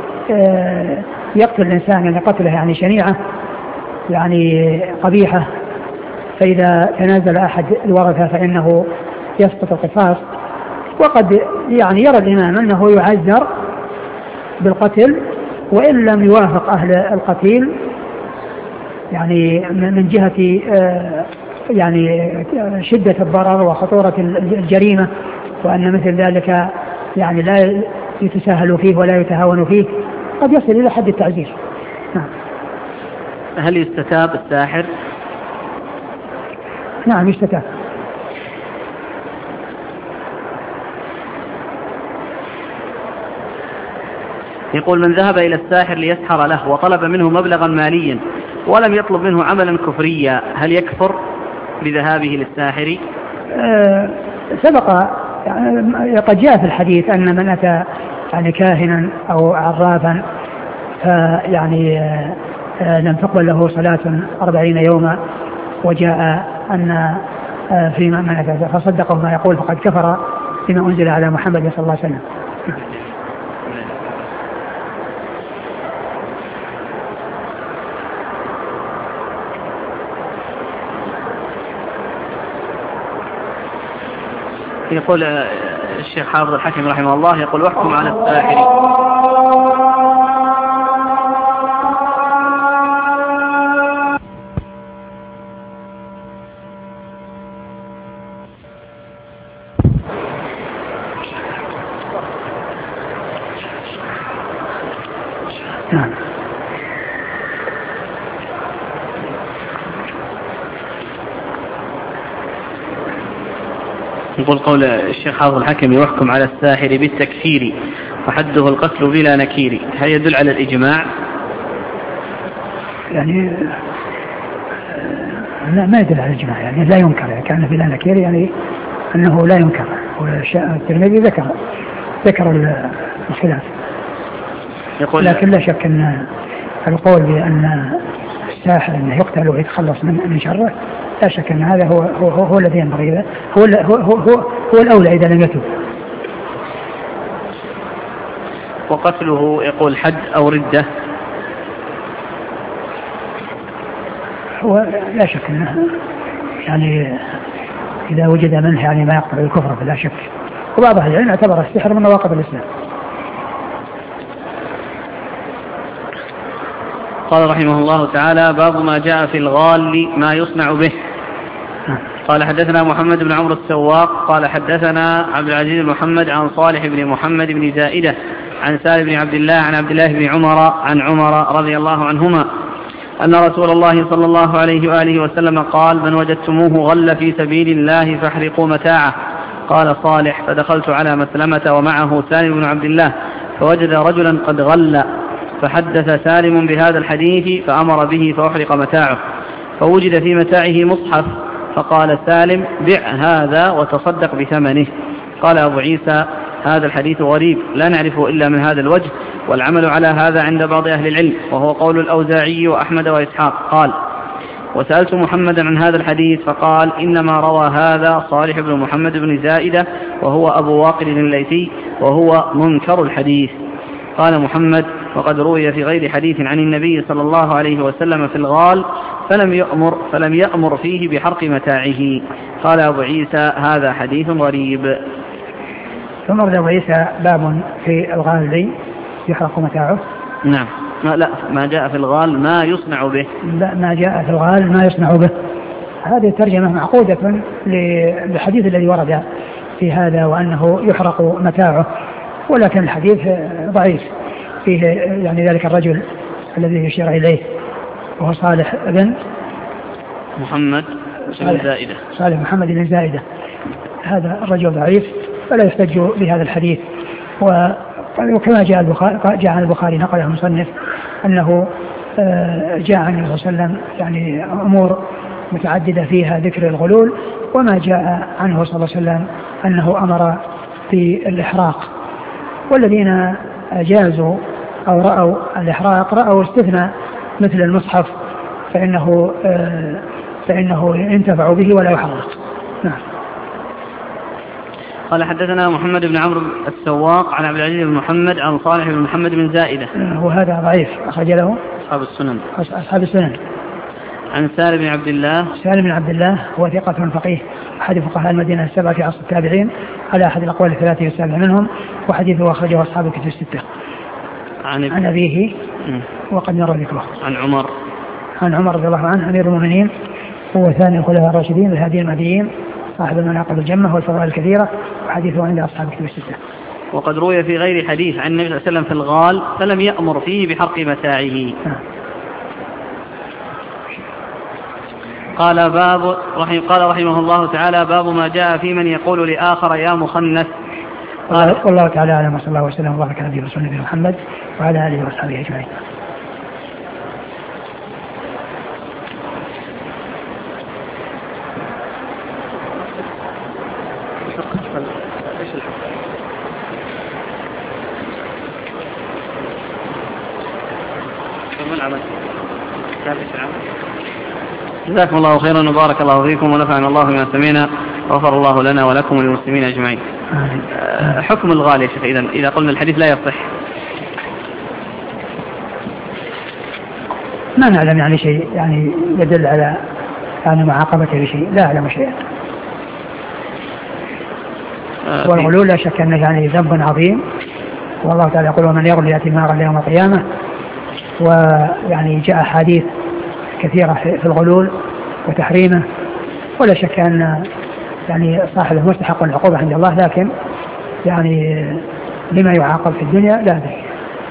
يقتل الإنسان يعني قتله يعني شنيعة يعني قبيحة، فإذا تنازل أحد الورثة فإنه يسقط القصاص. وقد يعني يرى الإمام أنه يعذر بالقتل وإن لم يوافق أهل القتيل يعني من جهة يعني شدة الضرر وخطورة الجريمة، وأن مثل ذلك يعني لا يتساهل فيه ولا يتهاون فيه، قد يصل إلى حد التعزير. نعم. هل يستتاب الساحر؟ نعم يستتاب. يقول: من ذهب إلى الساحر ليسحر له وطلب منه مبلغا ماليا ولم يطلب منه عملا كفريا هل يكفر بذهابه للساحر؟ أه سبق يعني قد جاء في الحديث أن من أتى يعني كاهنا أو عرافا فيعني أه لم تقبل له صلاة أربعين يوما، وجاء أن أه في من أتى فصدقه ما يقول فقد كفر بما أنزل على محمد صلى الله عليه وسلم. يقول الشيخ حافظ الحكم رحمه الله يقول واحكم على الساحر. يقول قول الشيخ حافظ الحكم يحكم على الساحر بالتكفير وحده القتل بلا نكير، هل يدل على الإجماع؟ يعني لا ما يدل على الإجماع، يعني لا ينكر، يعني كان بلا نكير يعني أنه لا ينكر. والترمذي ذكر ذكر الخلاف، يقول لكن لا شك أن القول بأن الساحر أنه يقتل ويتخلص من من شره لا شك أن هذا هو هو, هو, هو الذي ينبغي، هو هو, هو هو هو الأولى إذا لم يتوب. وقتله يقول حد أو ردة، هو لا شك أنه يعني إذا وجد منه يعني ما يقتل الكفر فلا شك. وبعض أهل العلم اعتبر السحر من نواقض الإسلام. قال رحمه الله تعالى باب ما جاء في الغال ما يصنع به. قال حدثنا محمد بن عمرو السواق قال حدثنا عبد العزيز بن محمد عن صالح بن محمد بن زائدة عن سالم بن عبد الله عن عبد الله بن عمر عن عمر رضي الله عنهما أن رسول الله صلى الله عليه وآله وسلم قال من وجدتموه غل في سبيل الله فاحرقوا متاعه. قال صالح فدخلت على مسلمة ومعه سالم بن عبد الله فوجد رجلا قد غل فحدث سالم بهذا الحديث فأمر به فأحرق متاعه، فوجد في متاعه مصحف فقال سالم بع هذا وتصدق بثمنه. قال أبو عيسى هذا الحديث غريب لا نعرفه إلا من هذا الوجه، والعمل على هذا عند بعض أهل العلم وهو قول الأوزاعي وأحمد وإسحاق. قال وسألت محمدا عن هذا الحديث فقال إنما روى هذا صالح بن محمد بن زائدة وهو أبو واقد الليثي وهو منكر الحديث. قال محمد وقد روي في غير حديث عن النبي صلى الله عليه وسلم في الغال فلم يأمر, فلم يأمر فيه بحرق متاعه. قال أبو عيسى هذا حديث غريب. ثم رد أبو عيسى باب في الغال يحرق متاعه. نعم ما لا ما جاء في الغال ما يصنع به. لا ما جاء في الغال ما يصنع به. هذه الترجمة معقودة للحديث الذي ورد في هذا وأنه يحرق متاعه، ولكن الحديث ضعيف فيه يعني ذلك الرجل الذي يشير إليه وهو صالح بن محمد بن زائدة صالح محمد بن زائدة. هذا الرجل ضعيف فلا يحتج بهذا الحديث. وكما جاء البخاري جاء عن البخاري نقله المصنف أنه جاء عن النبي صلى الله عليه وسلم يعني أمور متعددة فيها ذكر الغلول، وما جاء عنه صلى الله عليه وسلم أنه أمر في الإحراق. والذين أجازوا أو رأوا الإحراق رأوا استثناء مثل المصحف فإنه فإنه ينتفع به ولا يحرق. نعم. قال حدثنا محمد بن عمرو السواق عن عبد العزيز بن محمد عن صالح بن محمد بن زائدة وهذا ضعيف أخرج له أصحاب السنن أصحاب السنن. عن سالم بن عبد الله سالم بن عبد الله هو ثقة فقيه أحد فقهاء المدينة السبعة في عصر التابعين على أحد الأقوال الثلاثة والسابع منهم، وحديثه أخرجه أصحاب الكتب الستة. عن, عن أبيه وقد نرى ذكره. عن عمر عن عمر رضي الله عنه أمير المؤمنين هو ثاني الخلفاء الراشدين الهاديين المهديين صاحب المناقب الجمة والفضائل الكثيرة، وحديثه عند أصحاب الكتب الستة. وقد روي في غير حديث عن النبي صلى الله عليه وسلم في الغال فلم يأمر فيه بحرق متاعه. قال باب رحم قال رحمه الله تعالى باب ما جاء في من يقول لآخر يا مخنث. قال والله تعالى أعلم وصلى الله وسلم وبارك على نبينا رسول الله محمد وعلى آله وصحبه أجمعين. جزاكم الله خيرا وبارك الله فيكم ونفعنا الله بما سمعنا وغفر الله لنا ولكم وللمسلمين أجمعين. حكم الغالي يا شيخ إذا إذا قلنا الحديث لا يصح ما نعلم يعني شيء يعني يدل على يعني معاقبته بشيء، لا أعلم شيئا. والغلول لا شك أنه يعني ذنب عظيم، والله تعالى يقول ومن يغل يأتي النار يوم القيامة. ويعني جاء حديث كثيرة في الغلول وتحريمه، ولا شك أن يعني صاحبه مستحق العقوبة عند الله، لكن يعني لما يعاقب في الدنيا لا أدري.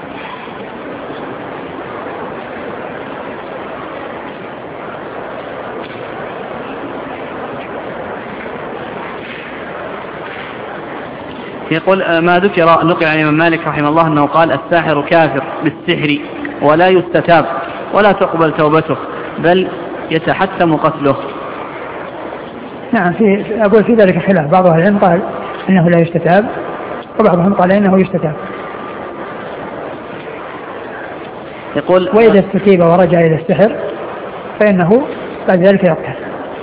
يقول ما ذكر نقل عن الإمام مالك رحمه الله أنه قال الساحر كافر بالسحر ولا يستتاب ولا تقبل توبته بل يتحتم قتله. نعم، في أقول في ذلك خلاف، بعض أهل العلم قال إنه لا يستتاب، وبعضهم قال إنه يستتاب. يقول وإذا استتيب ورجع إلى السحر فإنه بعد ذلك يقتل.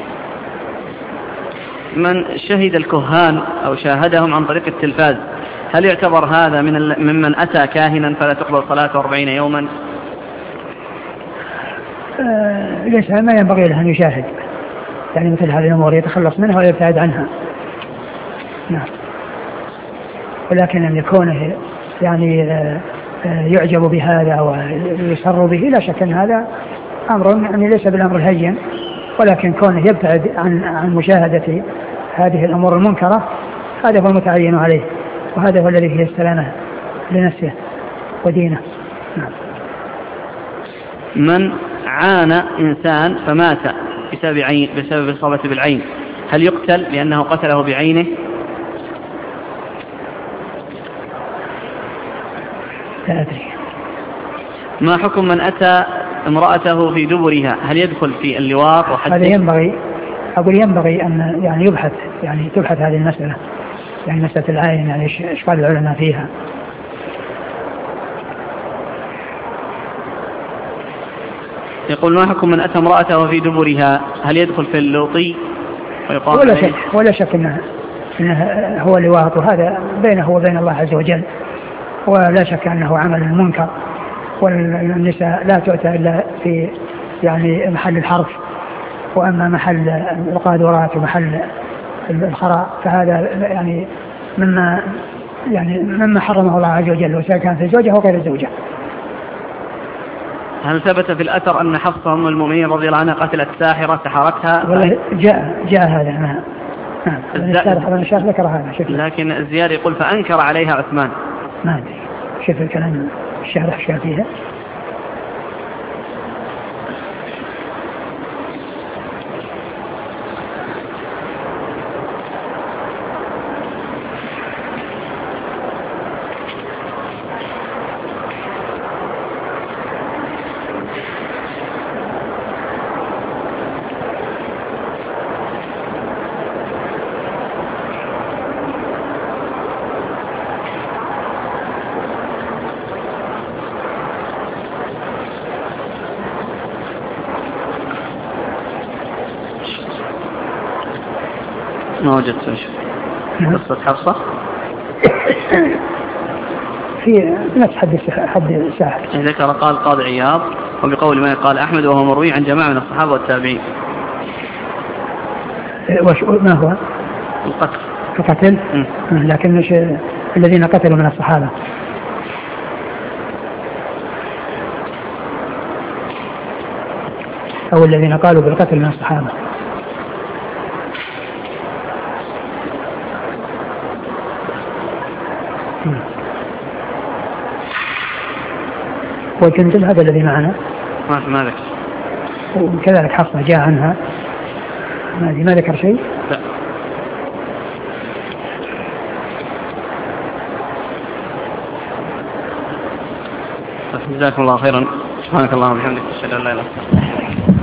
من شهد الكهان أو شاهدهم عن طريق التلفاز هل يعتبر هذا من ممن أتى كاهنا فلا تقبل صلاته أربعين يوما؟ آه ليس ما ينبغي له أن يشاهد يعني مثل هذه الأمور، يتخلص منها ويبتعد عنها. نعم، ولكن أن يكون يعني آه يعجب بهذا ويسر به لا شك أن هذا أمر يعني ليس بالأمر الهين، ولكن كونه يبتعد عن عن مشاهدة هذه الأمور المنكرة هذا هو المتعين عليه، وهذا هو الذي فيه السلامة لنفسه ودينه. نعم. من عانى إنسان فمات بسبب عين بسبب إصابة بالعين هل يقتل لأنه قتله بعينه؟ لا أدري. ما حكم من أتى امرأته في دبرها هل يدخل في اللواط وحده؟ هذا ينبغي أقول ينبغي أن يعني يبحث يعني تبحث هذه المسألة، يعني مسألة العين يعني إيش قال العلماء فيها. يقول ما حكم من أتى امرأته في دبرها هل يدخل في اللوطي ويقام ولا عليه؟ شك ولا شك إنه, إنه هو لواط، وهذا بينه وبين الله عز وجل، ولا شك أنه عمل منكر، والنساء لا تؤتى إلا في يعني محل الحرف، وأما محل القاذورات ومحل الخراء فهذا يعني مما يعني مما حرمه الله عز وجل، وسواء كان في الزوجة أو غير الزوجة. هل ثبت في الأثر أن حفصة أم المؤمنين رضي الله عنها قتلت ساحرة سحرتها؟ والله جاء جاء هذا نعم نعم الشيخ ذكر هذا. لكن الزيادة يقول فأنكر عليها عثمان. ما أدري شوف الكلام الشارح ايش قال فيها. ما وجدت قصة حفصة في نفس حد حد الساحر ذكر قال قاضي عياض وبقول ما قال أحمد وهو مروي عن جماعة من الصحابة والتابعين. ما هو القتل القتل لكن الذين قتلوا من الصحابة أو الذين قالوا بالقتل من الصحابة. والجندل هذا الذي معنا ما ما ذكر، وكذلك حفصة جاء عنها ما ما ذكر شيء. لا. جزاكم الله خيرا، سبحانك اللهم وبحمدك، اشهد ان لا اله الا انت.